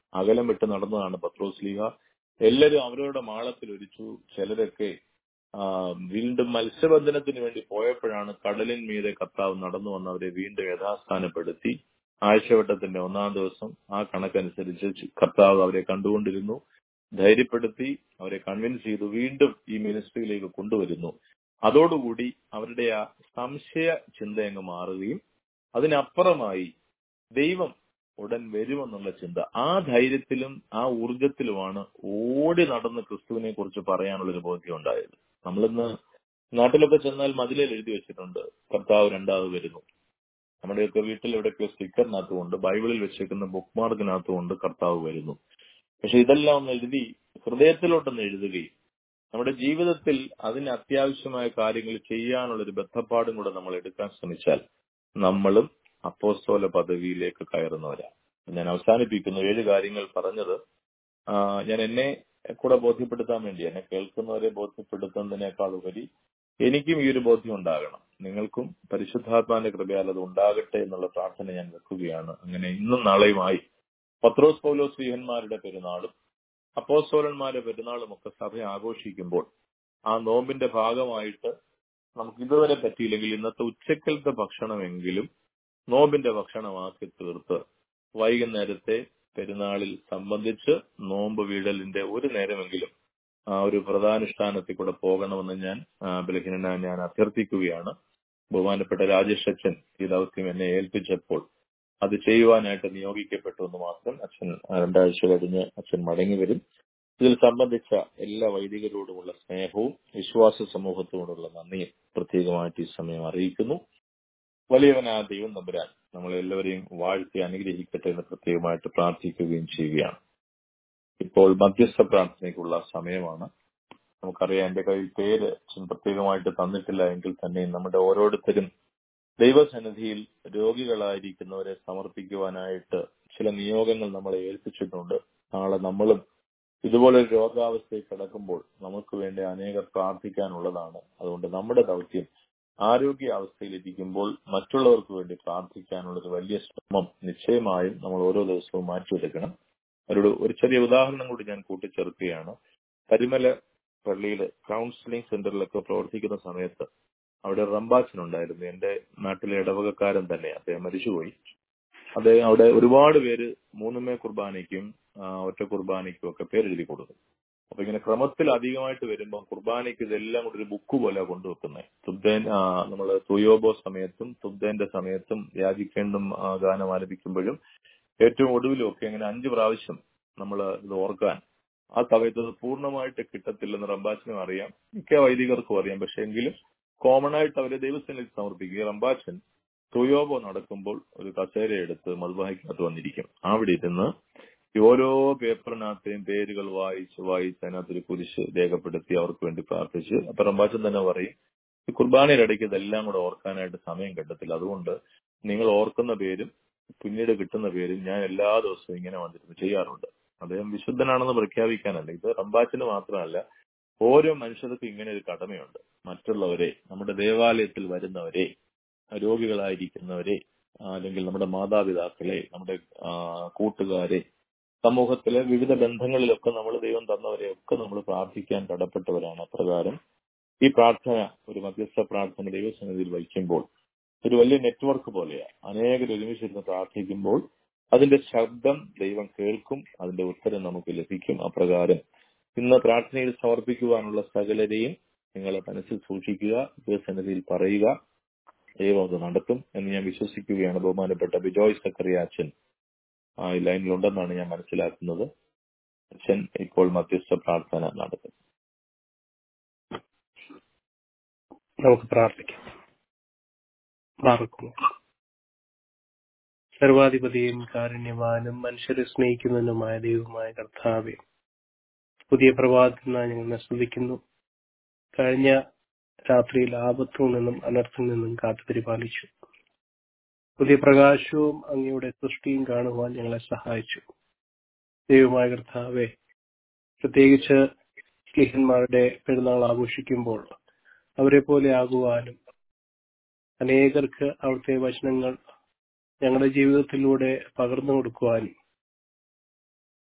അകലം വിട്ട് നടന്നതാണ് പത്രോസ് ലീഹ. എല്ലാവരും അവരവരുടെ മാളത്തിൽ ഒരിച്ചു. ചിലരൊക്കെ ആ വീണ്ടും മത്സ്യബന്ധനത്തിന് വേണ്ടി പോയപ്പോഴാണ് കടലിൻ മീതെ കർത്താവ് നടന്നു വന്ന് അവരെ വീണ്ടും യഥാസ്ഥാനപ്പെടുത്തി. ആഴ്ചവട്ടത്തിന്റെ ഒന്നാം ദിവസം ആ കണക്കനുസരിച്ച് കർത്താവ് അവരെ കണ്ടുകൊണ്ടിരുന്നു, ധൈര്യപ്പെടുത്തി, അവരെ കൺവിൻസ് ചെയ്തു, വീണ്ടും ഈ മിനിസ്ട്രിയിലേക്ക് കൊണ്ടുവരുന്നു. അതോടുകൂടി അവരുടെ ആ സംശയ ചിന്തയങ്ങ് മാറുകയും അതിനപ്പുറമായി ദൈവം ഉടൻ വരുമെന്നുള്ള ചിന്ത, ആ ധൈര്യത്തിലും ആ ഊർജത്തിലുമാണ് ഓടി നടന്ന് ക്രിസ്തുവിനെ കുറിച്ച് പറയാനുള്ളൊരു ബോധ്യം ഉണ്ടായത്. നമ്മളിന്ന് നാട്ടിലൊക്കെ ചെന്നാൽ മതിലിൽ എഴുതി വെച്ചിട്ടുണ്ട് കർത്താവ് രണ്ടാമത് വരുന്നു. നമ്മുടെയൊക്കെ വീട്ടിൽ എവിടെയൊക്കെ സ്റ്റിക്കറിനകത്തുമുണ്ട്, ബൈബിളിൽ വെച്ചേക്കുന്ന ബുക്ക് മാർക്കിനകത്തുമുണ്ട് കർത്താവ് വരുന്നു. പക്ഷെ ഇതെല്ലാം ഒന്ന് എഴുതി ഹൃദയത്തിലോട്ടൊന്ന് എഴുതുകയും നമ്മുടെ ജീവിതത്തിൽ അതിന് അത്യാവശ്യമായ കാര്യങ്ങൾ ചെയ്യാനുള്ളൊരു ബദ്ധപ്പാടും കൂടെ നമ്മൾ എടുക്കാൻ ശ്രമിച്ചാൽ നമ്മളും അപ്പോസ്തല പദവിയിലേക്ക് കയറുന്നവരാണ്. ഞാൻ അവസാനിപ്പിക്കുന്നു. ഏഴ് കാര്യങ്ങൾ പറഞ്ഞത് ഞാൻ എന്നെ കൂടെ ബോധ്യപ്പെടുത്താൻ വേണ്ടി, എന്നെ കേൾക്കുന്നവരെ ബോധ്യപ്പെടുത്തുന്നതിനേക്കാൾ ഉപരി എനിക്കും ഈ ഒരു ബോധ്യം ഉണ്ടാകണം. നിങ്ങൾക്കും പരിശുദ്ധാത്മാവിന്റെ കൃപയാൽ അത് ഉണ്ടാകട്ടെ എന്നുള്ള പ്രാർത്ഥന ഞാൻ വെക്കുകയാണ്. അങ്ങനെ ഇന്നും നാളെയുമായി പത്രോസ് പൗലോസ് ശ്ലീഹന്മാരുടെ പെരുന്നാളും അപ്പോസ്തലന്മാരുടെ പെരുന്നാളും ഒക്കെ സഭ ആഘോഷിക്കുമ്പോൾ ആ നോമ്പിന്റെ ഭാഗമായിട്ട് നമുക്ക് ഇതുവരെ പറ്റിയില്ലെങ്കിൽ ഇന്നത്തെ ഉച്ചക്കലത്തെ ഭക്ഷണമെങ്കിലും നോമ്പിന്റെ ഭക്ഷണമാക്കി തീർത്ത് വൈകുന്നേരത്തെ പെരുന്നാളിൽ സംബന്ധിച്ച് നോമ്പ് വീടലിന്റെ ഒരു നേരമെങ്കിലും ആ ഒരു പ്രധാനുഷ്ഠാനത്തിൽ കൂടെ പോകണമെന്ന് ഞാൻ ബലഹീനനായ ഞാൻ അഭ്യർത്ഥിക്കുകയാണ്. ബഹുമാനപ്പെട്ട രാജേഷ് അച്ഛൻ ഈ ദൗത്യം എന്നെ ഏൽപ്പിച്ചപ്പോൾ അത് ചെയ്യുവാനായിട്ട് നിയോഗിക്കപ്പെട്ടു എന്ന് മാത്രം. അച്ഛൻ രണ്ടാഴ്ച കഴിഞ്ഞ് അച്ഛൻ മടങ്ങി വരും. ഇതിൽ സംബന്ധിച്ച എല്ലാ വൈദികരോടുമുള്ള സ്നേഹവും വിശ്വാസ സമൂഹത്തോടുള്ള നന്ദിയും പ്രത്യേകമായിട്ട് ഈ സമയം അറിയിക്കുന്നു. വലിയവനായ ദൈവം തമ്പുരാൻ നമ്മളെല്ലാവരെയും വാഴ്ത്തി അനുഗ്രഹിക്കട്ടെ എന്ന് പ്രത്യേകമായിട്ട് പ്രാർത്ഥിക്കുകയും ചെയ്യുകയാണ്. ഇപ്പോൾ മധ്യസ്ഥ പ്രാർത്ഥനയ്ക്കുള്ള സമയമാണ്. നമുക്കറിയാം, എന്റെ കയ്യിൽ പേര് പ്രത്യേകമായിട്ട് തന്നിട്ടില്ല എങ്കിൽ തന്നെ നമ്മുടെ ഓരോരുത്തരും ദൈവസന്നിധിയിൽ രോഗികളായിരിക്കുന്നവരെ സമർപ്പിക്കുവാനായിട്ട് ചില നിയോഗങ്ങൾ നമ്മളെ ഏൽപ്പിച്ചിട്ടുണ്ട്. നാളെ നമ്മളും ഇതുപോലൊരു രോഗാവസ്ഥയിൽ കിടക്കുമ്പോൾ നമുക്ക് വേണ്ടി അനേകർ പ്രാർത്ഥിക്കാനുള്ളതാണ്. അതുകൊണ്ട് നമ്മുടെ ദൗത്യം ആരോഗ്യാവസ്ഥയിലിരിക്കുമ്പോൾ മറ്റുള്ളവർക്ക് വേണ്ടി പ്രാർത്ഥിക്കാനുള്ളൊരു വലിയ ശ്രമം നിശ്ചയമായും നമ്മൾ ഓരോ ദിവസവും മാറ്റിവെക്കണം. അവരോട് ഒരു ചെറിയ ഉദാഹരണം കൂടി ഞാൻ കൂട്ടിച്ചേർക്കുകയാണ്. പരിമല പള്ളിയിൽ കൗൺസിലിംഗ് സെന്ററിലൊക്കെ പ്രവർത്തിക്കുന്ന സമയത്ത് അവിടെ റംബാച്ചനുണ്ടായിരുന്നു. എന്റെ നാട്ടിലെ ഇടവകക്കാരൻ തന്നെ. അദ്ദേഹം മരിച്ചുപോയി. അദ്ദേഹം അവിടെ ഒരുപാട് പേര് മൂന്നുമേ കുർബാനയ്ക്കും ഒറ്റ കുർബാനയ്ക്കും ഒക്കെ പേരെഴുതി കൊടുക്കും. അപ്പൊ ഇങ്ങനെ ക്രമത്തിൽ അധികമായിട്ട് വരുമ്പോൾ കുർബാനയ്ക്ക് ഇതെല്ലാം കൂടി ഒരു ബുക്ക് പോലെ കൊണ്ടുവെക്കുന്നത്. തുബ്ദേൻ നമ്മള് തുയോബോ സമയത്തും തുബ്ദേന്റെ സമയത്തും യാചിക്കേണ്ടും ഗാനം ആലപിക്കുമ്പോഴും ഏറ്റവും ഒടുവിലും ഒക്കെ ഇങ്ങനെ അഞ്ചു പ്രാവശ്യം നമ്മൾ ഇത് ഓർക്കാൻ ആ സമയത്ത് അത് പൂർണ്ണമായിട്ട് കിട്ടത്തില്ലെന്ന് റംബാച്ചനും അറിയാം, മിക്ക വൈദികർക്കും അറിയാം. പക്ഷെ എങ്കിലും കോമൺ ആയിട്ട് അവരെ ദൈവസന്നിധിയിൽ സമർപ്പിക്കുക. റംബാച്ചൻ തുയോബോ നടക്കുമ്പോൾ ഒരു കസേര എടുത്ത് മദ്ബഹയ്ക്കകത്ത് വന്നിരിക്കും. അവിടെ ഇരുന്ന് ഓരോ പേപ്പറിനകത്തെയും പേരുകൾ വായിച്ച് വായിച്ച് അതിനകത്തൊരു കുരിശ് രേഖപ്പെടുത്തി അവർക്ക് വേണ്ടി പ്രാർത്ഥിച്ച്. അപ്പൊ റംബാച്ചൻ തന്നെ പറയും, ഈ കുർബാനയുടെ ഇടയ്ക്ക് ഇതെല്ലാം കൂടെ ഓർക്കാനായിട്ട് സമയം കിട്ടത്തില്ല. അതുകൊണ്ട് നിങ്ങൾ ഓർക്കുന്ന പേരും പിന്നീട് കിട്ടുന്ന പേരും ഞാൻ എല്ലാ ദിവസവും ഇങ്ങനെ വന്നിരുന്നു ചെയ്യാറുണ്ട്. അദ്ദേഹം വിശുദ്ധനാണെന്ന് പ്രഖ്യാപിക്കാനല്ല, ഇത് റംബാച്ചന് മാത്രമല്ല ഓരോ മനുഷ്യർക്കും ഇങ്ങനെ ഒരു കടമയുണ്ട്. മറ്റുള്ളവരെ, നമ്മുടെ ദേവാലയത്തിൽ വരുന്നവരെ, രോഗികളായിരിക്കുന്നവരെ, അല്ലെങ്കിൽ നമ്മുടെ മാതാപിതാക്കളെ, നമ്മുടെ കൂട്ടുകാരെ, സമൂഹത്തിലെ വിവിധ ബന്ധങ്ങളിലൊക്കെ നമ്മൾ ദൈവം തന്നവരെ ഒക്കെ നമ്മൾ പ്രാർത്ഥിക്കാൻ കടപ്പെട്ടവരാണ്. അപ്രകാരം ഈ പ്രാർത്ഥന ഒരു മധ്യസ്ഥ പ്രാർത്ഥന ദൈവസന്നിധിയിൽ വഹിക്കുമ്പോൾ ഒരു വലിയ നെറ്റ്വർക്ക് പോലെയാണ്. അനേകർ ഒരുമിച്ചിരുന്ന് പ്രാർത്ഥിക്കുമ്പോൾ അതിന്റെ ശബ്ദം ദൈവം കേൾക്കും, അതിന്റെ ഉത്തരം നമുക്ക് ലഭിക്കും. അപ്രകാരം ഇന്ന് പ്രാർത്ഥനയിൽ സമർപ്പിക്കുവാനുള്ള സകലരെയും നിങ്ങളെ മനസ്സിൽ സൂക്ഷിക്കുക, ദൈവസന്നിധിയിൽ പറയുക. ദൈവം അത് നടത്തും എന്ന് ഞാൻ വിശ്വസിക്കുകയാണ്. ബഹുമാനപ്പെട്ട ബിജോയ് സക്കറിയ അച്ഛൻ ആ ഈ ലൈനിലുണ്ടെന്നാണ് ഞാൻ മനസ്സിലാക്കുന്നത്. അച്ഛൻ ഇപ്പോൾ മധ്യസ്ഥ പ്രാർത്ഥന നടത്തും. നമുക്ക് പ്രാർത്ഥിക്കാം. സർവാധിപതിയും കാരുണ്യവാനും മനുഷ്യരെ സ്നേഹിക്കുന്നതിനുമായ ദൈവമായ കർത്താവേ, പുതിയ പ്രഭാതത്തിനായി ഞങ്ങൾ സ്തുതിക്കുന്നു. കഴിഞ്ഞ രാത്രിയിൽ ആപത്തിൽ നിന്നും അനർത്ഥത്തിൽ നിന്നും കാത്തു പരിപാലിച്ചു. പുതിയ പ്രകാശവും അങ്ങയുടെ സൃഷ്ടിയും കാണുവാൻ ഞങ്ങളെ സഹായിച്ചു. ദൈവമായ കർത്താവേ, പ്രത്യേകിച്ച് സ്ലീഹന്മാരുടെ പെരുന്നാൾ ആഘോഷിക്കുമ്പോൾ അവരെ പോലെ ആകുവാനും അനേകർക്ക് അവിടുത്തെ വചനങ്ങൾ ഞങ്ങളുടെ ജീവിതത്തിലൂടെ പകർന്നു കൊടുക്കുവാനും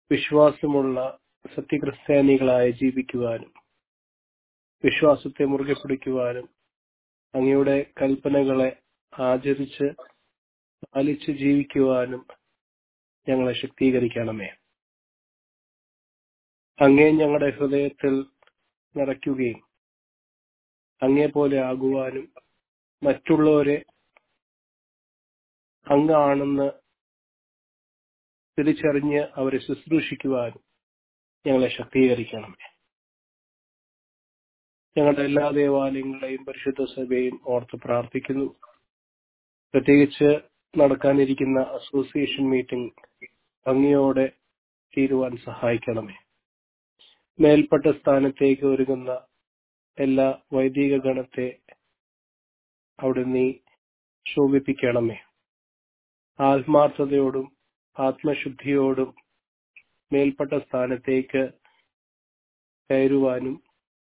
വിശ്വാസമുള്ള സത്യക്രിസ്ത്യാനികളായി ജീവിക്കുവാനും വിശ്വാസത്തെ മുറുകെ പിടിക്കുവാനും അങ്ങയുടെ കൽപ്പനകളെ ആചരിച്ച് പാലിച്ച് ജീവിക്കുവാനും ഞങ്ങളെ ശക്തീകരിക്കണമേ. അങ്ങേ ഞങ്ങളുടെ ഹൃദയത്തിൽ നിറയ്ക്കുകയും അങ്ങേ പോലെ ആകുവാനും മറ്റുള്ളവരെ അങ്ങാണെന്ന് തിരിച്ചറിഞ്ഞ് അവരെ ശുശ്രൂഷിക്കുവാനും ഞങ്ങളെ ശക്തീകരിക്കണമേ. ഞങ്ങളുടെ എല്ലാ ദേവാലയങ്ങളെയും പരിശുദ്ധ സഭയും ഓർത്ത് പ്രാർത്ഥിക്കുന്നു. പ്രത്യേകിച്ച് നടക്കാനിരിക്കുന്ന അസോസിയേഷൻ മീറ്റിംഗ് ഭംഗിയോടെ തീരുവാൻ സഹായിക്കണമേ. മേൽപ്പെട്ട സ്ഥാനത്തേക്ക് ഒരുങ്ങുന്ന എല്ലാ വൈദിക ഗണത്തെ അവിടെ നീ ശോഭിപ്പിക്കണമേ. ആത്മാർത്ഥതയോടും ആത്മശുദ്ധിയോടും മേൽപ്പെട്ട സ്ഥാനത്തേക്ക് കയറുവാനും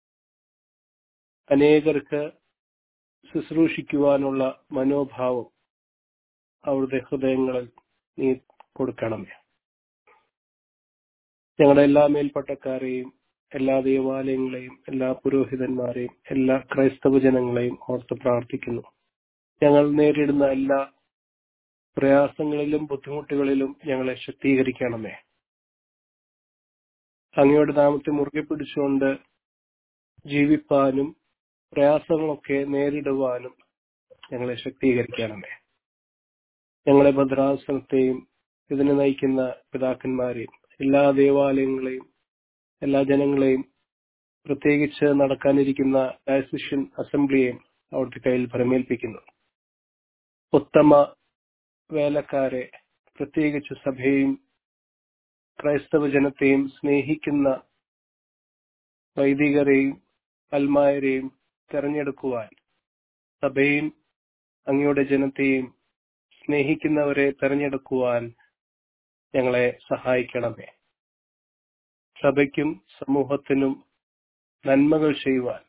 അനേകർക്ക് ശുശ്രൂഷിക്കുവാനുള്ള മനോഭാവം അവരുടെ ഹൃദയങ്ങളിൽ നീ കൊടുക്കണമേ. ഞങ്ങളുടെ എല്ലാ മേൽപ്പട്ടക്കാരെയും എല്ലാ ദേവാലയങ്ങളെയും എല്ലാ പുരോഹിതന്മാരെയും എല്ലാ ക്രൈസ്തവ ജനങ്ങളെയും ഓർത്ത് പ്രാർത്ഥിക്കുന്നു. ഞങ്ങൾ നേരിടുന്ന എല്ലാ പ്രയാസങ്ങളിലും ബുദ്ധിമുട്ടുകളിലും ഞങ്ങളെ ശക്തീകരിക്കണമേ. അങ്ങയുടെ നാമത്തെ മുറുകെ പിടിച്ചുകൊണ്ട് ജീവിപ്പാനും പ്രയാസങ്ങളൊക്കെ നേരിടുവാനും ഞങ്ങളെ ശക്തീകരിക്കണമേ. ഞങ്ങളെ ഭദ്രാസനത്തെയും ഇതിനെ നയിക്കുന്ന പിതാക്കന്മാരെയും എല്ലാ ദേവാലയങ്ങളെയും എല്ലാ ജനങ്ങളെയും പ്രത്യേകിച്ച് നടക്കാനിരിക്കുന്ന ഡയസിഷ്യൻ അസംബ്ലിയെയും അവിടുത്തെ കയ്യിൽ ഭരമേൽപ്പിക്കുന്നു. ഉത്തമ വേലക്കാരെ, പ്രത്യേകിച്ച് സഭയെയും ക്രൈസ്തവ ജനത്തെയും സ്നേഹിക്കുന്ന വൈദികരെയും അൽമായരെയും തെരഞ്ഞെടുക്കുവാൻ സഭയും അങ്ങയുടെ ജനത്തെയും സ്നേഹിക്കുന്നവരെ തെരഞ്ഞെടുക്കുവാൻ ഞങ്ങളെ സഹായിക്കണമേ. സഭയ്ക്കും സമൂഹത്തിനും നന്മകൾ ചെയ്യുവാൻ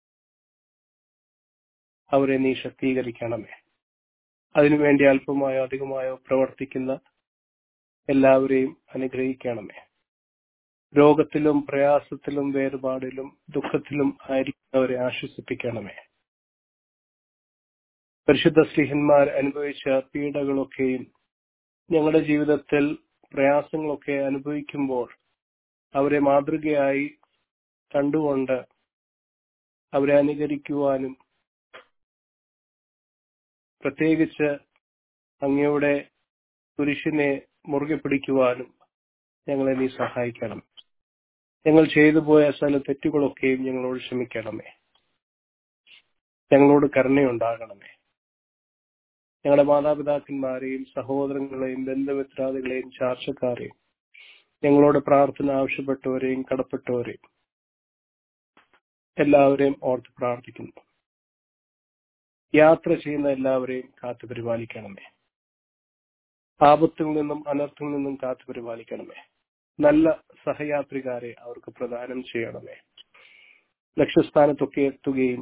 അവരെ നീ ശക്തീകരിക്കണമേ. അതിനുവേണ്ടി അല്പമായോ അധികമായോ പ്രവർത്തിക്കുന്ന എല്ലാവരെയും അനുഗ്രഹിക്കണമേ. രോഗത്തിലും പ്രയാസത്തിലും വേർപാടിലും ദുഃഖത്തിലും ആയിരിക്കുന്നവരെ ആശ്വസിപ്പിക്കണമേ. പരിശുദ്ധ സ്ലീഹന്മാർ അനുഭവിച്ച പീഡകളൊക്കെയും ഞങ്ങളുടെ ജീവിതത്തിൽ പ്രയാസങ്ങളൊക്കെ അനുഭവിക്കുമ്പോൾ അവരെ മാതൃകയായി കണ്ടുകൊണ്ട് അവരെ അനുകരിക്കുവാനും പ്രത്യേകിച്ച് അങ്ങയുടെ കുരിശിനെ മുറുകെ പിടിക്കുവാനും ഞങ്ങളെ നീ സഹായിക്കണം. ഞങ്ങൾ ചെയ്തു പോയ സകല തെറ്റുകളൊക്കെയും ഞങ്ങളോട് ക്ഷമിക്കണമേ. ഞങ്ങളോട് കരുണയുണ്ടാകണമേ. ഞങ്ങളുടെ മാതാപിതാക്കന്മാരെയും സഹോദരങ്ങളെയും ബന്ധുമിത്രാദികളെയും ചാർച്ചക്കാരെയും ഞങ്ങളോട് പ്രാർത്ഥന ആവശ്യപ്പെട്ടവരെയും കടപ്പെട്ടവരെയും എല്ലാവരെയും ഓർത്ത് പ്രാർത്ഥിക്കുന്നു. യാത്ര ചെയ്യുന്ന എല്ലാവരെയും കാത്തു പരിപാലിക്കണമേ. ആപത്തിൽ നിന്നും അനർത്ഥത്തിൽ നിന്നും കാത്തു പരിപാലിക്കണമേ. നല്ല സഹയാത്രികാരെ അവർക്ക് പ്രദാനം ചെയ്യണമേ. ലക്ഷ്യസ്ഥാനത്തൊക്കെ എത്തുകയും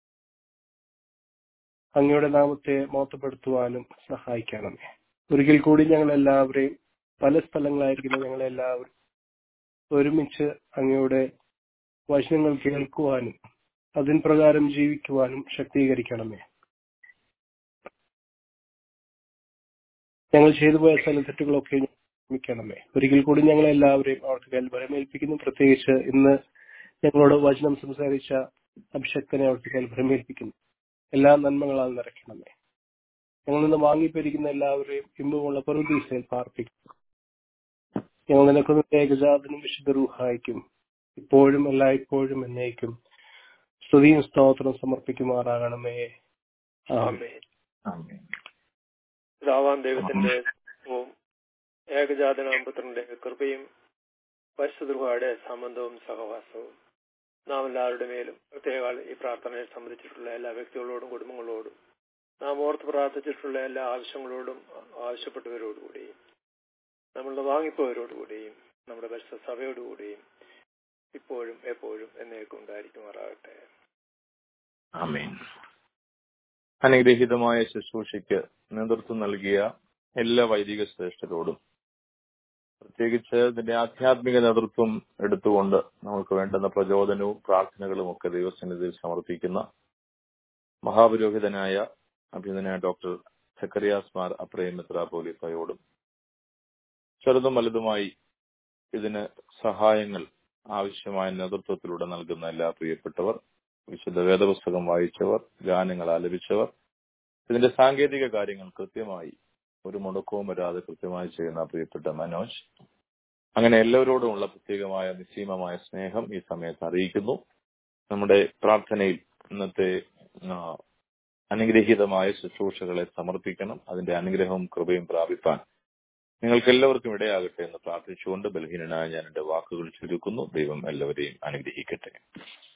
അങ്ങയുടെ നാമത്തെ മോത്തപ്പെടുത്തുവാനും സഹായിക്കണമേ. ഒരിക്കൽ കൂടി ഞങ്ങൾ എല്ലാവരെയും പല സ്ഥലങ്ങളായിരിക്കുന്ന ഞങ്ങളെല്ലാവരും ഒരുമിച്ച് അങ്ങയുടെ വചനങ്ങൾ കേൾക്കുവാനും അതിൻ പ്രകാരം ജീവിക്കുവാനും ശക്തീകരിക്കണമേ. ഞങ്ങൾ ചെയ്തു പോയ സ്ഥല തെറ്റുകളൊക്കെ ക്ഷമിക്കണമേ. ഒരിക്കൽ കൂടി ഞങ്ങൾ എല്ലാവരെയും അവർക്ക് കയ്യിൽ ഭരമേൽപ്പിക്കുന്നു. പ്രത്യേകിച്ച് ഇന്ന് ഞങ്ങളോട് വചനം സംസാരിച്ച അഭിഷക്തനെ അവർക്ക് കയ്യിൽ ഭരമേൽപ്പിക്കുന്നു. എല്ലാ നന്മകളാൽ നിറയ്ക്കണമേ. ഞങ്ങൾ നിന്ന് വാങ്ങിപ്പോയിരിക്കുന്ന എല്ലാവരെയും ഇമ്പമുള്ള പറുദീസയിൽ പാർപ്പിക്കുന്നു. ഞങ്ങൾ നിനക്കൊന്ന് ഏകജാതനും വിശുദ്ധ റൂഹായിക്കും ഇപ്പോഴും എല്ലായ്പ്പോഴും എന്നേക്കും സ്തുതിയും സ്തോത്രം സമർപ്പിക്കുമാറാകണമേ. ആമേൻ. പിതാവാം ദൈവത്തിന്റെ സ്നേഹവും ഏകജാതനാം പുത്രന്റെ കൃപയും പരിശുദ്ധ റൂഹായുടെ സംബന്ധവും സഹവാസവും നാം എല്ലാവരുടെ മേലും പ്രത്യേക ഈ പ്രാർത്ഥനയെ സംബന്ധിച്ചിട്ടുള്ള എല്ലാ വ്യക്തികളോടും കുടുംബങ്ങളോടും നാം ഓർത്ത് പ്രാർത്ഥിച്ചിട്ടുള്ള എല്ലാ ആവശ്യങ്ങളോടും ആവശ്യപ്പെട്ടവരോടുകൂടിയും നമ്മളുടെ വാങ്ങിപ്പോയവരോടുകൂടിയും നമ്മുടെ പരിശുദ്ധ സഭയോടുകൂടിയും ഇപ്പോഴും എപ്പോഴും എന്നേക്കും ഉണ്ടായിരിക്കുമാറാകട്ടെ. ആമേൻ. അനുഗ്രഹീതമായ ശുശ്രൂഷയ്ക്ക് നേതൃത്വം നൽകിയ എല്ലാ വൈദിക ശ്രേഷ്ഠരോടും പ്രത്യേകിച്ച് ഇതിന്റെ ആധ്യാത്മിക നേതൃത്വം എടുത്തുകൊണ്ട് നമുക്ക് വേണ്ടുന്ന പ്രചോദനവും പ്രാർത്ഥനകളും ഒക്കെ ദൈവസന്നിധിയിൽ സമർപ്പിക്കുന്ന മഹാപുരോഹിതനായ അഭിനന്ദനായ ഡോക്ടർ സക്കറിയാസ് മാർ അപ്രേം മെത്രാപ്പോലീത്തയോടും ചെറുതും വലുതുമായി ഇതിന് സഹായങ്ങൾ ആവശ്യമായ നേതൃത്വത്തിലൂടെ നൽകുന്ന എല്ലാ പ്രിയപ്പെട്ടവർ, വിശുദ്ധ വേദപുസ്തകം വായിച്ചവർ, ഗാനങ്ങൾ ആലപിച്ചവർ, ഇതിന്റെ സാങ്കേതിക കാര്യങ്ങൾ കൃത്യമായി ഒരു മുടക്കവും വരാതെ കൃത്യമായി ചെയ്യുന്ന പ്രിയപ്പെട്ട മനോജ്, അങ്ങനെ എല്ലാവരോടുമുള്ള പ്രത്യേകമായ നിസ്സീമമായ സ്നേഹം ഈ സമയത്ത് അറിയിക്കുന്നു. നമ്മുടെ പ്രാർത്ഥനയിൽ ഇന്നത്തെ അനുഗ്രഹീതമായ ശുശ്രൂഷകളെ സമർപ്പിക്കണം. അതിന്റെ അനുഗ്രഹവും കൃപയും പ്രാപിപ്പാൻ നിങ്ങൾക്ക് എല്ലാവർക്കും ഇടയാകട്ടെ എന്ന് പ്രാർത്ഥിച്ചുകൊണ്ട് ബലഹീനനായ ഞാൻ എന്റെ വാക്കുകൾ ചുരുക്കുന്നു. ദൈവം എല്ലാവരെയും അനുഗ്രഹിക്കട്ടെ.